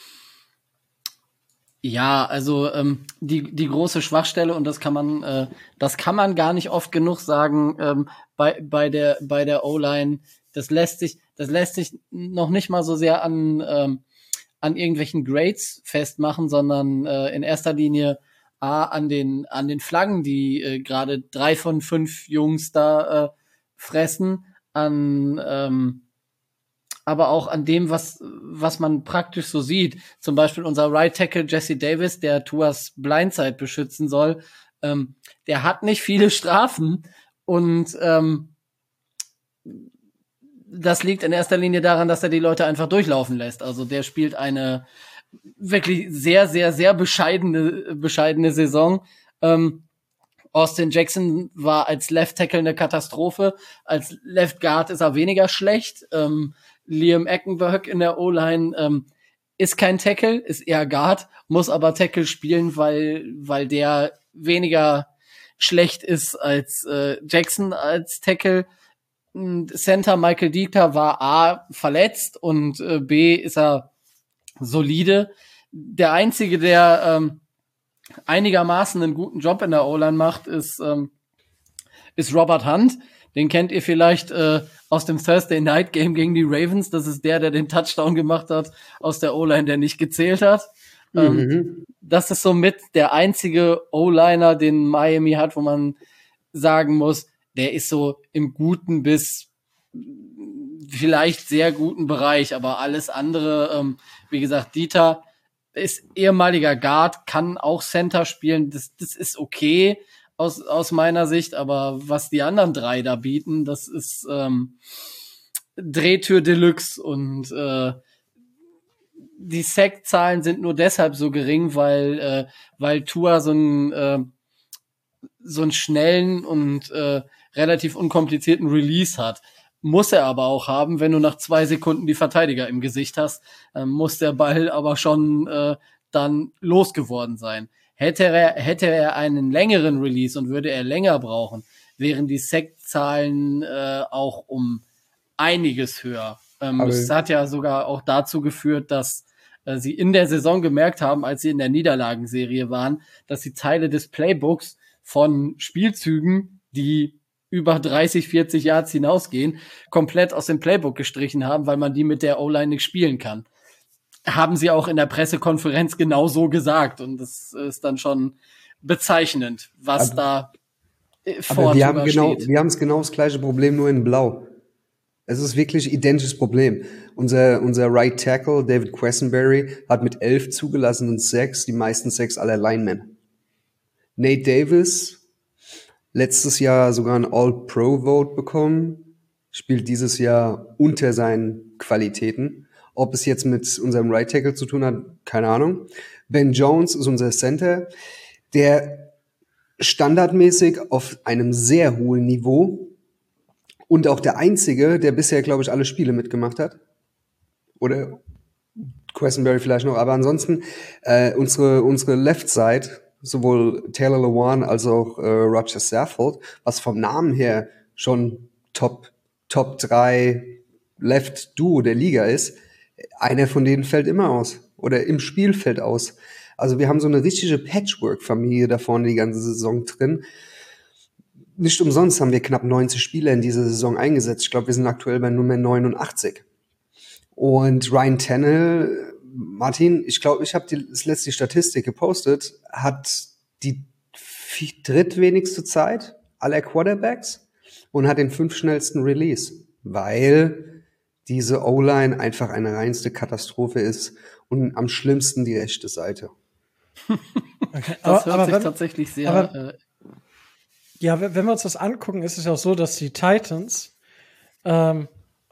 Ja, also ähm, die die große Schwachstelle und das kann man äh, das kann man gar nicht oft genug sagen ähm, bei bei der bei der O-Line. Das lässt sich das lässt sich noch nicht mal so sehr an ähm, an irgendwelchen Grades festmachen, sondern äh, in erster Linie A, an den an den Flaggen, die äh, gerade drei von fünf Jungs da äh, fressen, an ähm, aber auch an dem, was, was man praktisch so sieht. Zum Beispiel unser Right Tackle Jesse Davis, der Tuas Blindside beschützen soll, ähm, der hat nicht viele Strafen und ähm, das liegt in erster Linie daran, dass er die Leute einfach durchlaufen lässt. Also der spielt eine wirklich sehr, sehr, sehr bescheidene, bescheidene Saison. Ähm, Austin Jackson war als Left Tackle eine Katastrophe. Als Left Guard ist er weniger schlecht. Ähm, Liam Eckenberg in der O-Line ähm, ist kein Tackle, ist eher Guard, muss aber Tackle spielen, weil weil der weniger schlecht ist als äh, Jackson als Tackle. Center Michael Dieter war A, verletzt und äh, B, ist er solide. Der Einzige, der ähm, einigermaßen einen guten Job in der O-Line macht, ist, ähm, ist Robert Hunt. Den kennt ihr vielleicht äh, aus dem Thursday Night Game gegen die Ravens. Das ist der, der den Touchdown gemacht hat aus der O-Line, der nicht gezählt hat. Ähm, Mhm. das ist somit der einzige O-Liner, den Miami hat, wo man sagen muss, der ist so im guten bis vielleicht sehr guten Bereich, aber alles andere, ähm, wie gesagt, Dieter ist ehemaliger Guard, kann auch Center spielen, das, das ist okay aus, aus meiner Sicht, aber was die anderen drei da bieten, das ist ähm, Drehtür Deluxe und äh, die Sack-Zahlen sind nur deshalb so gering, weil äh, weil Tua so einen äh, so einen schnellen und äh, relativ unkomplizierten Release hat. Muss er aber auch haben, wenn du nach zwei Sekunden die Verteidiger im Gesicht hast, äh, muss der Ball aber schon äh, dann losgeworden sein. Hätte er, hätte er einen längeren Release und würde er länger brauchen, wären die Sack-Zahlen äh, auch um einiges höher. Ähm, Aber- es hat ja sogar auch dazu geführt, dass äh, sie in der Saison gemerkt haben, als sie in der Niederlagenserie waren, dass sie Teile des Playbooks von Spielzügen, die über dreißig, vierzig Yards hinausgehen, komplett aus dem Playbook gestrichen haben, weil man die mit der O-Line nicht spielen kann. haben sie auch in der Pressekonferenz genau so gesagt. Und das ist dann schon bezeichnend, was aber, da aber wir haben genau, steht. wir haben es genau das gleiche Problem, nur in Blau. Es ist wirklich identisches Problem. Unser, unser Right Tackle, David Quessenberry, hat mit elf zugelassenen Sacks die meisten Sacks aller Linemen. Nate Davis, letztes Jahr sogar ein All-Pro-Vote bekommen, spielt dieses Jahr unter seinen Qualitäten. Ob es jetzt mit unserem Right Tackle zu tun hat, keine Ahnung. Ben Jones ist unser Center, der standardmäßig auf einem sehr hohen Niveau und auch der Einzige, der bisher, glaube ich, alle Spiele mitgemacht hat. Oder Quessenberry vielleicht noch. Aber ansonsten äh, unsere unsere Left Side, sowohl Taylor Lewan als auch äh, Roger Saffold, was vom Namen her schon Top Top drei Left Duo der Liga ist, einer von denen fällt immer aus. Oder im Spiel fällt aus. Also wir haben so eine richtige Patchwork-Familie da vorne die ganze Saison drin. Nicht umsonst haben wir knapp neunzig Spieler in dieser Saison eingesetzt. Ich glaube, wir sind aktuell bei Nummer neunundachtzig. Und Ryan Tannehill, Martin, ich glaube, ich habe das letzte Statistik gepostet, hat die drittwenigste Zeit aller Quarterbacks und hat den fünf schnellsten Release, weil diese O-Line einfach eine reinste Katastrophe ist und am schlimmsten die rechte Seite. Okay, das aber, hört aber sich wenn, tatsächlich sehr... Aber, äh, ja, wenn wir uns das angucken, ist es ja auch so, dass die Titans ähm,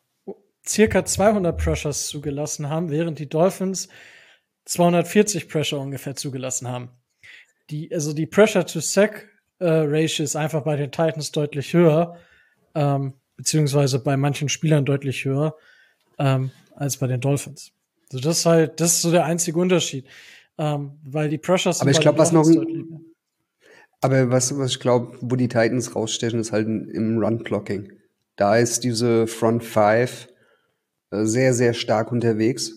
circa zweihundert Pressures zugelassen haben, während die Dolphins zweihundertvierzig Pressure ungefähr zugelassen haben. Die, also die Pressure-to-Sack-Ratio äh, ist einfach bei den Titans deutlich höher, ähm, beziehungsweise bei manchen Spielern deutlich höher ähm, als bei den Dolphins. Also das ist halt, das ist so der einzige Unterschied, ähm, weil die Pressures. Aber ich glaube, was noch ein, aber was, was ich glaube, wo die Titans rausstechen, ist halt im Run-Blocking. Da ist diese Front Five sehr, sehr stark unterwegs.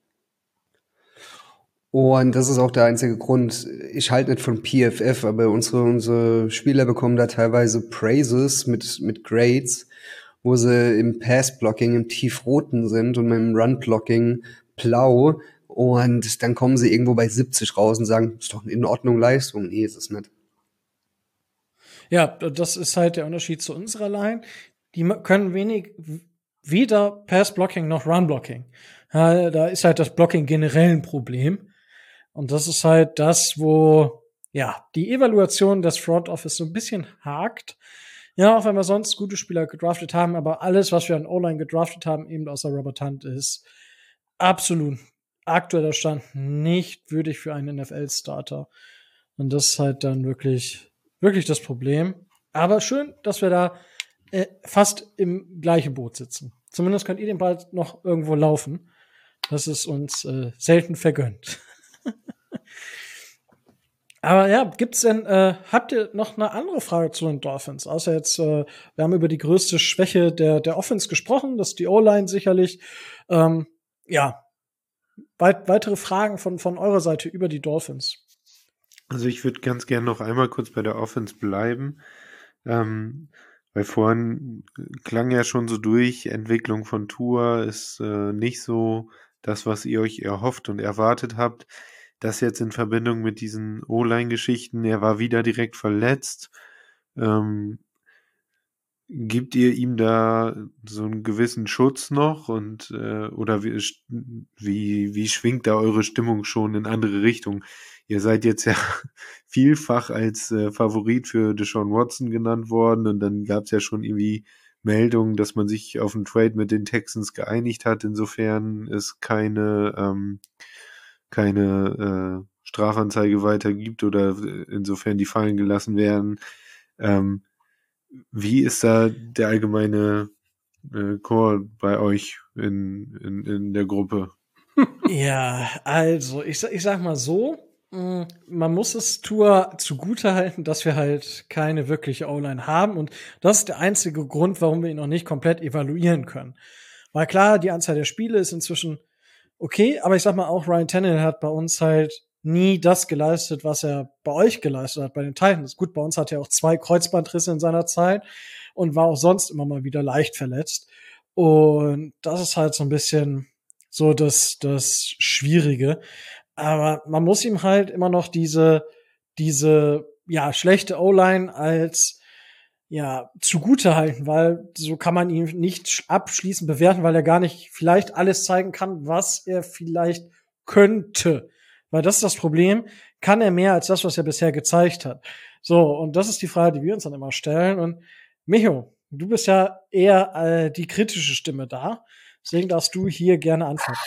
Und das ist auch der einzige Grund. Ich halte nicht von P F F, aber unsere, unsere Spieler bekommen da teilweise Praises mit, mit Grades, wo sie im Pass-Blocking im Tiefroten sind und im Run-Blocking blau. Und dann kommen sie irgendwo bei siebzig raus und sagen, ist doch eine in Ordnung Leistung. Nee, ist es nicht. Ja, das ist halt der Unterschied zu unserer Line. Die können wenig, weder Pass-Blocking noch Run-Blocking. Ja, da ist halt das Blocking generell ein Problem. Und das ist halt das, wo, ja, die Evaluation des Front Office so ein bisschen hakt. Ja, auch wenn wir sonst gute Spieler gedraftet haben, aber alles, was wir an O-Line gedraftet haben, eben außer Robert Hunt, ist absolut aktueller Stand nicht würdig für einen N F L-Starter. Und das ist halt dann wirklich, wirklich das Problem. Aber schön, dass wir da äh, fast im gleichen Boot sitzen. Zumindest könnt ihr den Ball noch irgendwo laufen. Das ist uns äh, selten vergönnt. Aber ja, gibt's denn, äh, habt ihr noch eine andere Frage zu den Dolphins? Außer jetzt, äh, wir haben über die größte Schwäche der, der Offense gesprochen, das ist die O-Line sicherlich. Ähm, ja, weit, weitere Fragen von, von eurer Seite über die Dolphins? Also ich würde ganz gerne noch einmal kurz bei der Offense bleiben, ähm, weil vorhin klang ja schon so durch, Entwicklung von Tua ist äh, nicht so das, was ihr euch erhofft und erwartet habt. Das jetzt in Verbindung mit diesen O-Line-Geschichten, er war wieder direkt verletzt. Ähm, gibt ihr ihm da so einen gewissen Schutz noch und äh, oder wie, wie, wie schwingt da eure Stimmung schon in andere Richtungen? Ihr seid jetzt ja vielfach als äh, Favorit für Deshaun Watson genannt worden und dann gab es ja schon irgendwie Meldungen, dass man sich auf einen Trade mit den Texans geeinigt hat. Insofern es keine ähm, keine äh, Strafanzeige weiter gibt oder insofern die fallen gelassen werden. Ähm, wie ist da der allgemeine äh, Chor bei euch in, in, in der Gruppe? Ja, also, ich, ich sag mal so, mh, man muss es Tour zugutehalten, dass wir halt keine wirkliche O-Line haben und das ist der einzige Grund, warum wir ihn noch nicht komplett evaluieren können. Weil klar, die Anzahl der Spiele ist inzwischen okay, aber ich sag mal auch, Ryan Tannehill hat bei uns halt nie das geleistet, was er bei euch geleistet hat, bei den Titans. Gut, bei uns hat er auch zwei Kreuzbandrisse in seiner Zeit und war auch sonst immer mal wieder leicht verletzt. Und das ist halt so ein bisschen, so das, das Schwierige. Aber man muss ihm halt immer noch diese, diese, ja, schlechte O-Line als, ja, zugute halten, weil so kann man ihn nicht abschließend bewerten, weil er gar nicht vielleicht alles zeigen kann, was er vielleicht könnte. Weil das ist das Problem. Kann er mehr als das, was er bisher gezeigt hat? So, und das ist die Frage, die wir uns dann immer stellen. Und Micho, du bist ja eher äh, die kritische Stimme da. Deswegen darfst du hier gerne anfangen.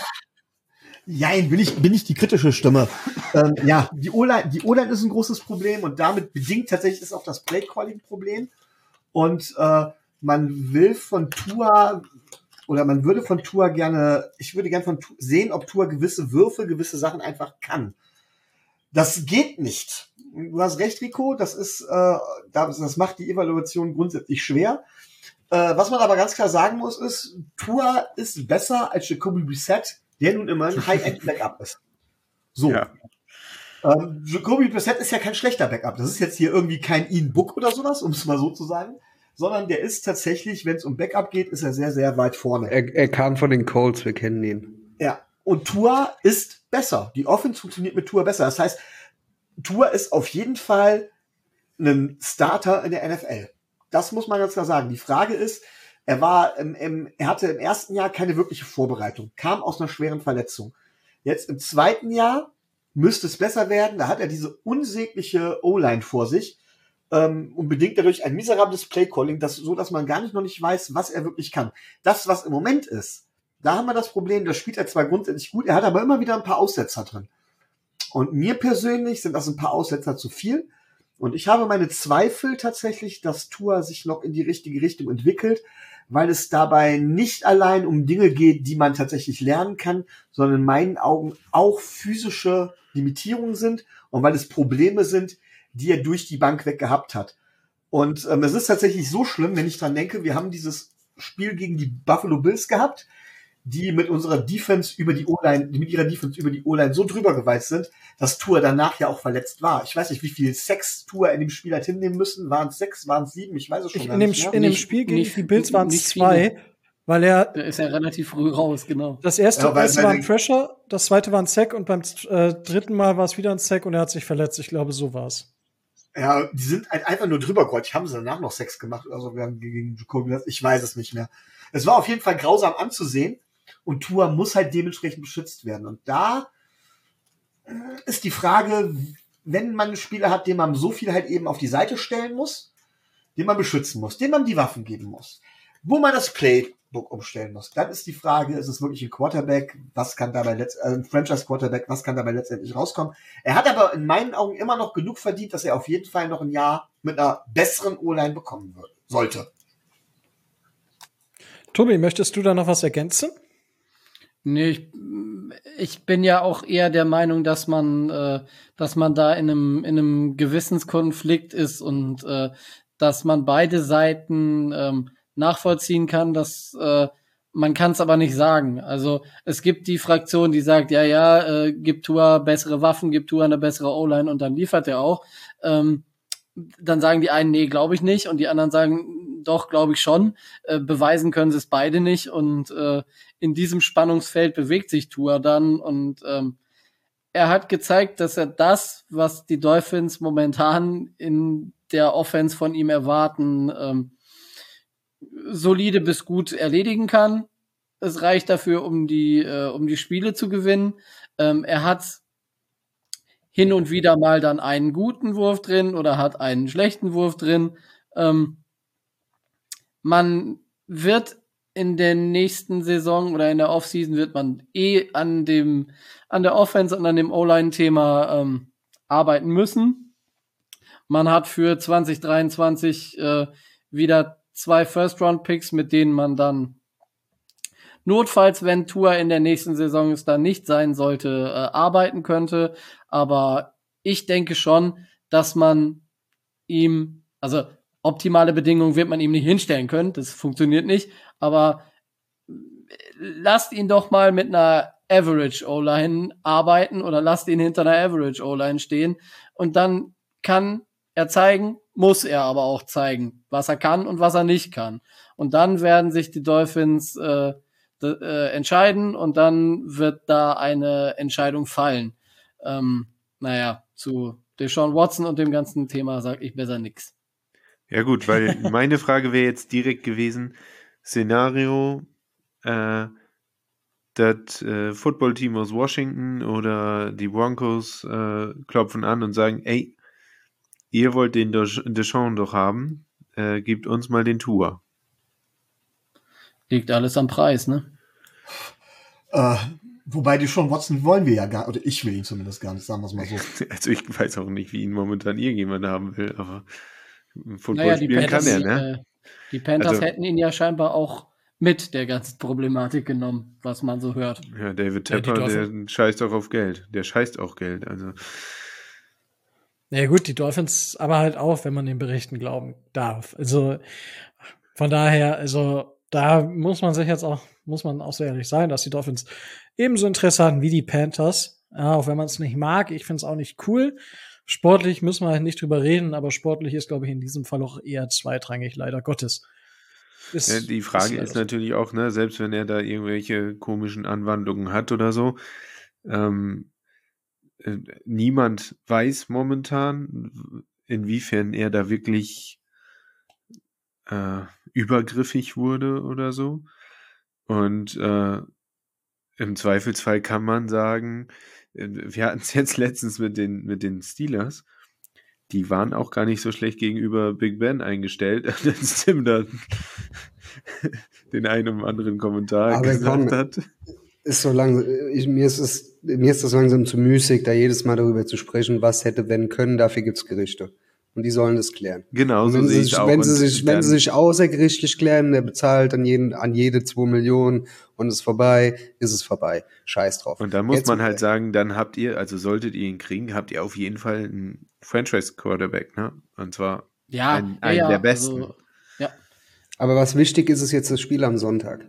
Nein, bin ich, bin ich die kritische Stimme. ähm, ja, die O-Line, die O-Line ist ein großes Problem und damit bedingt tatsächlich ist auch das Play-Calling ein Problem. Und äh, man will von Tua oder man würde von Tua gerne, ich würde gerne von Tua sehen, ob Tua gewisse Würfe, gewisse Sachen einfach kann. Das geht nicht. Du hast recht, Rico, das ist, äh, das, das macht die Evaluation grundsätzlich schwer. Äh, was man aber ganz klar sagen muss, ist, Tua ist besser als Jacoby Brissett, der nun immer ein High-End-Backup ist. So. Ja. Ähm, Jacoby Brissett ist ja kein schlechter Backup. Das ist jetzt hier irgendwie kein Ian Book oder sowas, um es mal so zu sagen. Sondern der ist tatsächlich, wenn es um Backup geht, ist er sehr, sehr weit vorne. Er, er kam von den Colts, wir kennen ihn. Ja. Und Tua ist besser. Die Offense funktioniert mit Tua besser. Das heißt, Tua ist auf jeden Fall ein Starter in der N F L. Das muss man ganz klar sagen. Die Frage ist, er war im, im, er hatte im ersten Jahr keine wirkliche Vorbereitung, kam aus einer schweren Verletzung. Jetzt im zweiten Jahr müsste es besser werden. Da hat er diese unsägliche O-Line vor sich ähm, und bedingt dadurch ein miserables Play-Calling, das, so dass man gar nicht noch nicht weiß, was er wirklich kann. Das, was im Moment ist, da haben wir das Problem, da spielt er zwar grundsätzlich gut, er hat aber immer wieder ein paar Aussetzer drin. Und mir persönlich sind das ein paar Aussetzer zu viel. Und ich habe meine Zweifel tatsächlich, dass Tua sich noch in die richtige Richtung entwickelt, weil es dabei nicht allein um Dinge geht, die man tatsächlich lernen kann, sondern in meinen Augen auch physische Limitierungen sind und weil es Probleme sind, die er durch die Bank weg gehabt hat. Und ähm, es ist tatsächlich so schlimm, wenn ich dran denke, wir haben dieses Spiel gegen die Buffalo Bills gehabt, die mit unserer Defense über die O-Line, die mit ihrer Defense über die O-Line so drüber gewalzt sind, dass Tua danach ja auch verletzt war. Ich weiß nicht, wie viel Sex Tua in dem Spiel hat hinnehmen müssen. Waren es sechs, waren es sieben? Ich weiß es schon ich, gar in dem, nicht mehr. In dem Nicht- Spiel gegen nicht- die Bills waren es nicht zwei, viele. weil er Da ist er relativ früh raus, genau. das erste, Ja, weil- erste weil war ein der- Pressure, das zweite war ein Sack und beim äh, dritten Mal war es wieder ein Sack und er hat sich verletzt. Ich glaube, so war's. Ja, die sind halt einfach nur drüber gerollt. Haben sie danach noch Sex gemacht oder so gegen Jacoby? Ich weiß es nicht mehr. Es war auf jeden Fall grausam anzusehen und Tua muss halt dementsprechend beschützt werden. Und da äh, ist die Frage, wenn man einen Spieler hat, den man so viel halt eben auf die Seite stellen muss, den man beschützen muss, dem man die Waffen geben muss, wo man das Playbook umstellen muss, dann ist die Frage, ist es wirklich ein Quarterback, was kann dabei letzt, äh, ein Franchise-Quarterback, was kann dabei letztendlich rauskommen? Er hat aber in meinen Augen immer noch genug verdient, dass er auf jeden Fall noch ein Jahr mit einer besseren O-Line bekommen wird, sollte. Tobi, möchtest du da noch was ergänzen? Nee, ich, ich bin ja auch eher der Meinung, dass man, äh, dass man da in einem, in einem Gewissenskonflikt ist und äh, dass man beide Seiten ähm, nachvollziehen kann, dass äh, man kann es aber nicht sagen. Also es gibt die Fraktion, die sagt, ja, ja, äh, gibt Tua bessere Waffen, gibt Tua eine bessere O-Line und dann liefert er auch. Ähm, dann sagen die einen, nee, glaube ich nicht, und die anderen sagen, doch, glaube ich schon. Äh, beweisen können sie es beide nicht, und äh, in diesem Spannungsfeld bewegt sich Tua dann, und ähm, er hat gezeigt, dass er das, was die Dolphins momentan in der Offense von ihm erwarten, ähm, solide bis gut erledigen kann. Es reicht dafür, um die, äh, um die Spiele zu gewinnen. Ähm, er hat hin und wieder mal dann einen guten Wurf drin oder hat einen schlechten Wurf drin. Ähm, man wird in der nächsten Saison oder in der Offseason wird man eh an dem, an der Offense und an dem O-Line-Thema ähm, arbeiten müssen. Man hat für zwanzig dreiundzwanzig äh, wieder zwei First-Round-Picks, mit denen man dann notfalls, wenn Tua in der nächsten Saison es dann nicht sein sollte, äh, arbeiten könnte. Aber ich denke schon, dass man ihm, also optimale Bedingungen wird man ihm nicht hinstellen können, das funktioniert nicht, aber lasst ihn doch mal mit einer Average O-Line arbeiten oder lasst ihn hinter einer Average O-Line stehen, und dann kann er zeigen, muss er aber auch zeigen, was er kann und was er nicht kann. Und dann werden sich die Dolphins äh, äh, entscheiden und dann wird da eine Entscheidung fallen. Ähm, naja, zu Deshaun Watson und dem ganzen Thema sage ich besser nix. Ja gut, weil meine Frage wäre jetzt direkt gewesen, Szenario, äh, das äh, Footballteam aus Washington oder die Broncos äh, klopfen an und sagen, ey, ihr wollt den Deshaun doch haben, äh, gebt uns mal den Tour. Liegt alles am Preis, ne? Äh, wobei Deshaun Watson wollen wir ja gar, oder ich will ihn zumindest gar nicht, sagen wir es mal so. Also ich weiß auch nicht, wie ihn momentan irgendjemand haben will, aber Football Naja, die spielen Panthers, kann er, ne? äh, die Panthers Also- hätten ihn ja scheinbar auch mit der ganzen Problematik genommen, was man so hört. Ja, David Ja, die Tepper, der Dolphins- scheißt auch auf Geld. Der scheißt auch Geld, also Ja gut, die Dolphins aber halt auch, wenn man den Berichten glauben darf. Also von daher, also da muss man sich jetzt auch, muss man auch so ehrlich sein, dass die Dolphins ebenso Interesse hatten wie die Panthers. Ja, auch wenn man es nicht mag, ich finde es auch nicht cool. Sportlich müssen wir halt nicht drüber reden, aber sportlich ist, glaube ich, in diesem Fall auch eher zweitrangig, leider Gottes. Ist, ja, die Frage leider ist so. natürlich auch, ne, selbst wenn er da irgendwelche komischen Anwandlungen hat oder so, ähm, äh, niemand weiß momentan, inwiefern er da wirklich äh, übergriffig wurde oder so. Und äh, im Zweifelsfall kann man sagen, äh, wir hatten es jetzt letztens mit den, mit den Steelers, die waren auch gar nicht so schlecht gegenüber Big Ben eingestellt, als Tim da den einen oder anderen Kommentar Aber gesagt komm, hat. Ist so lang, ich, mir ist es, mir ist das langsam zu müßig, da jedes Mal darüber zu sprechen, was hätte wenn können. Dafür gibt's Gerichte. Und die sollen das klären. Genau, Und so wenn sehe sie ich sich, auch. wenn sie Und sich, wenn dann- sie sich außergerichtlich klären, der bezahlt an jeden, an jede zwei Millionen und ist vorbei, ist es vorbei. Scheiß drauf. Und dann muss Jetzt- man halt sagen, dann habt ihr, also solltet ihr ihn kriegen, habt ihr auf jeden Fall einen Franchise-Quarterback, ne? Und zwar Ja, einen, ja, einen ja, der besten. Also, ja. Aber was wichtig ist, ist jetzt das Spiel am Sonntag.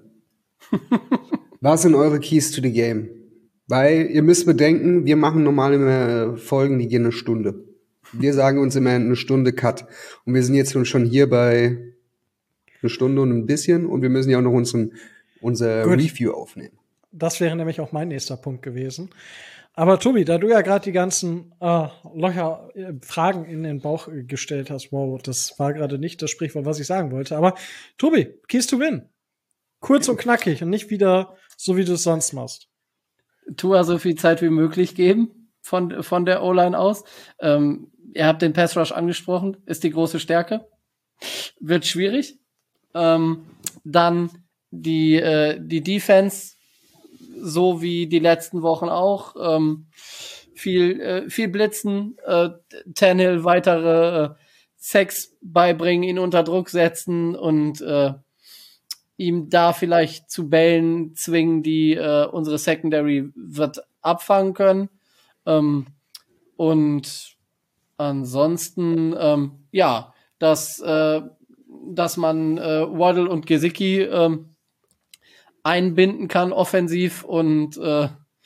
Was sind eure Keys to the Game? Weil ihr müsst bedenken, wir machen normal immer Folgen, die gehen eine Stunde. Wir sagen uns immer eine Stunde Cut. Und wir sind jetzt schon hier bei eine Stunde und ein bisschen und wir müssen ja auch noch unseren, unser Gut. Review aufnehmen. Das wäre nämlich auch mein nächster Punkt gewesen. Aber Tobi, da du ja gerade die ganzen äh, Löcher, äh, Fragen in den Bauch äh, gestellt hast, wow, das war gerade nicht das Sprichwort, was ich sagen wollte. Aber Tobi, Keys to Win. Kurz und knackig und nicht wieder so, wie du es sonst machst. Tua so viel Zeit wie möglich geben von, von der O-Line aus. Ähm, ihr habt den Pass Rush angesprochen, ist die große Stärke. Wird schwierig. Ähm, dann die, äh, die Defense, so wie die letzten Wochen auch. Ähm, viel, äh, viel blitzen, äh, Tannehill weitere äh, Sacks beibringen, ihn unter Druck setzen und äh, ihm da vielleicht zu Bällen zwingen, die äh, unsere Secondary wird abfangen können. Ähm, und ansonsten, ähm, ja, dass, äh, dass man äh, Waddle und Gesicki ähm, einbinden kann offensiv und äh,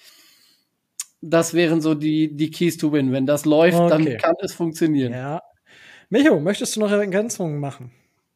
das wären so die, die Keys to Win. Wenn das läuft, Okay. dann kann es funktionieren. Ja. Micho, möchtest du noch Ergänzungen machen?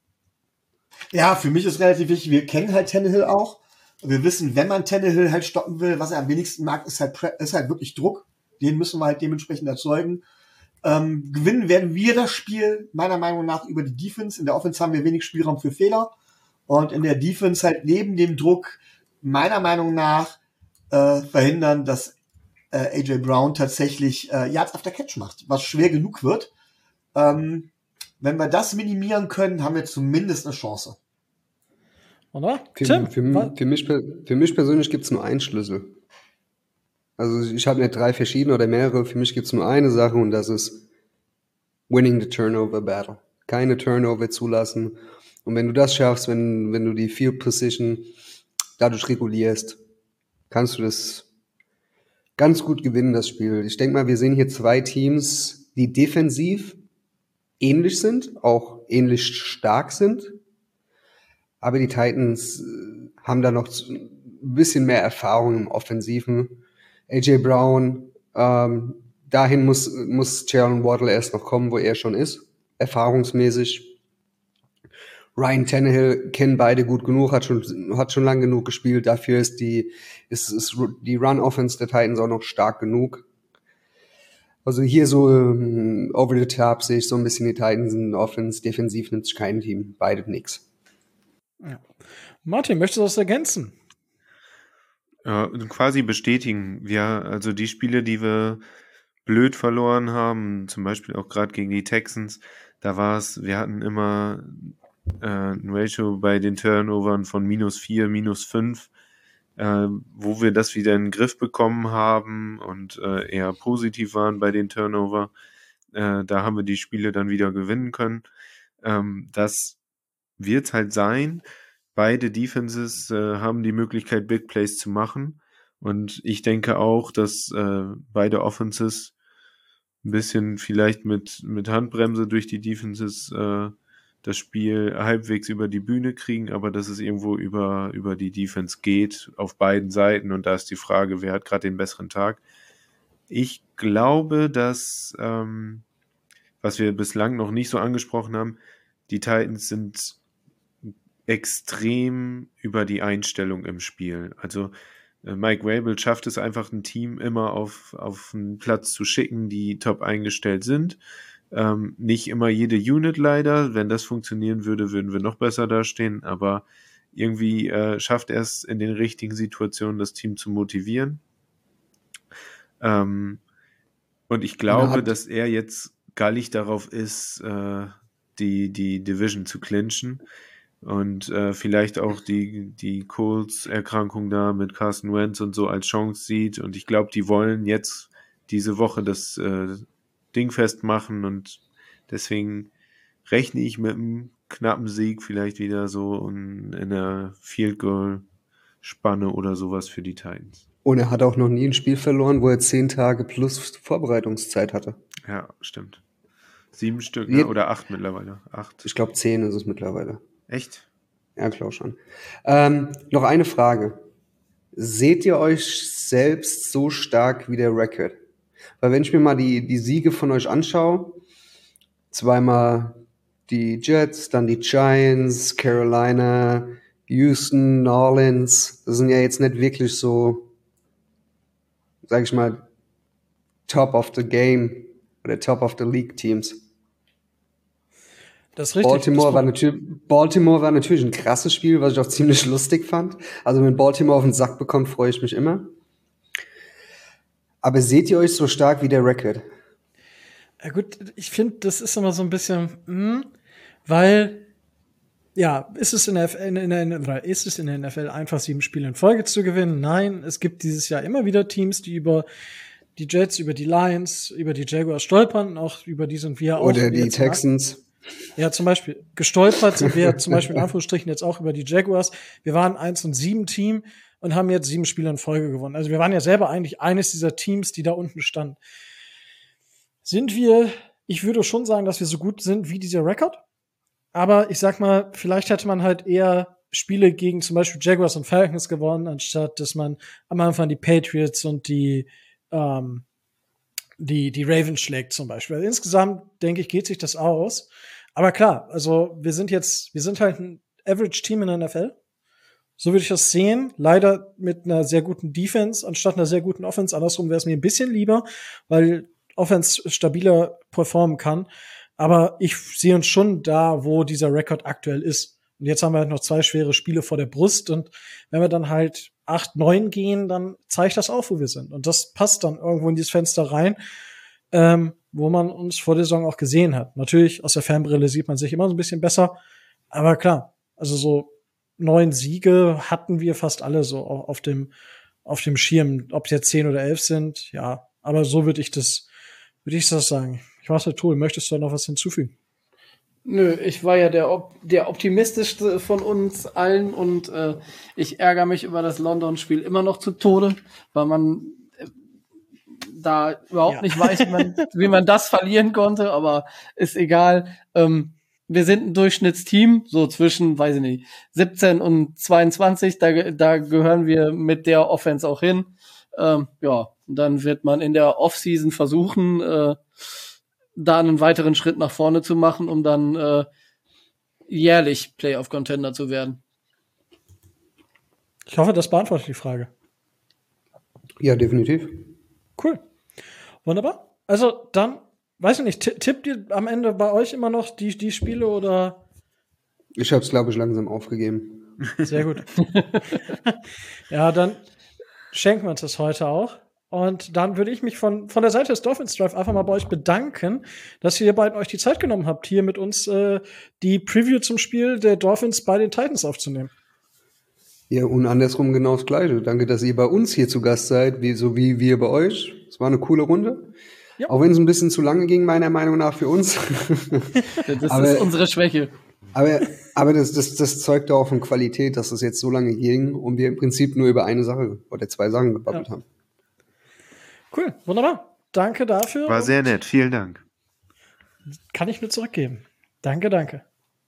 Ja, für mich ist relativ wichtig, wir kennen halt Tannehill auch. Wir wissen, wenn man Tannehill halt stoppen will, was er am wenigsten mag, ist halt, Pre- ist halt wirklich Druck. Den müssen wir halt dementsprechend erzeugen. Ähm, gewinnen werden wir das Spiel, meiner Meinung nach, über die Defense. In der Offense haben wir wenig Spielraum für Fehler. Und in der Defense halt neben dem Druck, meiner Meinung nach, äh, verhindern, dass äh, A J Brown tatsächlich äh, Yards after Catch macht, was schwer genug wird. Ähm, wenn wir das minimieren können, haben wir zumindest eine Chance. Oder? Für, Tim, für, wa- für, mich, per- für mich persönlich gibt's nur einen Schlüssel. Also ich habe nicht drei verschiedene oder mehrere. Für mich gibt's nur eine Sache und das ist winning the turnover battle. Keine Turnover zulassen. Und wenn du das schaffst, wenn, wenn du die Field Position dadurch regulierst, kannst du das ganz gut gewinnen, das Spiel. Ich denke mal, wir sehen hier zwei Teams, die defensiv ähnlich sind, auch ähnlich stark sind. Aber die Titans äh, haben da noch zu- ein bisschen mehr Erfahrung im Offensiven. A J Brown, ähm, dahin muss, muss Jalen Waddle erst noch kommen, wo er schon ist, erfahrungsmäßig. Ryan Tannehill kennen beide gut genug, hat schon, hat schon lang genug gespielt. Dafür ist die, ist, ist die Run-Offense der Titans auch noch stark genug. Also hier so um, over the top sehe ich so ein bisschen die Titans in Offense. Defensiv nimmt sich kein Team. Beide nix. Ja. Martin, möchtest du das ergänzen? Ja, quasi bestätigen. Ja, also die Spiele, die wir blöd verloren haben, zum Beispiel auch gerade gegen die Texans, da war es, wir hatten immer äh, ein Ratio bei den Turnovern von minus vier, minus fünf, äh, wo wir das wieder in den Griff bekommen haben und äh, eher positiv waren bei den Turnover. Äh, da haben wir die Spiele dann wieder gewinnen können. Ähm, das wird halt sein. Beide Defenses äh, haben die Möglichkeit, Big Plays zu machen. Und ich denke auch, dass äh, beide Offenses ein bisschen vielleicht mit, mit Handbremse durch die Defenses äh, das Spiel halbwegs über die Bühne kriegen, aber dass es irgendwo über, über die Defense geht, auf beiden Seiten. Und da ist die Frage, wer hat gerade den besseren Tag? Ich glaube, dass, ähm, was wir bislang noch nicht so angesprochen haben, die Titans sind extrem über die Einstellung im Spiel. Also äh, Mike Vrabel schafft es einfach, ein Team immer auf, auf einen Platz zu schicken, die top eingestellt sind. Ähm, nicht immer jede Unit leider. Wenn das funktionieren würde, würden wir noch besser dastehen. Aber irgendwie äh, schafft er es in den richtigen Situationen, das Team zu motivieren. Ähm, und ich glaube, hat- dass er jetzt gallig darauf ist, äh, die, die Division zu clinchen. Und äh, vielleicht auch die, die Colts-Erkrankung da mit Carson Wentz und so als Chance sieht. Und ich glaube, die wollen jetzt diese Woche das äh, Ding festmachen. Und deswegen rechne ich mit einem knappen Sieg vielleicht wieder so in, in einer Field-Goal-Spanne oder sowas für die Titans. Und er hat auch noch nie ein Spiel verloren, wo er zehn Tage plus Vorbereitungszeit hatte. Ja, stimmt. Sieben Stück, Je- ne? Oder acht mittlerweile. Acht. Ich glaube, zehn ist es mittlerweile. Echt? Ja, klar schon. Ähm, noch eine Frage. Seht ihr euch selbst so stark wie der Record? Weil wenn ich mir mal die, die Siege von euch anschaue, zweimal die Jets, dann die Giants, Carolina, Houston, New Orleans, das sind ja jetzt nicht wirklich so, sag ich mal, Top of the Game oder Top of the League Teams. Das ist richtig. Baltimore das war, natürlich, Baltimore war natürlich ein krasses Spiel, was ich auch ziemlich lustig fand. Also wenn Baltimore auf den Sack bekommt, freue ich mich immer. Aber seht ihr euch so stark wie der Record? Ja gut, ich finde, das ist immer so ein bisschen, hm, weil, ja, ist es in der, F- in, in, in, oder ist es in der N F L einfach, sieben Spiele in Folge zu gewinnen? Nein, es gibt dieses Jahr immer wieder Teams, die über die Jets, über die Lions, über die Jaguars stolpern, auch über die sind wir auch. Oder die jetzt- Texans? Ja, zum Beispiel gestolpert sind wir zum Beispiel in Anführungsstrichen jetzt auch über die Jaguars. Wir waren eins und sieben Team und haben jetzt sieben Spiele in Folge gewonnen. Also wir waren ja selber eigentlich eines dieser Teams, die da unten standen. Sind wir, ich würde schon sagen, dass wir so gut sind wie dieser Rekord. Aber ich sag mal, vielleicht hätte man halt eher Spiele gegen zum Beispiel Jaguars und Falcons gewonnen, anstatt dass man am Anfang die Patriots und die, ähm, die, die Ravens schlägt zum Beispiel. Also insgesamt, denke ich, geht sich das aus. Aber klar, also wir sind jetzt, wir sind halt ein Average-Team in der N F L. So würde ich das sehen. Leider mit einer sehr guten Defense anstatt einer sehr guten Offense. Andersrum wäre es mir ein bisschen lieber, weil Offense stabiler performen kann. Aber ich sehe uns schon da, wo dieser Rekord aktuell ist. Und jetzt haben wir halt noch zwei schwere Spiele vor der Brust. Und wenn wir dann halt acht, neun gehen, dann zeigt das auf, wo wir sind. Und das passt dann irgendwo in dieses Fenster rein, ähm, wo man uns vor der Saison auch gesehen hat. Natürlich, aus der Fernbrille sieht man sich immer so ein bisschen besser. Aber klar, also so neun Siege hatten wir fast alle so auf dem, auf dem Schirm. Ob es jetzt zehn oder elf sind, ja. Aber so würde ich das, würde ich das sagen. Ich weiß nicht, Tool, möchtest du da noch was hinzufügen? Nö, ich war ja der, Op- der optimistischste von uns allen und äh, ich ärgere mich über das London-Spiel immer noch zu Tode, weil man äh, da überhaupt Ja. nicht weiß, wie man, wie man das verlieren konnte, aber ist egal. Ähm, wir sind ein Durchschnittsteam, so zwischen, weiß ich nicht, siebzehn und zweiundzwanzig, da, ge- da gehören wir mit der Offense auch hin. Ähm, ja, und dann wird man in der Offseason versuchen, äh, da einen weiteren Schritt nach vorne zu machen, um dann äh, jährlich Playoff-Contender zu werden. Ich hoffe, das beantwortet die Frage. Ja, definitiv. Cool. Wunderbar. Also dann, weiß ich nicht, ti- tippt ihr am Ende bei euch immer noch die, die Spiele oder? Ich habe es, glaube ich, langsam aufgegeben. Sehr gut. Ja, dann schenken wir uns das heute auch. Und dann würde ich mich von, von der Seite des Dolphins Drive einfach mal bei euch bedanken, dass ihr beiden euch die Zeit genommen habt, hier mit uns äh, die Preview zum Spiel der Dolphins bei den Titans aufzunehmen. Ja, und andersrum genau das Gleiche. Danke, dass ihr bei uns hier zu Gast seid, wie, so wie wir bei euch. Es war eine coole Runde. Ja. Auch wenn es ein bisschen zu lange ging, meiner Meinung nach, für uns. Das Aber- ist unsere Schwäche. Aber, aber das, das, das zeugt auch von Qualität, dass es jetzt so lange ging und wir im Prinzip nur über eine Sache oder zwei Sachen gebabbelt Ja. haben. Cool, wunderbar. Danke dafür. War sehr nett, vielen Dank. Kann ich nur zurückgeben. Danke, danke.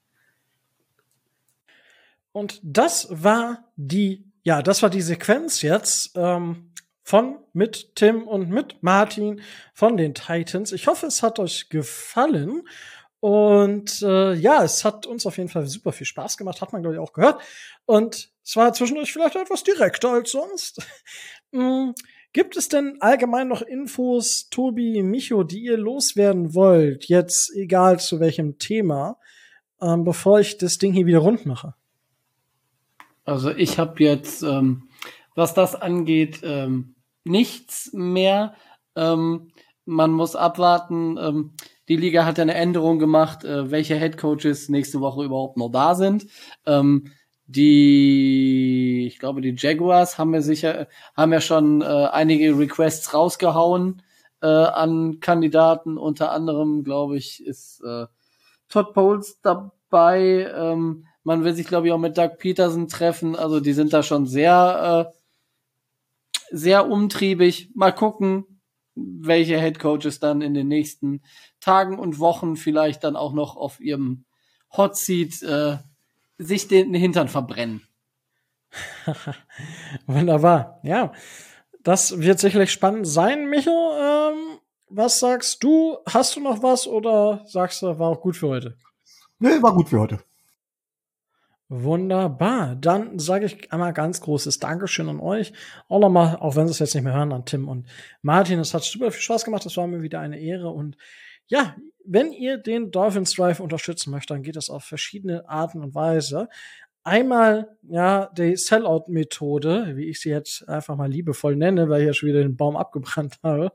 Und das war die, ja, das war die Sequenz jetzt ähm, von, mit Tim und mit Martin von den Titans. Ich hoffe, es hat euch gefallen. Und äh, ja, es hat uns auf jeden Fall super viel Spaß gemacht, hat man, glaube ich, auch gehört. Und es war zwischendurch vielleicht etwas direkter als sonst. mm, Gibt es denn allgemein noch Infos, Tobi, Micho, die ihr loswerden wollt, jetzt egal zu welchem Thema, ähm, bevor ich das Ding hier wieder rund mache? Also ich habe jetzt, ähm, was das angeht, ähm, nichts mehr. Ähm, man muss abwarten. Ähm, die Liga hat ja eine Änderung gemacht, äh, welche Headcoaches nächste Woche überhaupt noch da sind. Ähm, die, ich glaube, die Jaguars haben ja sicher, haben ja schon äh, einige Requests rausgehauen äh, an Kandidaten. Unter anderem, glaube ich, ist äh, Todd Bowles dabei. Ähm, man will sich, glaube ich, auch mit Doug Peterson treffen. Also die sind da schon sehr, äh, sehr umtriebig. Mal gucken, welche Headcoaches dann in den nächsten Tagen und Wochen vielleicht dann auch noch auf ihrem Hot Seat äh, sich den Hintern verbrennen. Wunderbar. Ja, das wird sicherlich spannend sein, Micho. Ähm, was sagst du? Hast du noch was oder sagst du, war auch gut für heute? Nee, war gut für heute. Wunderbar. Dann sage ich einmal ganz großes Dankeschön an euch. Auch nochmal, auch wenn Sie es jetzt nicht mehr hören, an Tim und Martin. Es hat super viel Spaß gemacht. Das war mir wieder eine Ehre. Und ja, wenn ihr den Dolphins Drive unterstützen möchtet, dann geht das auf verschiedene Arten und Weise. Einmal, ja, die Sellout-Methode, wie ich sie jetzt einfach mal liebevoll nenne, weil ich ja schon wieder den Baum abgebrannt habe.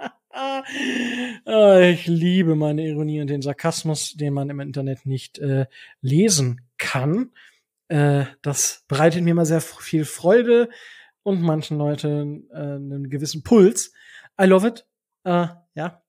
Ich liebe meine Ironie und den Sarkasmus, den man im Internet nicht äh, lesen kann. Äh, das bereitet mir immer sehr viel Freude und manchen Leuten äh, einen gewissen Puls. I love it. Äh, ja.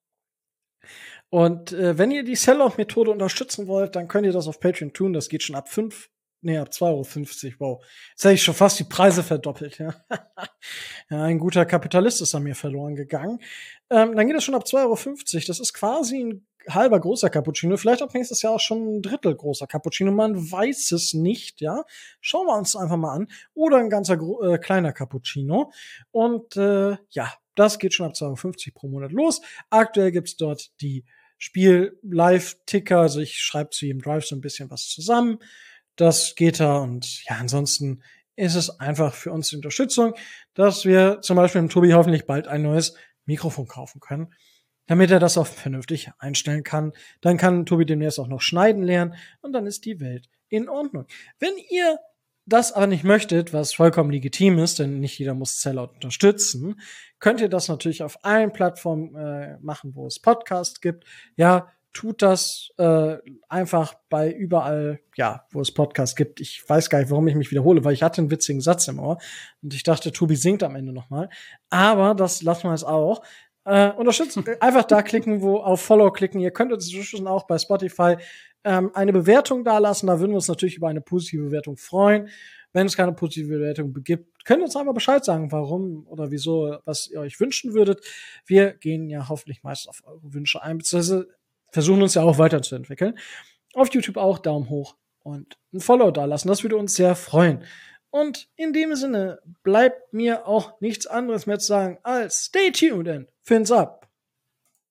Und äh, wenn ihr die Sellout-Methode unterstützen wollt, dann könnt ihr das auf Patreon tun. Das geht schon ab fünf, nee, ab zwei Euro fünfzig. Wow. Jetzt habe ich schon fast die Preise verdoppelt. Ja. Ja, ein guter Kapitalist ist an mir verloren gegangen. Ähm, dann geht es schon ab zwei Euro fünfzig. Das ist quasi ein halber großer Cappuccino. Vielleicht ab nächstes Jahr auch schon ein Drittel großer Cappuccino. Man weiß es nicht, ja. Schauen wir uns einfach mal an. Oder ein ganzer äh, kleiner Cappuccino. Und äh, ja, das geht schon ab zwei Euro fünfzig pro Monat los. Aktuell gibt's dort die Spiel-Live-Ticker. Also ich schreibe zu jedem Drive so ein bisschen was zusammen. Das geht da. Und ja, ansonsten ist es einfach für uns die Unterstützung, dass wir zum Beispiel dem Tobi hoffentlich bald ein neues Mikrofon kaufen können, damit er das auch vernünftig einstellen kann. Dann kann Tobi demnächst auch noch schneiden lernen und dann ist die Welt in Ordnung. Wenn ihr das aber nicht möchtet, was vollkommen legitim ist, denn nicht jeder muss Sellout unterstützen, könnt ihr das natürlich auf allen Plattformen äh, machen, wo es Podcasts gibt. Ja, tut das äh, einfach bei überall, ja, wo es Podcasts gibt. Ich weiß gar nicht, warum ich mich wiederhole, weil ich hatte einen witzigen Satz im Ohr und ich dachte, Tobi singt am Ende nochmal. Aber das lassen wir jetzt auch. Äh, unterstützen. Einfach da klicken, wo auf Follow klicken. Ihr könnt uns inzwischen auch bei Spotify ähm, eine Bewertung dalassen. Da würden wir uns natürlich über eine positive Bewertung freuen. Wenn es keine positive Bewertung gibt, könnt ihr uns einfach Bescheid sagen, warum oder wieso, was ihr euch wünschen würdet. Wir gehen ja hoffentlich meist auf eure Wünsche ein, beziehungsweise versuchen uns ja auch weiterzuentwickeln. Auf YouTube auch Daumen hoch und ein Follow dalassen. Das würde uns sehr freuen. Und in dem Sinne bleibt mir auch nichts anderes mehr zu sagen als stay tuned and fins up.